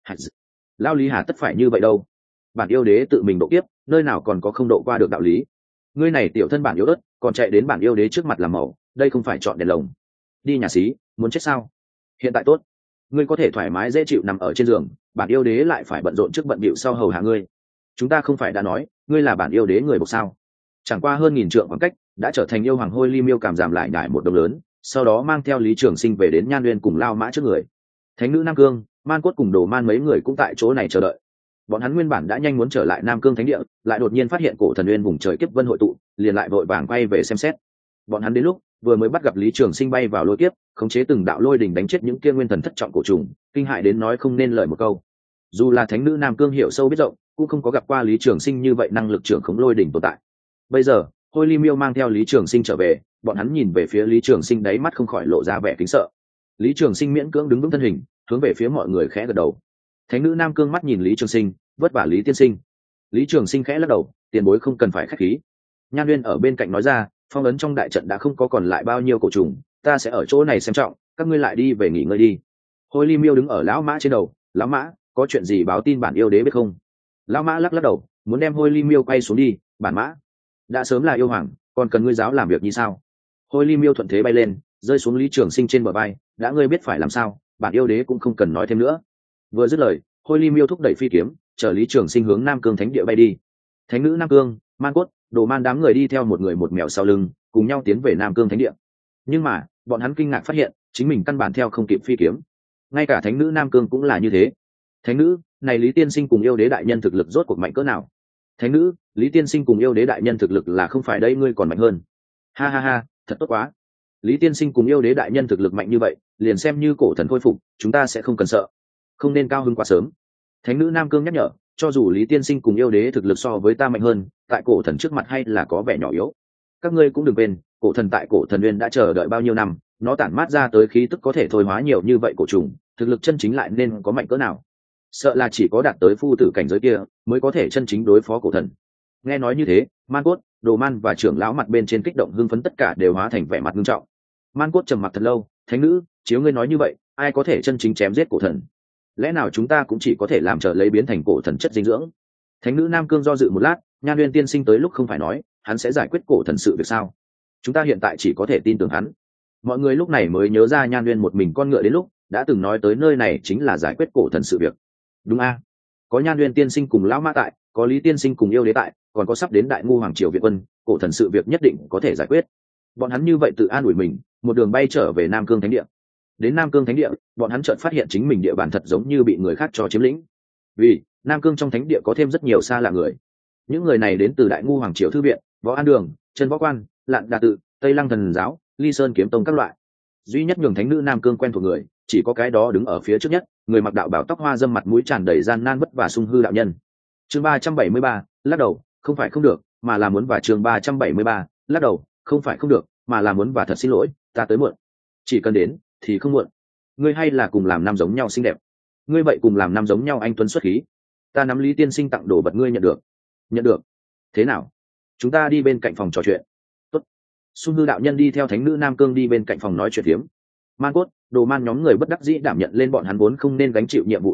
Lao Lý hà tất phải như vậy đâu? Bản yêu đế tự mình độ kiếp, nơi nào còn có không độ qua được đạo lý? Ngươi này tiểu thân bản yếu ớt, còn chạy đến bản yêu đế trước mặt làm mẫu, đây không phải chọn đèn lồng. Đi nhà xí, muốn chết sao? Hiện tại tốt, ngươi có thể thoải mái dễ chịu nằm ở trên giường, bản yêu đế lại phải bận rộn trước bận bịu sau hầu hạ ngươi. Chúng ta không phải đã nói, ngươi là bản yêu đế người buộc sao? Chẳng qua hơn nghìn trượng khoảng cách, đã trở thành yêu hoàng Hôi Ly Miêu cảm giảm lại nhải một đồng lớn, sau đó mang theo Lý Trường Sinh về đến Nhan Uyên cùng Lao Mã trước người. Thánh nữ Nam Cương, Man Cốt cùng Đồ Man mấy người cũng tại chỗ này chờ đợi. Bọn hắn nguyên bản đã nhanh muốn trở lại Nam Cương Thánh địa, lại đột nhiên phát hiện cổ thần uyên vùng trời kiếp vân hội tụ, liền lại vội vàng quay về xem xét. Bọn hắn đến lúc vừa mới bắt gặp Lý Trường Sinh bay vào lôi kiếp, khống chế từng đạo lôi đỉnh đánh chết những kia nguyên thần thất trọng cổ trùng, kinh hại đến nói không nên lời một câu. Dù là thánh nữ Nam Cương hiểu sâu biết rộng, cũng không có gặp qua Lý Trường Sinh như vậy năng lực trưởng khống lôi đỉnh tồn tại. Bây giờ, Hôi Ly Miêu mang theo Lý Trường Sinh trở về, bọn hắn nhìn về phía Lý Trường Sinh đáy mắt không khỏi lộ ra vẻ kính sợ. Lý Trường Sinh miễn cưỡng đứng vững thân hình, hướng về phía mọi người khẽ gật đầu. Thánh nữ Nam Cương mắt nhìn Lý Trường Sinh, vất vả Lý tiên sinh. Lý Trường Sinh khẽ lắc đầu, tiền bối không cần phải khách khí. Nhan Uyên ở bên cạnh nói ra, phong ấn trong đại trận đã không có còn lại bao nhiêu cổ trùng, ta sẽ ở chỗ này xem trọng, các ngươi lại đi về nghỉ ngơi đi. Hôi Ly Miêu đứng ở lão mã trên đầu, lão mã, có chuyện gì báo tin bản yêu đế biết không? Lão mã lắc lắc đầu, muốn đem Hôi Ly Miêu quay xuống đi. Bản mã đã sớm là yêu hoàng, còn cần ngươi giáo làm việc như sao? Hôi Ly Miêu thuận thế bay lên, rơi xuống Lý Trường Sinh trên bờ vai, đã ngươi biết phải làm sao, bản yêu đế cũng không cần nói thêm nữa. Vừa dứt lời, Hôi Ly Miêu thúc đẩy phi kiếm, chờ Lý Trường Sinh hướng Nam Cương Thánh địa bay đi. Thánh nữ Nam Cương, Man Cốt, Đồ Man đám người đi theo một người một mèo sau lưng, cùng nhau tiến về Nam Cương Thánh địa. Nhưng mà, bọn hắn kinh ngạc phát hiện, chính mình căn bản theo không kịp phi kiếm. Ngay cả thánh nữ Nam Cương cũng là như thế. Thánh nữ, này Lý tiên sinh cùng yêu đế đại nhân thực lực rốt cuộc mạnh cỡ nào? Thánh nữ, Lý tiên sinh cùng yêu đế đại nhân thực lực là không phải đây ngươi còn mạnh hơn. Ha ha ha, thật tốt quá. Lý tiên sinh cùng yêu đế đại nhân thực lực mạnh như vậy, liền xem như cổ thần khôi phục, chúng ta sẽ không cần sợ. Không nên cao hứng quá sớm. Thánh nữ Nam Cương nhắc nhở, cho dù Lý tiên sinh cùng yêu đế thực lực so với ta mạnh hơn, tại cổ thần trước mặt hay là có vẻ nhỏ yếu. Các ngươi cũng đừng quên, cổ thần tại cổ thần nguyên đã chờ đợi bao nhiêu năm, nó tản mát ra tới khí tức có thể thôi hóa nhiều như vậy cổ trùng, thực lực chân chính lại nên có mạnh cỡ nào? Sợ là chỉ có đạt tới phu tử cảnh giới kia mới có thể chân chính đối phó cổ thần. Nghe nói như thế, Man Cốt, Đồ Man và trưởng lão mặt bên trên kích động hưng phấn tất cả đều hóa thành vẻ mặt nghiêm trọng. Man Cốt trầm mặc thật lâu, thánh nữ, chiếu ngươi nói như vậy, ai có thể chân chính chém giết cổ thần? Lẽ nào chúng ta cũng chỉ có thể làm chờ lấy biến thành cổ thần chất dinh dưỡng? Thánh nữ Nam Cương do dự một lát, Nhan Uyên tiên sinh tới lúc không phải nói hắn sẽ giải quyết cổ thần sự việc sao? Chúng ta hiện tại chỉ có thể tin tưởng hắn. Mọi người lúc này mới nhớ ra Nhan Uyên một mình con ngựa đến lúc đã từng nói tới nơi này chính là giải quyết cổ thần sự việc. Đúng a? Có Nhan Uyên tiên sinh cùng lão mã tại, có Lý tiên sinh cùng yêu đế tại, còn có sắp đến Đại Ngu hoàng triều viện quân, cổ thần sự việc nhất định có thể giải quyết. Bọn hắn như vậy tự an ủi mình, một đường bay trở về Nam Cương Thánh địa. Đến Nam Cương Thánh địa, bọn hắn chợt phát hiện chính mình địa bàn thật giống như bị người khác cho chiếm lĩnh. Vì Nam Cương trong thánh địa có thêm rất nhiều xa lạ người. Những người này đến từ Đại Ngu hoàng triều thư viện, Võ An Đường, Trần Võ Quan, Lạn Đà Tự, Tây Lăng Thần giáo, Ly Sơn kiếm tông các loại. Duy nhất nhường thánh nữ Nam Cương quen thuộc người, chỉ có cái đó đứng ở phía trước nhất, người mặc đạo bào tóc hoa dâm mặt mũi tràn đầy gian nan vất vả sung hư đạo nhân. Chương 373, lắc đầu, không phải không được, mà là muốn, và chương 373, lắc đầu, không phải không được, mà là muốn, và thật xin lỗi, ta tới muộn. Chỉ cần đến thì không muộn. Ngươi hay là cùng làm năm giống nhau xinh đẹp. Ngươi vậy cùng làm năm giống nhau anh tuấn xuất khí. Ta nắm Lý tiên sinh tặng đồ vật ngươi nhận được. Nhận được. Thế nào? Chúng ta đi bên cạnh phòng trò chuyện. Tốt. Sung hư đạo nhân đi theo thánh nữ Nam Cương đi bên cạnh phòng nói chuyện phiếm. Man Cốt, Đồ Man nhóm người bất đắc dĩ đảm nhận lên bọn hắn vốn không nên gánh chịu nhiệm vụ tiếp đãi,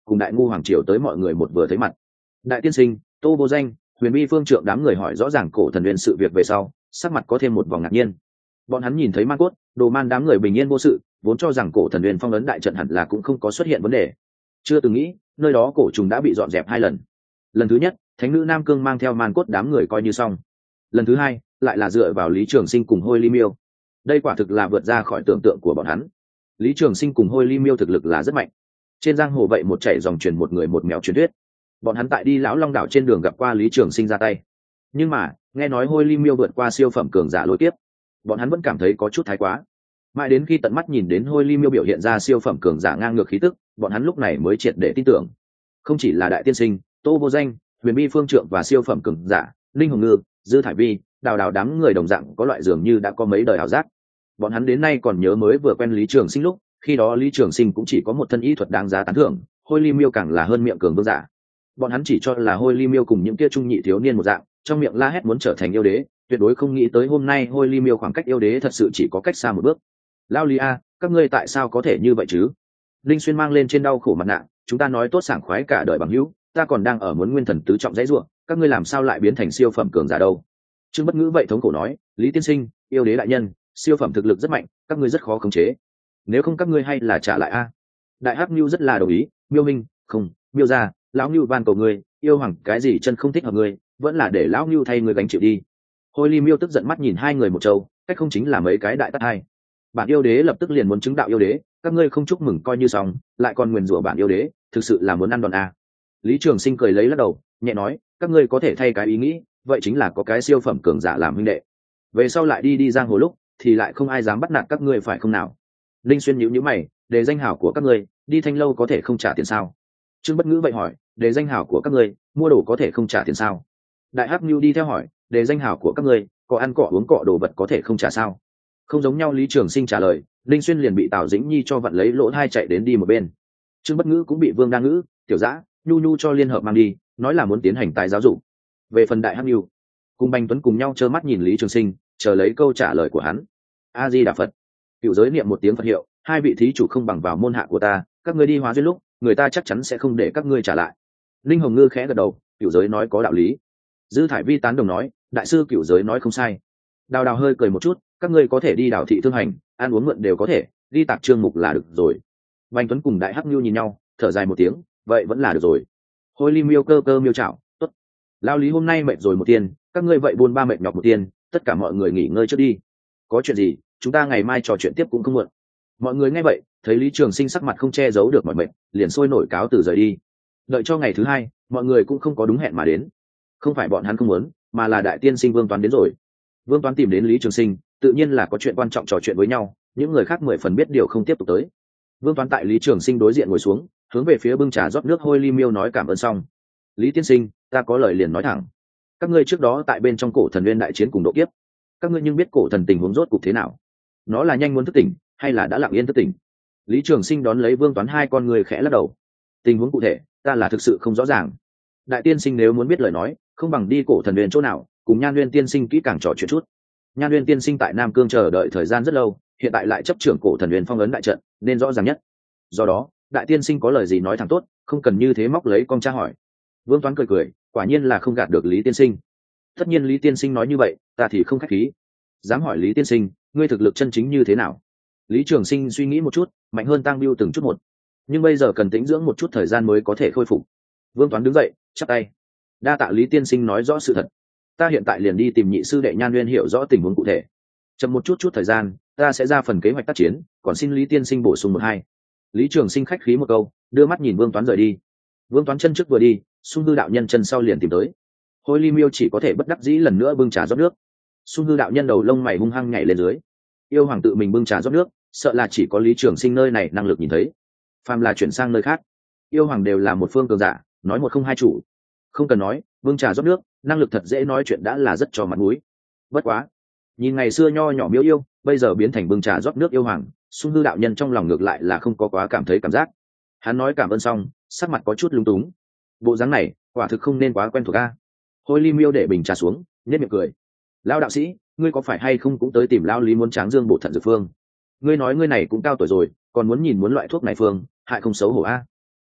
cùng đại ngu hoàng triều tới mọi người một vừa thấy mặt. Đại tiên sinh, Tô Vô Danh, Huyền Bi Phương Trượng đám người hỏi rõ ràng cổ thần huyền sự việc về sau, sắc mặt có thêm một vòng ngạc nhiên. Bọn hắn nhìn thấy Man Cốt, Đồ Man đám người bình yên vô sự, vốn cho rằng cổ thần huyền phong ấn đại trận hẳn là cũng không có xuất hiện vấn đề. Chưa từng nghĩ, nơi đó cổ trùng đã bị dọn dẹp 2 lần. Lần thứ nhất, thánh nữ Nam Cương mang theo Man Cốt đám người coi như xong. Lần thứ hai, lại là dựa vào Lý Trường Sinh cùng Hôi Ly Miêu. Đây quả thực là vượt ra khỏi tưởng tượng của bọn hắn. Lý Trường Sinh cùng Hôi Ly Miêu thực lực là rất mạnh. Trên giang hồ vậy một chảy dòng truyền một người một mèo truyền thuyết. Bọn hắn tại đi Lão Long đảo trên đường gặp qua Lý Trường Sinh ra tay. Nhưng mà, nghe nói Hôi Ly Miêu vượt qua siêu phẩm cường giả lôi tiếp, bọn hắn vẫn cảm thấy có chút thái quá. Mãi đến khi tận mắt nhìn đến Hôi Ly Miêu biểu hiện ra siêu phẩm cường giả ngang ngược khí tức, bọn hắn lúc này mới triệt để tin tưởng. Không chỉ là Đại tiên sinh, Tô Vô Danh, Huyền Bi Phương Trượng và siêu phẩm cường giả Linh Hồng Ngư, Dư Thải Vi, Đào Đào đám người đồng dạng có loại dường như đã có mấy đời ảo giác. Bọn hắn đến nay còn nhớ mới vừa quen Lý Trường Sinh lúc, khi đó Lý Trường Sinh cũng chỉ có một thân y thuật đáng giá tán thưởng, Hôi Ly Miêu càng là hơn miệng cường vương giả. Bọn hắn chỉ cho là Hôi Ly Miêu cùng những kia trung nhị thiếu niên một dạng, trong miệng la hét muốn trở thành yêu đế, tuyệt đối không nghĩ tới hôm nay Hôi Ly Miêu khoảng cách yêu đế thật sự chỉ có cách xa một bước. Lao Lý a, các ngươi tại sao có thể như vậy chứ? Linh Xuyên mang lên trên đau khổ mặt nạ, chúng ta nói tốt sảng khoái cả đời bằng hữu, ta còn đang ở muốn nguyên thần tứ trọng dãy ruộng, các ngươi làm sao lại biến thành siêu phẩm cường giả đâu? Trương Bất Ngữ vậy thống khổ nói, Lý tiên sinh, yêu đế đại nhân, siêu phẩm thực lực rất mạnh, các ngươi rất khó khống chế. Nếu không các ngươi hay là trả lại a. Đại Hắc Nưu rất là đồng ý, Miêu Minh, không, Miêu gia, lão Nưu van cầu ngươi, yêu hoàng cái gì chân không thích hợp ngươi, vẫn là để lão Nưu thay ngươi gánh chịu đi. Hôi Ly Miêu tức giận mắt nhìn hai người một trâu, cách không chính là mấy cái đại tát hai. Bản yêu đế lập tức liền muốn chứng đạo yêu đế, các ngươi không chúc mừng coi như xong, lại còn nguyền rủa bản yêu đế, thực sự là muốn ăn đòn a. Lý Trường Sinh cười lấy lắc đầu, nhẹ nói, các ngươi có thể thay cái ý nghĩ, vậy chính là có cái siêu phẩm cường giả làm huynh đệ. Về sau lại đi giang hồ lúc, thì lại không ai dám bắt nạt các ngươi phải không nào? Linh Xuyên nhíu mày, để danh hảo của các ngươi, đi Thanh lâu có thể không trả tiền sao? Trương Bất Ngữ vậy hỏi, để danh hảo của các ngươi, mua đồ có thể không trả tiền sao? Đại Hắc Nưu đi theo hỏi, để danh hảo của các ngươi, có ăn cỏ uống cỏ đồ vật có thể không trả sao? Không giống nhau. Lý Trường Sinh trả lời, Linh Xuyên liền bị Tào Dĩnh Nhi cho vặn lấy lỗ hai chạy đến đi một bên. Trương Bất Ngữ cũng bị Vương Đa Ngữ, Tiểu Dã, Nhu cho liên hợp mang đi, nói là muốn tiến hành tái giáo dục. Về phần Đại Hắc Nưu, cùng Bành Tuấn cùng nhau trơ mắt nhìn Lý Trường Sinh, chờ lấy câu trả lời của hắn. A Di Đà Phật. Cựu giới niệm một tiếng Phật hiệu, hai vị thí chủ không bằng vào môn hạ của ta, các ngươi đi hóa duyên lúc, người ta chắc chắn sẽ không để các ngươi trả lại. Linh Hồng Ngư khẽ gật đầu, cựu giới nói có đạo lý. Dư Thải Vi tán đồng nói, đại sư cựu giới nói không sai. Đào Đào hơi cười một chút, các ngươi có thể đi đảo thị thương hành, ăn uống mượn đều có thể, đi tạc trương mục là được rồi. Bành Tuấn cùng Đại Hắc Nưu nhìn nhau, thở dài một tiếng, vậy vẫn là được rồi. Hôi Ly Miêu cơ miêu chảo, tốt. Lao Lý hôm nay mệt rồi một tiền, các ngươi vậy buôn ba mệt nhọc một tiền, tất cả mọi người nghỉ ngơi trước đi. Có chuyện gì, chúng ta ngày mai trò chuyện tiếp cũng không muộn. Mọi người nghe vậy, thấy Lý Trường Sinh sắc mặt không che giấu được mọi mệt, liền sôi nổi cáo từ rời đi. Đợi cho ngày thứ hai, mọi người cũng không có đúng hẹn mà đến. Không phải bọn hắn không muốn, mà là đại tiên sinh Vương Toán đến rồi. Vương Toán tìm đến Lý Trường Sinh, tự nhiên là có chuyện quan trọng trò chuyện với nhau, những người khác 10 phần biết điều không tiếp tục tới. Vương Toán tại Lý Trường Sinh đối diện ngồi xuống, hướng về phía bưng trà rót nước Hôi Ly Miêu nói cảm ơn xong. Lý tiên sinh, ta có lời liền nói thẳng. Các ngươi trước đó tại bên trong cổ thần nguyên đại chiến cùng độ kiếp, các ngươi nhưng biết cổ thần tình huống rốt cục thế nào? Nó là nhanh muốn thức tỉnh, hay là đã lặng yên thức tỉnh? Lý Trường Sinh đón lấy Vương Toán hai con người khẽ lắc đầu. Tình huống cụ thể, ta là thực sự không rõ ràng. Đại tiên sinh nếu muốn biết lời nói, không bằng đi cổ thần nguyên chỗ nào, cùng Nhan Nguyên tiên sinh kỹ càng trò chuyện chút. Nhan Nguyên tiên sinh tại Nam Cương chờ đợi thời gian rất lâu, hiện tại lại chấp trưởng cổ thần nguyên phong ấn đại trận, nên rõ ràng nhất. Do đó, đại tiên sinh có lời gì nói thẳng tốt, không cần như thế móc lấy con tra hỏi. Vương Toán cười, quả nhiên là không gạt được Lý tiên sinh. Tất nhiên Lý tiên sinh nói như vậy, ta thì không khách khí. Dám hỏi Lý tiên sinh, ngươi thực lực chân chính như thế nào? Lý Trường Sinh suy nghĩ một chút, mạnh hơn Tăng Biêu từng chút một, nhưng bây giờ cần tĩnh dưỡng một chút thời gian mới có thể khôi phục. Vương Toán đứng dậy, chắp tay, đa tạ Lý tiên sinh nói rõ sự thật. Ta hiện tại liền đi tìm nhị sư đệ Nhan Nguyên hiểu rõ tình huống cụ thể. Chậm một chút thời gian, ta sẽ ra phần kế hoạch tác chiến, còn xin Lý tiên sinh bổ sung một hai. Lý Trường Sinh khách khí một câu, đưa mắt nhìn Vương Toán rời đi. Vương Toán chân trước vừa đi, Xung Hư đạo nhân chân sau liền tìm tới. Hôi Ly Miêu chỉ có thể bất đắc dĩ lần nữa bưng trà rót nước. Xung Hư đạo nhân đầu lông mày hung hăng nhảy lên dưới. Yêu hoàng tự mình bưng trà rót nước, sợ là chỉ có Lý Trường Sinh nơi này năng lực nhìn thấy. Phàm là chuyển sang nơi khác, yêu hoàng đều là một phương cường giả, nói một không hai chủ. Không cần nói, bưng trà rót nước, năng lực thật dễ nói chuyện đã là rất cho mặt mũi. Bất quá, nhìn ngày xưa nho nhỏ Miêu yêu, bây giờ biến thành bưng trà rót nước yêu hoàng, Xung Hư đạo nhân trong lòng ngược lại là không có quá cảm thấy cảm giác. Hắn nói cảm ơn xong, sắc mặt có chút lúng túng. Bộ dáng này, quả thực không nên quá quen thuộc a. Hôi Ly Miêu để bình trà xuống, nhếch miệng cười. Lão đạo sĩ, ngươi có phải hay không cũng tới tìm lão Lý muốn tráng dương bổ thận dược phương? Ngươi nói ngươi này cũng cao tuổi rồi, còn muốn nhìn muốn loại thuốc này phương, hại không xấu hổ a.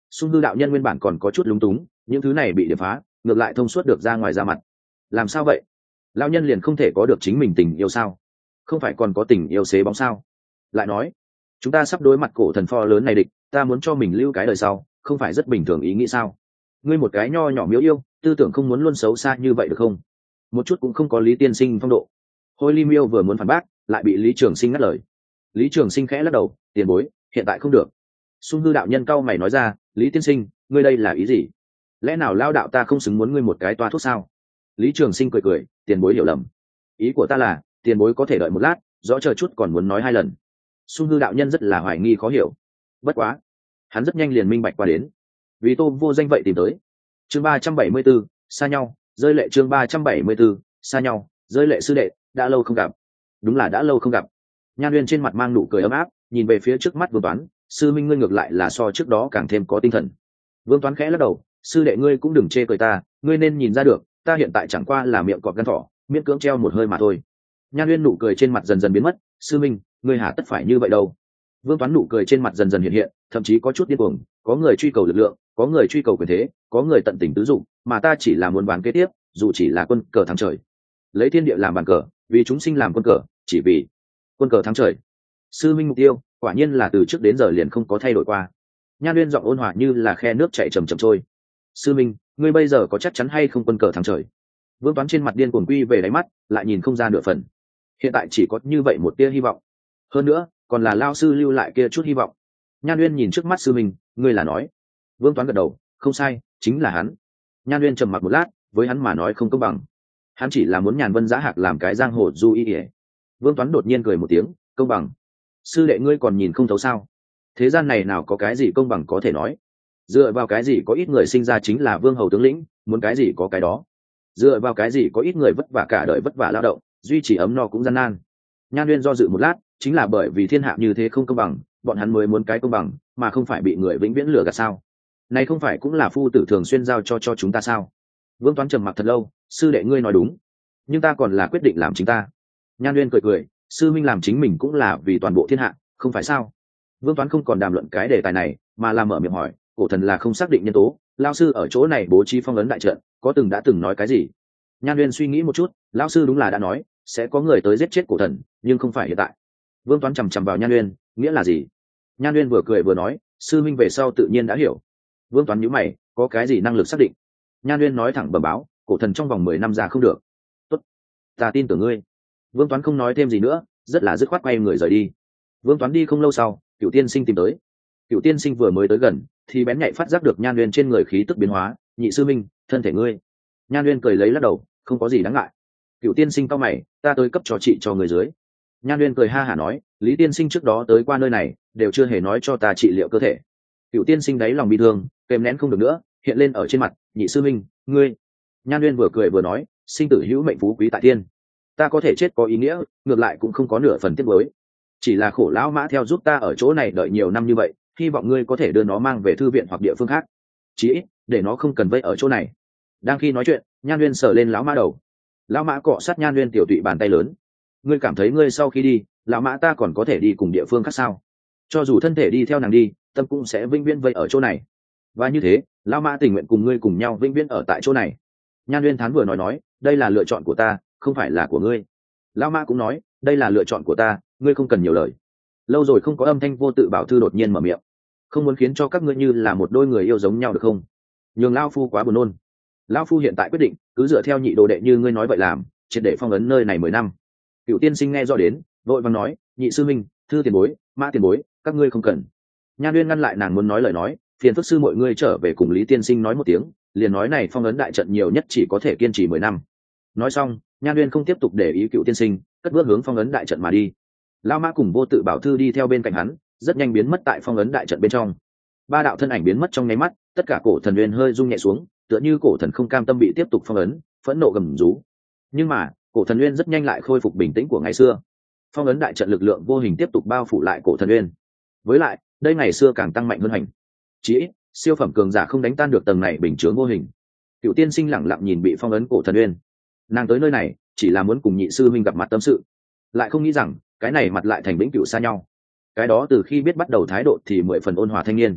Xung hư đạo nhân nguyên bản còn có chút lúng túng, những thứ này bị điểm phá, ngược lại thông suốt được ra ngoài ra mặt. Làm sao vậy? Lão nhân liền không thể có được chính mình tình yêu sao? Không phải còn có tình yêu xế bóng sao? Lại nói, chúng ta sắp đối mặt cổ thần pho lớn này địch, ta muốn cho mình lưu cái đời sau, không phải rất bình thường ý nghĩ sao? Ngươi một cái nho nhỏ miếu yêu, tư tưởng không muốn luôn xấu xa như vậy được không? Một chút cũng không có Lý tiên sinh phong độ. Hôi Ly Miêu vừa muốn phản bác, lại bị Lý Trường Sinh ngắt lời. Lý Trường Sinh khẽ lắc đầu, tiền bối, hiện tại không được. Xung hư đạo nhân cau mày nói ra, Lý tiên sinh, ngươi đây là ý gì? Lẽ nào lao đạo ta không xứng muốn ngươi một cái toa thuốc sao? Lý Trường Sinh cười cười, tiền bối hiểu lầm. Ý của ta là, tiền bối có thể đợi một lát, rõ chờ chút còn muốn nói hai lần. Xung hư đạo nhân rất là hoài nghi khó hiểu. Bất quá, hắn rất nhanh liền minh bạch qua đến. Vì Tô vô danh vậy tìm tới. Chương 374, xa nhau, rơi lệ chương 374, xa nhau, rơi lệ sư đệ, đã lâu không gặp. Đúng là đã lâu không gặp. Nhan Uyên trên mặt mang nụ cười ấm áp, nhìn về phía trước mắt Vương Toán, sư minh ngươi ngược lại là so trước đó càng thêm có tinh thần. Vương Toán khẽ lắc đầu, sư đệ ngươi cũng đừng chê cười ta, ngươi nên nhìn ra được, ta hiện tại chẳng qua là miệng cọp gan thỏ, miễn cưỡng treo một hơi mà thôi. Nhan Uyên nụ cười trên mặt dần dần biến mất, sư minh, ngươi hả tất phải như vậy đâu? Vương Toán nụ cười trên mặt dần dần hiện hiện, thậm chí có chút điên cuồng, có người truy cầu lực lượng, có người truy cầu quyền thế, có người tận tình tứ dụng, mà ta chỉ là muốn bán kế tiếp, dù chỉ là quân cờ thắng trời. Lấy thiên địa làm bàn cờ, vì chúng sinh làm quân cờ, chỉ vì quân cờ thắng trời. Sư minh mục tiêu, quả nhiên là từ trước đến giờ liền không có thay đổi qua. Nhan Uyên giọng ôn hòa như là khe nước chảy chầm chậm trôi. Sư minh, ngươi bây giờ có chắc chắn hay không quân cờ thắng trời? Vương Toán trên mặt điên cuồng quy về đáy mắt, lại nhìn không ra nửa phần. Hiện tại chỉ có như vậy một tia hy vọng. Hơn nữa, còn là lao sư lưu lại kia chút hy vọng. Nhan Uyên nhìn trước mắt sư minh, ngươi là nói. Vương Toán gật đầu, không sai, chính là hắn. Nhan Uyên trầm mặc một lát, với hắn mà nói không công bằng. Hắn chỉ là muốn Nhàn Vân Giá Hạc làm cái giang hồ du y ỉa. Vương Toán đột nhiên cười một tiếng, công bằng. Sư đệ ngươi còn nhìn không thấu sao? Thế gian này nào có cái gì công bằng có thể nói. Dựa vào cái gì có ít người sinh ra chính là vương hầu tướng lĩnh, muốn cái gì có cái đó. Dựa vào cái gì có ít người vất vả cả đời vất vả lao động, duy trì ấm no cũng gian nan. Nhan Uyên do dự một lát, chính là bởi vì thiên hạ như thế không công bằng, bọn hắn mới muốn cái công bằng, mà không phải bị người vĩnh viễn lừa gạt sao? Này không phải cũng là phu tử thường xuyên giao cho chúng ta sao? Vương Toán trầm mặc thật lâu, sư đệ ngươi nói đúng, nhưng ta còn là quyết định làm chính ta. Nhan Uyên cười cười, sư minh làm chính mình cũng là vì toàn bộ thiên hạ, không phải sao? Vương Toán không còn đàm luận cái đề tài này, mà là mở miệng hỏi, cổ thần là không xác định nhân tố, lao sư ở chỗ này bố trí phong ấn đại trận, có đã từng nói cái gì? Nhan Uyên suy nghĩ một chút, lão sư đúng là đã nói sẽ có người tới giết chết cổ thần, nhưng không phải hiện tại. Vương Toán chằm chằm vào Nhan Uyên, nghĩa là gì? Nhan Uyên vừa cười vừa nói, sư minh về sau tự nhiên đã hiểu. Vương Toán nhíu mày, có cái gì năng lực xác định? Nhan Uyên nói thẳng bẩm báo, cổ thần trong vòng 10 năm ra không được. Tốt, ta tin tưởng ngươi. Vương Toán không nói thêm gì nữa, rất là dứt khoát quay người rời đi. Vương Toán đi không lâu sau, Cửu Tiên Sinh tìm tới. Cửu Tiên Sinh vừa mới tới gần, thì bén nhạy phát giác được Nhan Uyên trên người khí tức biến hóa, nhị sư minh, thân thể ngươi. Nhan Uyên cười lấy lắc đầu, không có gì đáng ngại. Cửu Tiên Sinh cau mày, ta tới cấp cho chị cho người dưới. Nhan Uyên cười ha hả nói, Lý Tiên Sinh trước đó tới qua nơi này, đều chưa hề nói cho ta trị liệu cơ thể. Cửu Tiên Sinh đáy lòng bị thương, kèm nén không được nữa, hiện lên ở trên mặt, nhị sư minh, ngươi. Nhan Uyên vừa cười vừa nói, sinh tử hữu mệnh phú quý tại thiên, ta có thể chết có ý nghĩa, ngược lại cũng không có nửa phần tiếc nuối. Chỉ là khổ lão mã theo giúp ta ở chỗ này đợi nhiều năm như vậy, hy vọng ngươi có thể đưa nó mang về thư viện hoặc địa phương khác, chí ít để nó không cần vây ở chỗ này. Đang khi nói chuyện, Nhan Uyên sờ lên lão mã đầu. Lão mã cọ sát Nhan Uyên tiểu tụy bàn tay lớn. Ngươi cảm thấy ngươi sau khi đi, lão mã ta còn có thể đi cùng địa phương khác sao? Cho dù thân thể đi theo nàng đi, tâm cũng sẽ vĩnh viễn vây ở chỗ này. Và như thế, lão mã tình nguyện cùng ngươi cùng nhau vĩnh viễn ở tại chỗ này. Nhan Uyên thán vừa nói, đây là lựa chọn của ta, không phải là của ngươi. Lão mã cũng nói, đây là lựa chọn của ta, ngươi không cần nhiều lời. Lâu rồi không có âm thanh Vô Tự Bảo Thư đột nhiên mở miệng, không muốn khiến cho các ngươi như là một đôi người yêu giống nhau được không? Nhường lão phu quá buồn nôn. Lão phu hiện tại quyết định cứ dựa theo nhị đồ đệ như ngươi nói vậy làm, triệt để phong ấn nơi này 10 năm. Cửu Tiên Sinh nghe rõ đến, vội vàng nói, nhị sư minh, Thư tiền bối, Mã tiền bối, các ngươi không cần. Nhan Uyên ngăn lại nàng muốn nói lời nói, phiền phức sư mọi ngươi trở về cùng Lý Tiên Sinh nói một tiếng, liền nói này phong ấn đại trận nhiều nhất chỉ có thể kiên trì 10 năm. Nói xong, Nhan Uyên không tiếp tục để ý Cửu Tiên Sinh, cất bước hướng phong ấn đại trận mà đi. Lão Mã cùng Vô Tự Bảo Thư đi theo bên cạnh hắn, rất nhanh biến mất tại phong ấn đại trận bên trong. Ba đạo thân ảnh biến mất trong nháy mắt, tất cả cổ thần Uyên hơi rung nhẹ xuống, tựa như cổ thần không cam tâm bị tiếp tục phong ấn, phẫn nộ gầm rú. Nhưng mà, cổ thần Uyên rất nhanh lại khôi phục bình tĩnh của ngày xưa. Phong ấn đại trận lực lượng vô hình tiếp tục bao phủ lại cổ thần Uyên. Với lại, đây ngày xưa càng tăng mạnh hơn hành. Chỉ ít, siêu phẩm cường giả không đánh tan được tầng này bình chướng vô hình. Cửu Tiên Sinh lẳng lặng nhìn bị phong ấn cổ thần Uyên. Nàng tới nơi này, chỉ là muốn cùng nhị sư huynh gặp mặt tâm sự, lại không nghĩ rằng cái này mặt lại thành vĩnh cửu xa nhau. Cái đó từ khi biết bắt đầu thái độ thì 10 phần ôn hòa thanh niên,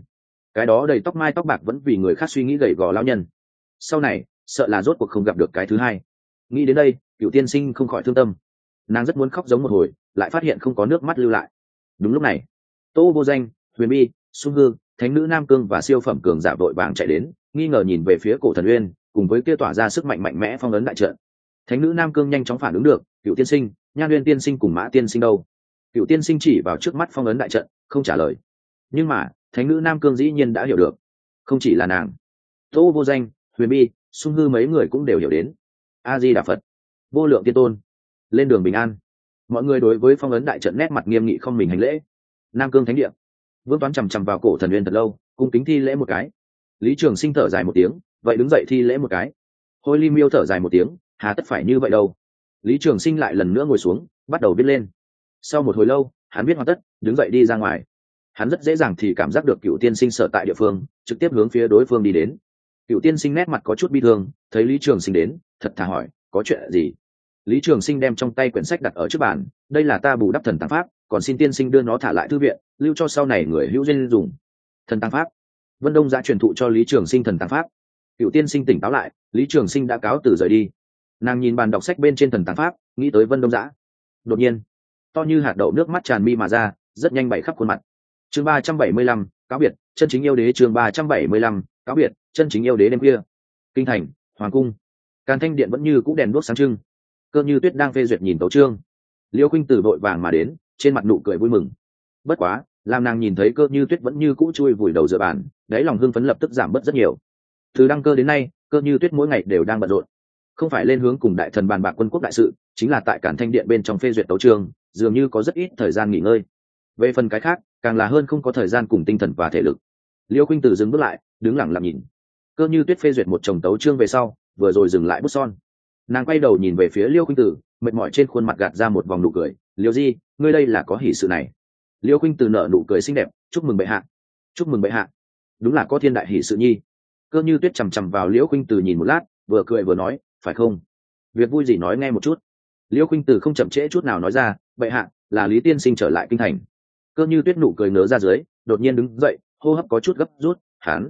cái đó đầy tóc mai tóc bạc vẫn vì người khác suy nghĩ gầy gò lão nhân, sau này sợ là rốt cuộc không gặp được cái thứ hai. Nghĩ đến đây, Cựu tiên sinh không khỏi thương tâm, nàng rất muốn khóc giống một hồi, lại phát hiện không có nước mắt lưu lại. Đúng lúc này, Tô Vô Danh, Huyền Bi, Sung Hư, thánh nữ Nam Cương và siêu phẩm cường giả vội vàng chạy đến, nghi ngờ nhìn về phía Cổ Thần Uyên, cùng với kia tỏa ra sức mạnh mạnh mẽ phong ấn đại trận. Thánh nữ Nam Cương nhanh chóng phản ứng được, Cựu tiên sinh, Nhan Uyên tiên sinh cùng Mã tiên sinh đâu? Cựu tiên sinh chỉ vào trước mắt phong ấn đại trận, không trả lời. Nhưng mà thánh nữ Nam Cương dĩ nhiên đã hiểu được, không chỉ là nàng, Tô Vô Danh, Huyền Bi, Sung Hư mấy người cũng đều hiểu đến. A Di Đà Phật, vô lượng tiên tôn, lên đường bình an. Mọi người đối với phong ấn đại trận nét mặt nghiêm nghị không mình hành lễ. Nam Cương thánh địa, Vương Toán chằm chằm vào Cổ Thần Uyên thật lâu, cung kính thi lễ một cái. Lý Trường Sinh thở dài một tiếng, vậy đứng dậy thi lễ một cái. Hôi Ly Miêu thở dài một tiếng, hà tất phải như vậy đâu. Lý Trường Sinh lại lần nữa ngồi xuống, bắt đầu viết lên. Sau một hồi lâu, hắn viết hoàn tất, đứng dậy đi ra ngoài. Hắn rất dễ dàng thì cảm giác được Cựu tiên sinh sở tại địa phương, trực tiếp hướng phía đối phương đi đến. Cựu tiên sinh nét mặt có chút bi thương, thấy Lý Trường Sinh đến, thật thà hỏi, có chuyện gì? Lý Trường Sinh đem trong tay quyển sách đặt ở trước bàn, đây là ta bù đắp thần tăng pháp, còn xin tiên sinh đưa nó thả lại thư viện, lưu cho sau này người hữu duyên dùng. Thần tăng pháp. Vân Đông Giã truyền thụ cho Lý Trường Sinh thần tăng pháp. Cựu tiên sinh tỉnh táo lại, Lý Trường Sinh đã cáo từ rời đi. Nàng nhìn bàn đọc sách bên trên thần tăng pháp, nghĩ tới Vân Đông Giã. Đột nhiên, to như hạt đậu nước mắt tràn mi mà ra, rất nhanh bảy khắp khuôn mặt. Chương 375, cáo biệt, chân chính yêu đế. Chương 375, cáo biệt, chân chính yêu đế. Đêm kia, kinh thành, hoàng cung, Càn Thanh điện vẫn như cũ đèn đuốc sáng trưng. Cơ Như Tuyết đang phê duyệt nhìn tấu chương, Liêu Khuynh Tử vội vàng mà đến, trên mặt nụ cười vui mừng. Bất quá, làm nàng nhìn thấy Cơ Như Tuyết vẫn như cũ chui vùi đầu dựa bàn, đáy lòng hưng phấn lập tức giảm bớt rất nhiều. Từ đăng cơ đến nay, Cơ Như Tuyết mỗi ngày đều đang bận rộn, không phải lên hướng cùng đại thần bàn bạc quân quốc đại sự, chính là tại Càn Thanh điện bên trong phê duyệt tấu chương, dường như có rất ít thời gian nghỉ ngơi. Về phần cái khác, càng là hơn không có thời gian cùng tinh thần và thể lực. Liêu Khuynh Tử dừng bước lại, đứng lặng lặng nhìn. Cơ Như Tuyết phê duyệt một chồng tấu chương về sau, vừa rồi dừng lại bút son. Nàng quay đầu nhìn về phía Liêu Khuynh Tử, mệt mỏi trên khuôn mặt gạt ra một vòng nụ cười. Liêu Di, ngươi đây là có hỷ sự này? Liêu Khuynh Tử nở nụ cười xinh đẹp, chúc mừng bệ hạ. Chúc mừng bệ hạ. Đúng là có thiên đại hỷ sự nhi. Cơ Như Tuyết chằm chằm vào Liêu Khuynh Tử nhìn một lát, vừa cười vừa nói, phải không? Việc vui gì nói nghe một chút. Liêu Khuynh Tử không chậm trễ chút nào nói ra, bệ hạ, là Lý tiên sinh trở lại kinh thành. Cơ Như Tuyết nụ cười nở ra dưới, đột nhiên đứng dậy, hô hấp có chút gấp rút.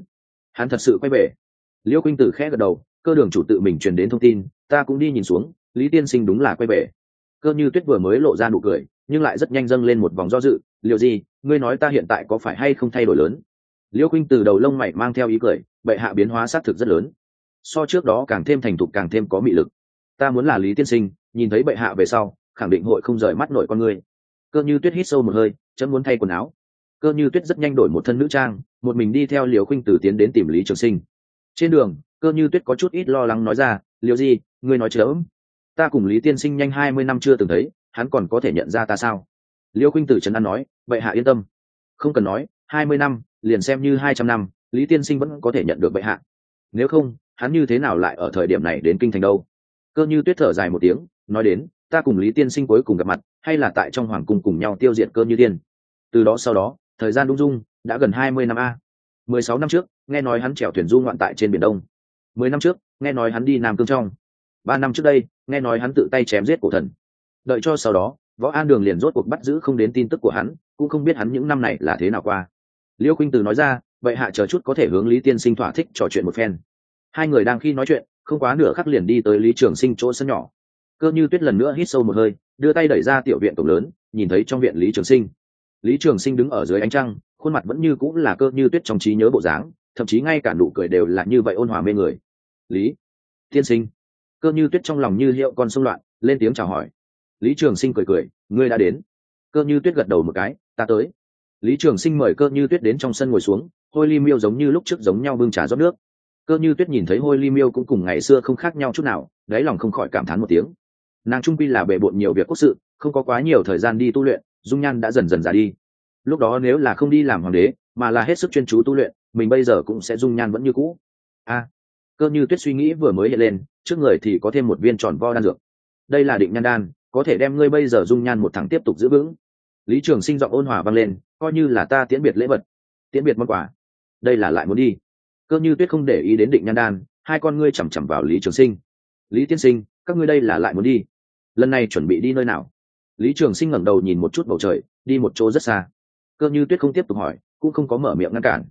Hắn thật sự quay về. Liêu Khuynh Tử khẽ gật đầu, Cơ đường chủ tự mình truyền đến thông tin, ta cũng đi nhìn xuống, Lý tiên sinh đúng là quay về. Cơ Như Tuyết vừa mới lộ ra nụ cười, nhưng lại rất nhanh dâng lên một vòng do dự. Liệu gì, ngươi nói ta hiện tại có phải hay không thay đổi lớn? Liêu Khuynh Tử đầu lông mày mang theo ý cười, bệ hạ biến hóa xác thực rất lớn, so trước đó càng thêm thành thục, càng thêm có mị lực. Ta muốn là Lý tiên sinh, nhìn thấy bệ hạ về sau, khẳng định hội không rời mắt nổi con ngươi. Cơ Như Tuyết hít sâu một hơi, chấm muốn thay quần áo. Cơ Như Tuyết rất nhanh đổi một thân nữ trang, một mình đi theo Liêu Khuynh Tử tiến đến tìm Lý Trường Sinh. Trên đường, Cơ Như Tuyết có chút ít lo lắng nói ra, Liêu gì, ngươi nói chớm, ta cùng Lý tiên sinh nhanh 20 năm chưa từng thấy, hắn còn có thể nhận ra ta sao? Liêu Khuynh Tử trấn an nói, bệ hạ yên tâm, không cần nói 20 năm, liền xem như 200 năm, Lý tiên sinh vẫn có thể nhận được bệ hạ. Nếu không, hắn như thế nào lại ở thời điểm này đến kinh thành đâu? Cơ Như Tuyết thở dài một tiếng, nói đến, ta cùng Lý tiên sinh cuối cùng gặp mặt, hay là tại trong hoàng cung cùng nhau tiêu diệt Cơ Như Tiên. Từ đó sau đó, thời gian đung dung, đã gần 20 năm a. 16 năm trước, nghe nói hắn chèo thuyền du ngoạn tại trên biển Đông. 10 năm trước, nghe nói hắn đi Nam Cương trong. 3 năm trước đây, nghe nói hắn tự tay chém giết cổ thần. Đợi cho sau đó, Võ An Đường liền rốt cuộc bắt giữ không đến tin tức của hắn, cũng không biết hắn những năm này là thế nào qua. Liêu Khuynh Tử nói ra, vậy hạ chờ chút có thể hướng Lý tiên sinh thỏa thích trò chuyện một phen. Hai người đang khi nói chuyện, không quá nửa khắc liền đi tới Lý Trường Sinh chỗ sân nhỏ. Cơ Như Tuyết lần nữa hít sâu một hơi, đưa tay đẩy ra tiểu viện cổng lớn, nhìn thấy trong viện Lý Trường Sinh. Lý Trường Sinh đứng ở dưới ánh trăng, khuôn mặt vẫn như cũng là Cơ Như Tuyết trong trí nhớ bộ dáng, thậm chí ngay cả nụ cười đều là như vậy ôn hòa mê người. Lý tiên sinh. Cơ Như Tuyết trong lòng như hiệu con sông loạn, lên tiếng chào hỏi. Lý Trường Sinh cười cười, ngươi đã đến. Cơ Như Tuyết gật đầu một cái, ta tới. Lý Trường Sinh mời Cơ Như Tuyết đến trong sân ngồi xuống, Hôi Ly Miêu giống như lúc trước giống nhau bưng trà rót nước. Cơ Như Tuyết nhìn thấy Hôi Ly Miêu cũng cùng ngày xưa không khác nhau chút nào, đáy lòng không khỏi cảm thán một tiếng. Nàng trung quy là bề bộn nhiều việc quốc sự, không có quá nhiều thời gian đi tu luyện, dung nhan đã dần dần già đi. Lúc đó nếu là không đi làm hoàng đế, mà là hết sức chuyên chú tu luyện, mình bây giờ cũng sẽ dung nhan vẫn như cũ. Cơ Như Tuyết suy nghĩ vừa mới hiện lên, trước người thì có thêm một viên tròn vo đan dược. Đây là định nhan đan, có thể đem ngươi bây giờ dung nhan một thẳng tiếp tục giữ vững. Lý Trường Sinh giọng ôn hòa vang lên, coi như là ta tiễn biệt lễ vật, tiễn biệt món quà. Đây là lại muốn đi. Cơ Như Tuyết không để ý đến định nhan đan, hai con ngươi chằm chằm vào Lý Trường Sinh. Lý tiên sinh, các ngươi đây là lại muốn đi? Lần này chuẩn bị đi nơi nào? Lý Trường Sinh ngẩng đầu nhìn một chút bầu trời, đi một chỗ rất xa. Cơ Như Tuyết không tiếp tục hỏi, cũng không có mở miệng ngăn cản.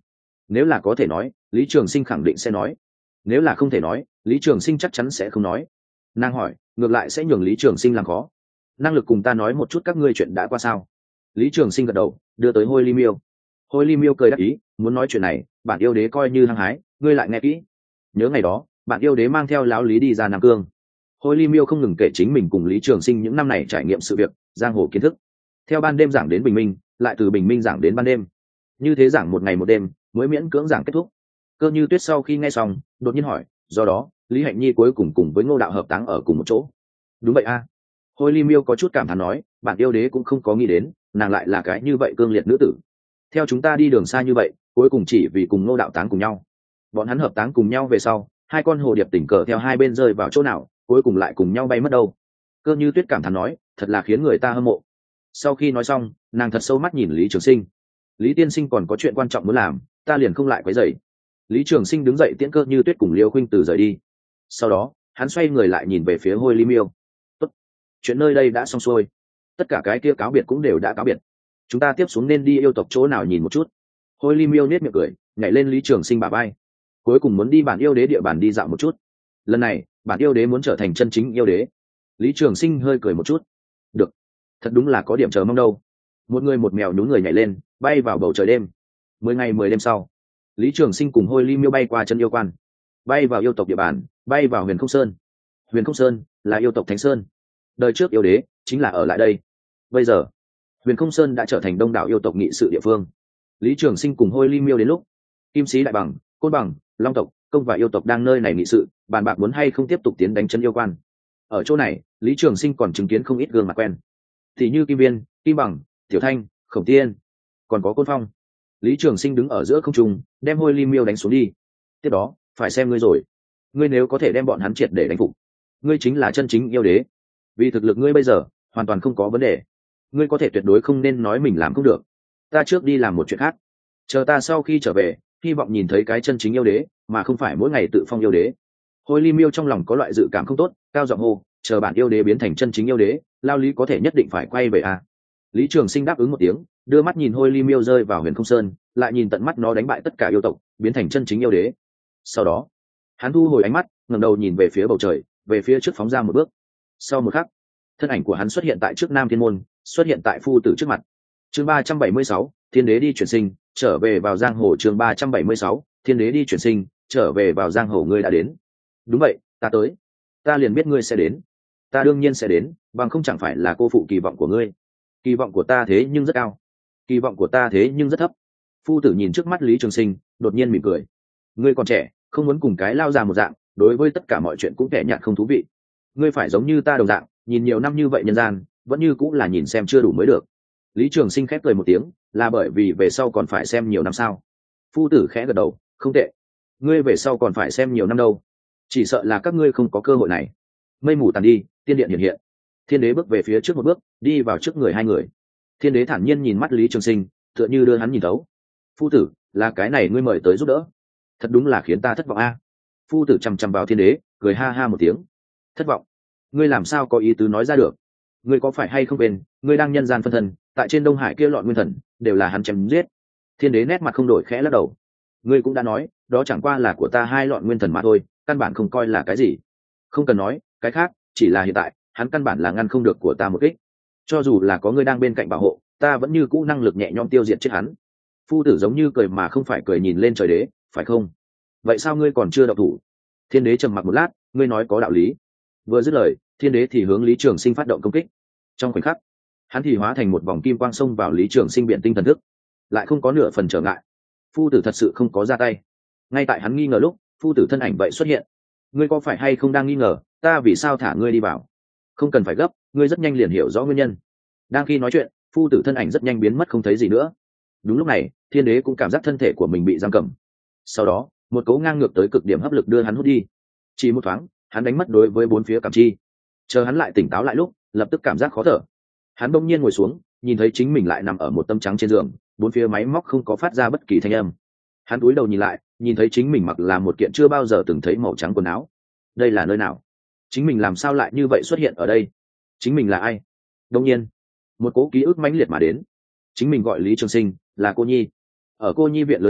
Nếu là có thể nói, Lý Trường Sinh khẳng định sẽ nói. Nếu là không thể nói, Lý Trường Sinh chắc chắn sẽ không nói. Nàng hỏi, ngược lại sẽ nhường Lý Trường Sinh làm khó. Năng lực cùng ta nói một chút các ngươi chuyện đã qua sao? Lý Trường Sinh gật đầu, đưa tới Hôi Ly Miêu. Hôi Ly Miêu cười đáp ý, muốn nói chuyện này, bạn yêu đế coi như hăng hái, ngươi lại nghe kỹ. Nhớ ngày đó, bạn yêu đế mang theo lão Lý đi ra Nam Cương. Hôi Ly Miêu không ngừng kể chính mình cùng Lý Trường Sinh những năm này trải nghiệm sự việc, giang hồ kiến thức. Theo ban đêm giảng đến bình minh, lại từ bình minh giảng đến ban đêm. Như thế giảng một ngày một đêm, mới miễn cưỡng giảng kết thúc. Cơ Như Tuyết sau khi nghe xong, đột nhiên hỏi, do đó, Lý Hạnh Nhi cuối cùng với Ngô đạo hợp táng ở cùng một chỗ. Đúng vậy a. Hôi Ly Miêu có chút cảm thán nói, bạn yêu đế cũng không có nghĩ đến, nàng lại là cái như vậy cương liệt nữ tử. Theo chúng ta đi đường xa như vậy, cuối cùng chỉ vì cùng Ngô đạo táng cùng nhau. Bọn hắn hợp táng cùng nhau về sau, hai con hồ điệp tình cờ theo hai bên rơi vào chỗ nào, cuối cùng lại cùng nhau bay mất đâu. Cơ Như Tuyết cảm thán nói, thật là khiến người ta hâm mộ. Sau khi nói xong, nàng thật sâu mắt nhìn Lý Trường Sinh. Lý tiên sinh còn có chuyện quan trọng muốn làm, ta liền không lại quấy rầy. Lý Trường Sinh đứng dậy tiễn Cơ Như Tuyết cùng Liêu Khuynh Từ rời đi. Sau đó, hắn xoay người lại nhìn về phía Hôi Ly Miêu. Tốt, chuyện nơi đây đã xong xuôi, tất cả cái kia cáo biệt cũng đều đã cáo biệt. Chúng ta tiếp xuống nên đi yêu tộc chỗ nào nhìn một chút. Hôi Ly Miêu nét miệng cười, nhảy lên Lý Trường Sinh bả vai. Cuối cùng muốn đi bản yêu đế địa bàn đi dạo một chút. Lần này, bản yêu đế muốn trở thành chân chính yêu đế. Lý Trường Sinh hơi cười một chút. Được, thật đúng là có điểm chờ mong đâu. Một người một mèo nhún người nhảy lên, bay vào bầu trời đêm. 10 ngày 10 đêm sau, Lý Trường Sinh cùng Hôi Ly Miêu bay qua chân yêu quan, bay vào yêu tộc địa bàn, bay vào Huyền Không Sơn. Huyền Không Sơn là yêu tộc Thánh Sơn, đời trước yêu đế chính là ở lại đây. Bây giờ, Huyền Không Sơn đã trở thành đông đảo yêu tộc nghị sự địa phương. Lý Trường Sinh cùng Hôi Ly Miêu đến lúc, Kim Sĩ Đại Bằng, Côn Bằng, Long tộc, Công và yêu tộc đang nơi này nghị sự, bàn bạc muốn hay không tiếp tục tiến đánh chân yêu quan. Ở chỗ này, Lý Trường Sinh còn chứng kiến không ít gương mặt quen, thì như Kim Viên, Kim Bằng, Tiểu Thanh, Khổng Tiên, còn có Côn Phong. Lý Trường Sinh đứng ở giữa không trung, đem Hôi Ly Miêu đánh xuống đi. Tiếp đó, phải xem ngươi rồi. Ngươi nếu có thể đem bọn hắn triệt để đánh phục, ngươi chính là chân chính yêu đế. Vì thực lực ngươi bây giờ, hoàn toàn không có vấn đề. Ngươi có thể tuyệt đối không nên nói mình làm không được. Ta trước đi làm một chuyện khác. Chờ ta sau khi trở về, hy vọng nhìn thấy cái chân chính yêu đế, mà không phải mỗi ngày tự phong yêu đế. Hôi Ly Miêu trong lòng có loại dự cảm không tốt, cao giọng hô, chờ bạn yêu đế biến thành chân chính yêu đế, lao Lý có thể nhất định phải quay về à. Lý Trường Sinh đáp ứng một tiếng, đưa mắt nhìn Hôi Ly Miêu rơi vào Huyền Không Sơn, lại nhìn tận mắt nó đánh bại tất cả yêu tộc, biến thành chân chính yêu đế. Sau đó, hắn thu hồi ánh mắt, ngẩng đầu nhìn về phía bầu trời, về phía trước phóng ra một bước. Sau một khắc, thân ảnh của hắn xuất hiện tại trước Nam Thiên môn, xuất hiện tại phu tử trước mặt. Chương 376, Thiên đế đi chuyển sinh, trở về vào giang hồ. Chương 376, Thiên đế đi chuyển sinh, trở về vào giang hồ. Ngươi đã đến. Đúng vậy, ta tới. Ta liền biết ngươi sẽ đến. Ta đương nhiên sẽ đến, bằng không chẳng phải là cô phụ kỳ vọng của ngươi. Kỳ vọng của ta thế nhưng rất cao. Kỳ vọng của ta thế nhưng rất thấp. Phu tử nhìn trước mắt Lý Trường Sinh, đột nhiên mỉm cười. Ngươi còn trẻ, không muốn cùng cái lao già một dạng, đối với tất cả mọi chuyện cũng kẻ nhạt không thú vị. Ngươi phải giống như ta đồng dạng, nhìn nhiều năm như vậy nhân gian, vẫn như cũng là nhìn xem chưa đủ mới được. Lý Trường Sinh khép cười một tiếng, là bởi vì về sau còn phải xem nhiều năm sao? Phu tử khẽ gật đầu, không tệ. Ngươi về sau còn phải xem nhiều năm đâu. Chỉ sợ là các ngươi không có cơ hội này. Mây mù tàn đi, tiên điện hiện hiện. Thiên đế bước về phía trước một bước, đi vào trước người hai người. Thiên đế thản nhiên nhìn mắt Lý Trường Sinh, tựa như đưa hắn nhìn thấu. Phu tử, là cái này ngươi mời tới giúp đỡ, thật đúng là khiến ta thất vọng a. Phu tử chằm chằm vào thiên đế, cười ha ha một tiếng. Thất vọng? Ngươi làm sao có ý tứ nói ra được? Ngươi có phải hay không quên, ngươi đang nhân gian phân thân, tại trên Đông Hải kia Lọn Nguyên Thần, đều là hắn chém giết. Thiên đế nét mặt không đổi, khẽ lắc đầu. Ngươi cũng đã nói, đó chẳng qua là của ta hai Lọn Nguyên Thần mà thôi, căn bản không coi là cái gì. Không cần nói cái khác, chỉ là hiện tại, hắn căn bản là ngăn không được của ta một kích. Cho dù là có ngươi đang bên cạnh bảo hộ, ta vẫn như cũ năng lực nhẹ nhõm tiêu diệt chết hắn. Phu tử giống như cười mà không phải cười nhìn lên trời đế, phải không? Vậy sao ngươi còn chưa động thủ? Thiên đế trầm mặc một lát, ngươi nói có đạo lý. Vừa dứt lời, thiên đế thì hướng Lý Trường Sinh phát động công kích. Trong khoảnh khắc, hắn thì hóa thành một vòng kim quang xông vào Lý Trường Sinh biện tinh thần thức, lại không có nửa phần trở ngại. Phu tử thật sự không có ra tay. Ngay tại hắn nghi ngờ lúc, phu tử thân ảnh vậy xuất hiện. Ngươi có phải hay không đang nghi ngờ ta vì sao thả ngươi đi vào? Không cần phải gấp, ngươi rất nhanh liền hiểu rõ nguyên nhân. Đang khi nói chuyện, phu tử thân ảnh rất nhanh biến mất không thấy gì nữa. Đúng lúc này, thiên đế cũng cảm giác thân thể của mình bị giam cầm. Sau đó, một cấu ngang ngược tới cực điểm hấp lực đưa hắn hút đi. Chỉ một thoáng, hắn đánh mất đối với bốn phía cảm chi. Chờ hắn lại tỉnh táo lại lúc, lập tức cảm giác khó thở. Hắn bỗng nhiên ngồi xuống, nhìn thấy chính mình lại nằm ở một tấm trắng trên giường, bốn phía máy móc không có phát ra bất kỳ thanh âm. Hắn cúi đầu nhìn lại, nhìn thấy chính mình mặc là một kiện chưa bao giờ từng thấy màu trắng quần áo. Đây là nơi nào? Chính mình làm sao lại như vậy xuất hiện ở đây? Chính mình là ai? Đột nhiên, một cố ký ức mãnh liệt mà đến. Chính mình gọi Lý Trường Sinh, là cô nhi. Ở cô nhi viện lớn lên,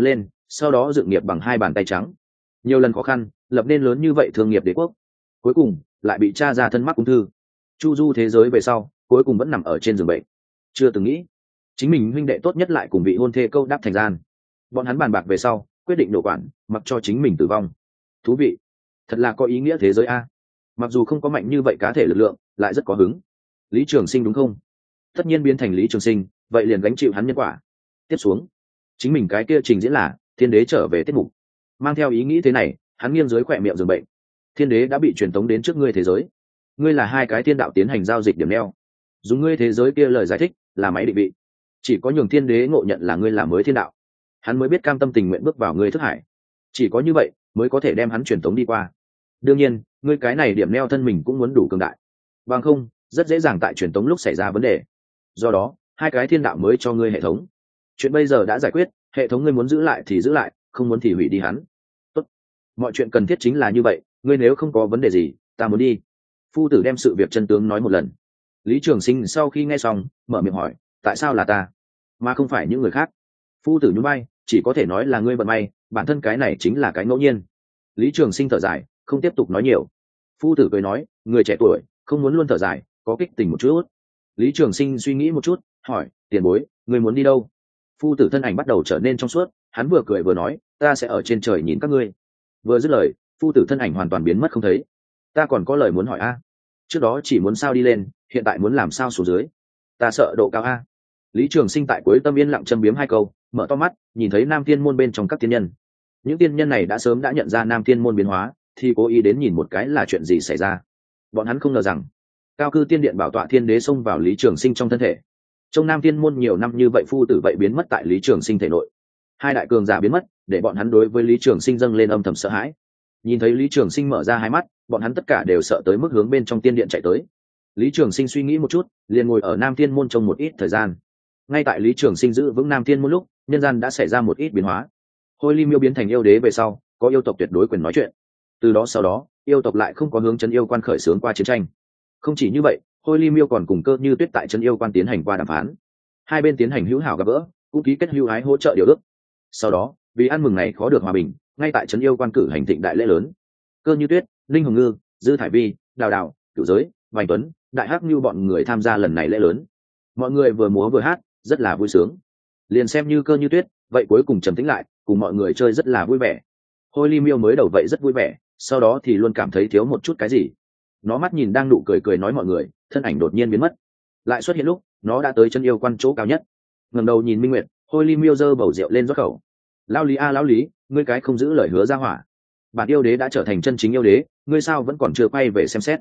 sau đó dựng nghiệp bằng 2 bàn tay trắng. Nhiều lần khó khăn lập nên lớn như vậy thương nghiệp đế quốc, cuối cùng lại bị cha ra thân mắc ung thư. Chu du thế giới về sau, cuối cùng vẫn nằm ở trên giường bệnh. Chưa từng nghĩ chính mình huynh đệ tốt nhất lại cùng bị hôn thê câu đáp thành gian. Bọn hắn bàn bạc về sau, quyết định đổ quản, mặc cho chính mình tử vong. Thú vị, thật là có ý nghĩa thế giới a. Mặc dù không có mạnh như vậy cá thể lực lượng, lại rất có hứng. Lý Trường Sinh đúng không? Tất nhiên biến thành Lý Trường Sinh, vậy liền gánh chịu hắn nhân quả. Tiếp xuống, chính mình cái kia trình diễn là thiên đế trở về tiết mục. Mang theo ý nghĩ thế này, hắn nghiêng dưới khỏe miệng giường bệnh. Thiên đế đã bị truyền tống đến trước ngươi thế giới. Ngươi là 2 cái thiên đạo tiến hành giao dịch điểm neo. Dùng ngươi thế giới kia lời giải thích là máy định vị. Chỉ có nhường thiên đế ngộ nhận là ngươi là mới thiên đạo, hắn mới biết cam tâm tình nguyện bước vào ngươi thức hải. Chỉ có như vậy mới có thể đem hắn truyền tống đi qua. Đương nhiên, ngươi cái này điểm neo thân mình cũng muốn đủ cường đại, bằng không rất dễ dàng tại truyền tống lúc xảy ra vấn đề. Do đó 2 cái thiên đạo mới cho ngươi hệ thống. Chuyện bây giờ đã giải quyết, hệ thống ngươi muốn giữ lại thì giữ lại, không muốn thì hủy đi hắn. Tốt, mọi chuyện cần thiết chính là như vậy, ngươi nếu không có vấn đề gì, ta muốn đi. Phu tử đem sự việc chân tướng nói một lần. Lý Trường Sinh sau khi nghe xong, mở miệng hỏi, tại sao là ta mà không phải những người khác? Phu tử nhún vai, chỉ có thể nói là ngươi vận may, bản thân cái này chính là cái ngẫu nhiên. Lý Trường Sinh thở dài, không tiếp tục nói nhiều. Phu tử cười nói, người trẻ tuổi không muốn luôn thở dài, có kích tình một chút. Lý Trường Sinh suy nghĩ một chút, hỏi, tiền bối, ngươi muốn đi đâu? Phu tử thân ảnh bắt đầu trở nên trong suốt, hắn vừa cười vừa nói, ta sẽ ở trên trời nhìn các ngươi. Vừa dứt lời, phu tử thân ảnh hoàn toàn biến mất không thấy. Ta còn có lời muốn hỏi a. Trước đó chỉ muốn sao đi lên, hiện tại muốn làm sao xuống dưới? Ta sợ độ cao a. Lý Trường Sinh tại cuối tâm yên lặng châm biếm 2 câu, mở to mắt, nhìn thấy Nam Thiên môn bên trong các tiên nhân. Những tiên nhân này đã sớm đã nhận ra Nam Thiên môn biến hóa, thì cố ý đến nhìn một cái là chuyện gì xảy ra. Bọn hắn không ngờ rằng cao cư tiên điện bảo tọa thiên đế xông vào Lý Trường Sinh trong thân thể. Trong Nam Thiên môn nhiều năm như vậy phu tử vậy biến mất tại Lý Trường Sinh thể nội. 2 đại cường giả biến mất, để bọn hắn đối với Lý Trường Sinh dâng lên âm thầm sợ hãi. Nhìn thấy Lý Trường Sinh mở ra 2 mắt, bọn hắn tất cả đều sợ tới mức hướng bên trong tiên điện chạy tới. Lý Trường Sinh suy nghĩ một chút, liền ngồi ở Nam Thiên môn trong một ít thời gian. Ngay tại Lý Trường Sinh giữ vững Nam Thiên môn lúc, nhân gian đã xảy ra một ít biến hóa. Hôi Ly Miêu biến thành yêu đế về sau, có yêu tộc tuyệt đối quyền nói chuyện. Từ đó sau đó, yêu tộc lại không có hướng trấn yêu quan khởi xướng qua chiến tranh. Không chỉ như vậy, Hôi Ly Miêu còn cùng Cơ Như Tuyết tại trấn yêu quan tiến hành qua đàm phán. 2 bên tiến hành hữu hảo gặp gỡ, cũng ký kết hữu ái hỗ trợ điều ước. Sau đó, vì ăn mừng ngày khó được hòa bình, ngay tại trấn yêu quan cử hành thịnh đại lễ lớn. Cơ Như Tuyết, Linh Hồng Ngư, Dư Thải Vi, Đào Đào, Cửu Giới, Vành Tuấn, Đại Hắc Như bọn người tham gia lần này lễ lớn. Mọi người vừa múa vừa hát, rất là vui sướng. Liền xem như Cơ Như Tuyết, vậy cuối cùng trầm tĩnh lại, cùng mọi người chơi rất là vui vẻ. Hôi Ly Miêu mới đầu vậy rất vui vẻ, sau đó thì luôn cảm thấy thiếu một chút cái gì. Nó mắt nhìn đang nụ cười cười nói mọi người, thân ảnh đột nhiên biến mất. Lại xuất hiện lúc, nó đã tới chân yêu quan chỗ cao nhất. Ngẩng đầu nhìn Minh Nguyệt, Hôi Ly Miêu giơ bầu rượu lên rót khẩu. Lão Lý a lão Lý, ngươi cái không giữ lời hứa ra hỏa. Bản yêu đế đã trở thành chân chính yêu đế, ngươi sao vẫn còn chưa quay về xem xét?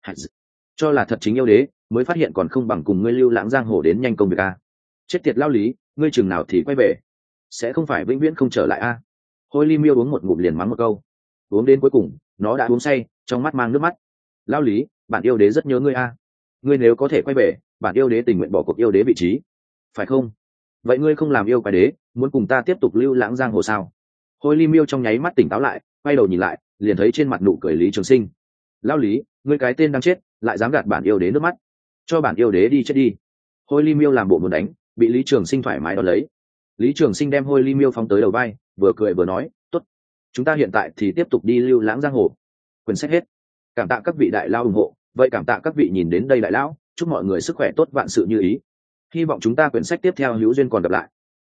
Cho là thật chính yêu đế, mới phát hiện còn không bằng cùng ngươi lưu lãng giang hồ đến nhanh công việc a. Chết tiệt lão Lý, ngươi chừng nào thì quay về? Sẽ không phải vĩnh viễn không trở lại a? Hôi Ly Miêu uống một ngụm liền mắng một câu. Uống đến cuối cùng, nó đã uống say, trong mắt mang nước mắt. Lão Lý, bản yêu đế rất nhớ ngươi a. Ngươi nếu có thể quay về, bản yêu đế tình nguyện bỏ cuộc yêu đế vị trí, phải không? Vậy ngươi không làm yêu quái đế, muốn cùng ta tiếp tục lưu lãng giang hồ sao? Hôi Ly Miêu trong nháy mắt tỉnh táo lại, quay đầu nhìn lại, liền thấy trên mặt nụ cười Lý Trường Sinh. Lão Lý, ngươi cái tên đang chết, lại dám gạt bản yêu đế nước mắt, cho bản yêu đế đi chết đi. Hôi Ly Miêu làm bộ muốn đánh, bị Lý Trường Sinh thoải mái đón lấy. Lý Trường Sinh đem Hôi Ly Miêu phóng tới đầu vai, vừa cười vừa nói, tốt, chúng ta hiện tại thì tiếp tục đi lưu lãng giang hồ. Quyển sách hết. Cảm tạ các vị đại lao ủng hộ, vậy cảm tạ các vị nhìn đến đây đại lão, chúc mọi người sức khỏe tốt vạn sự như ý. Hy vọng chúng ta quyển sách tiếp theo hữu duyên còn gặp lại.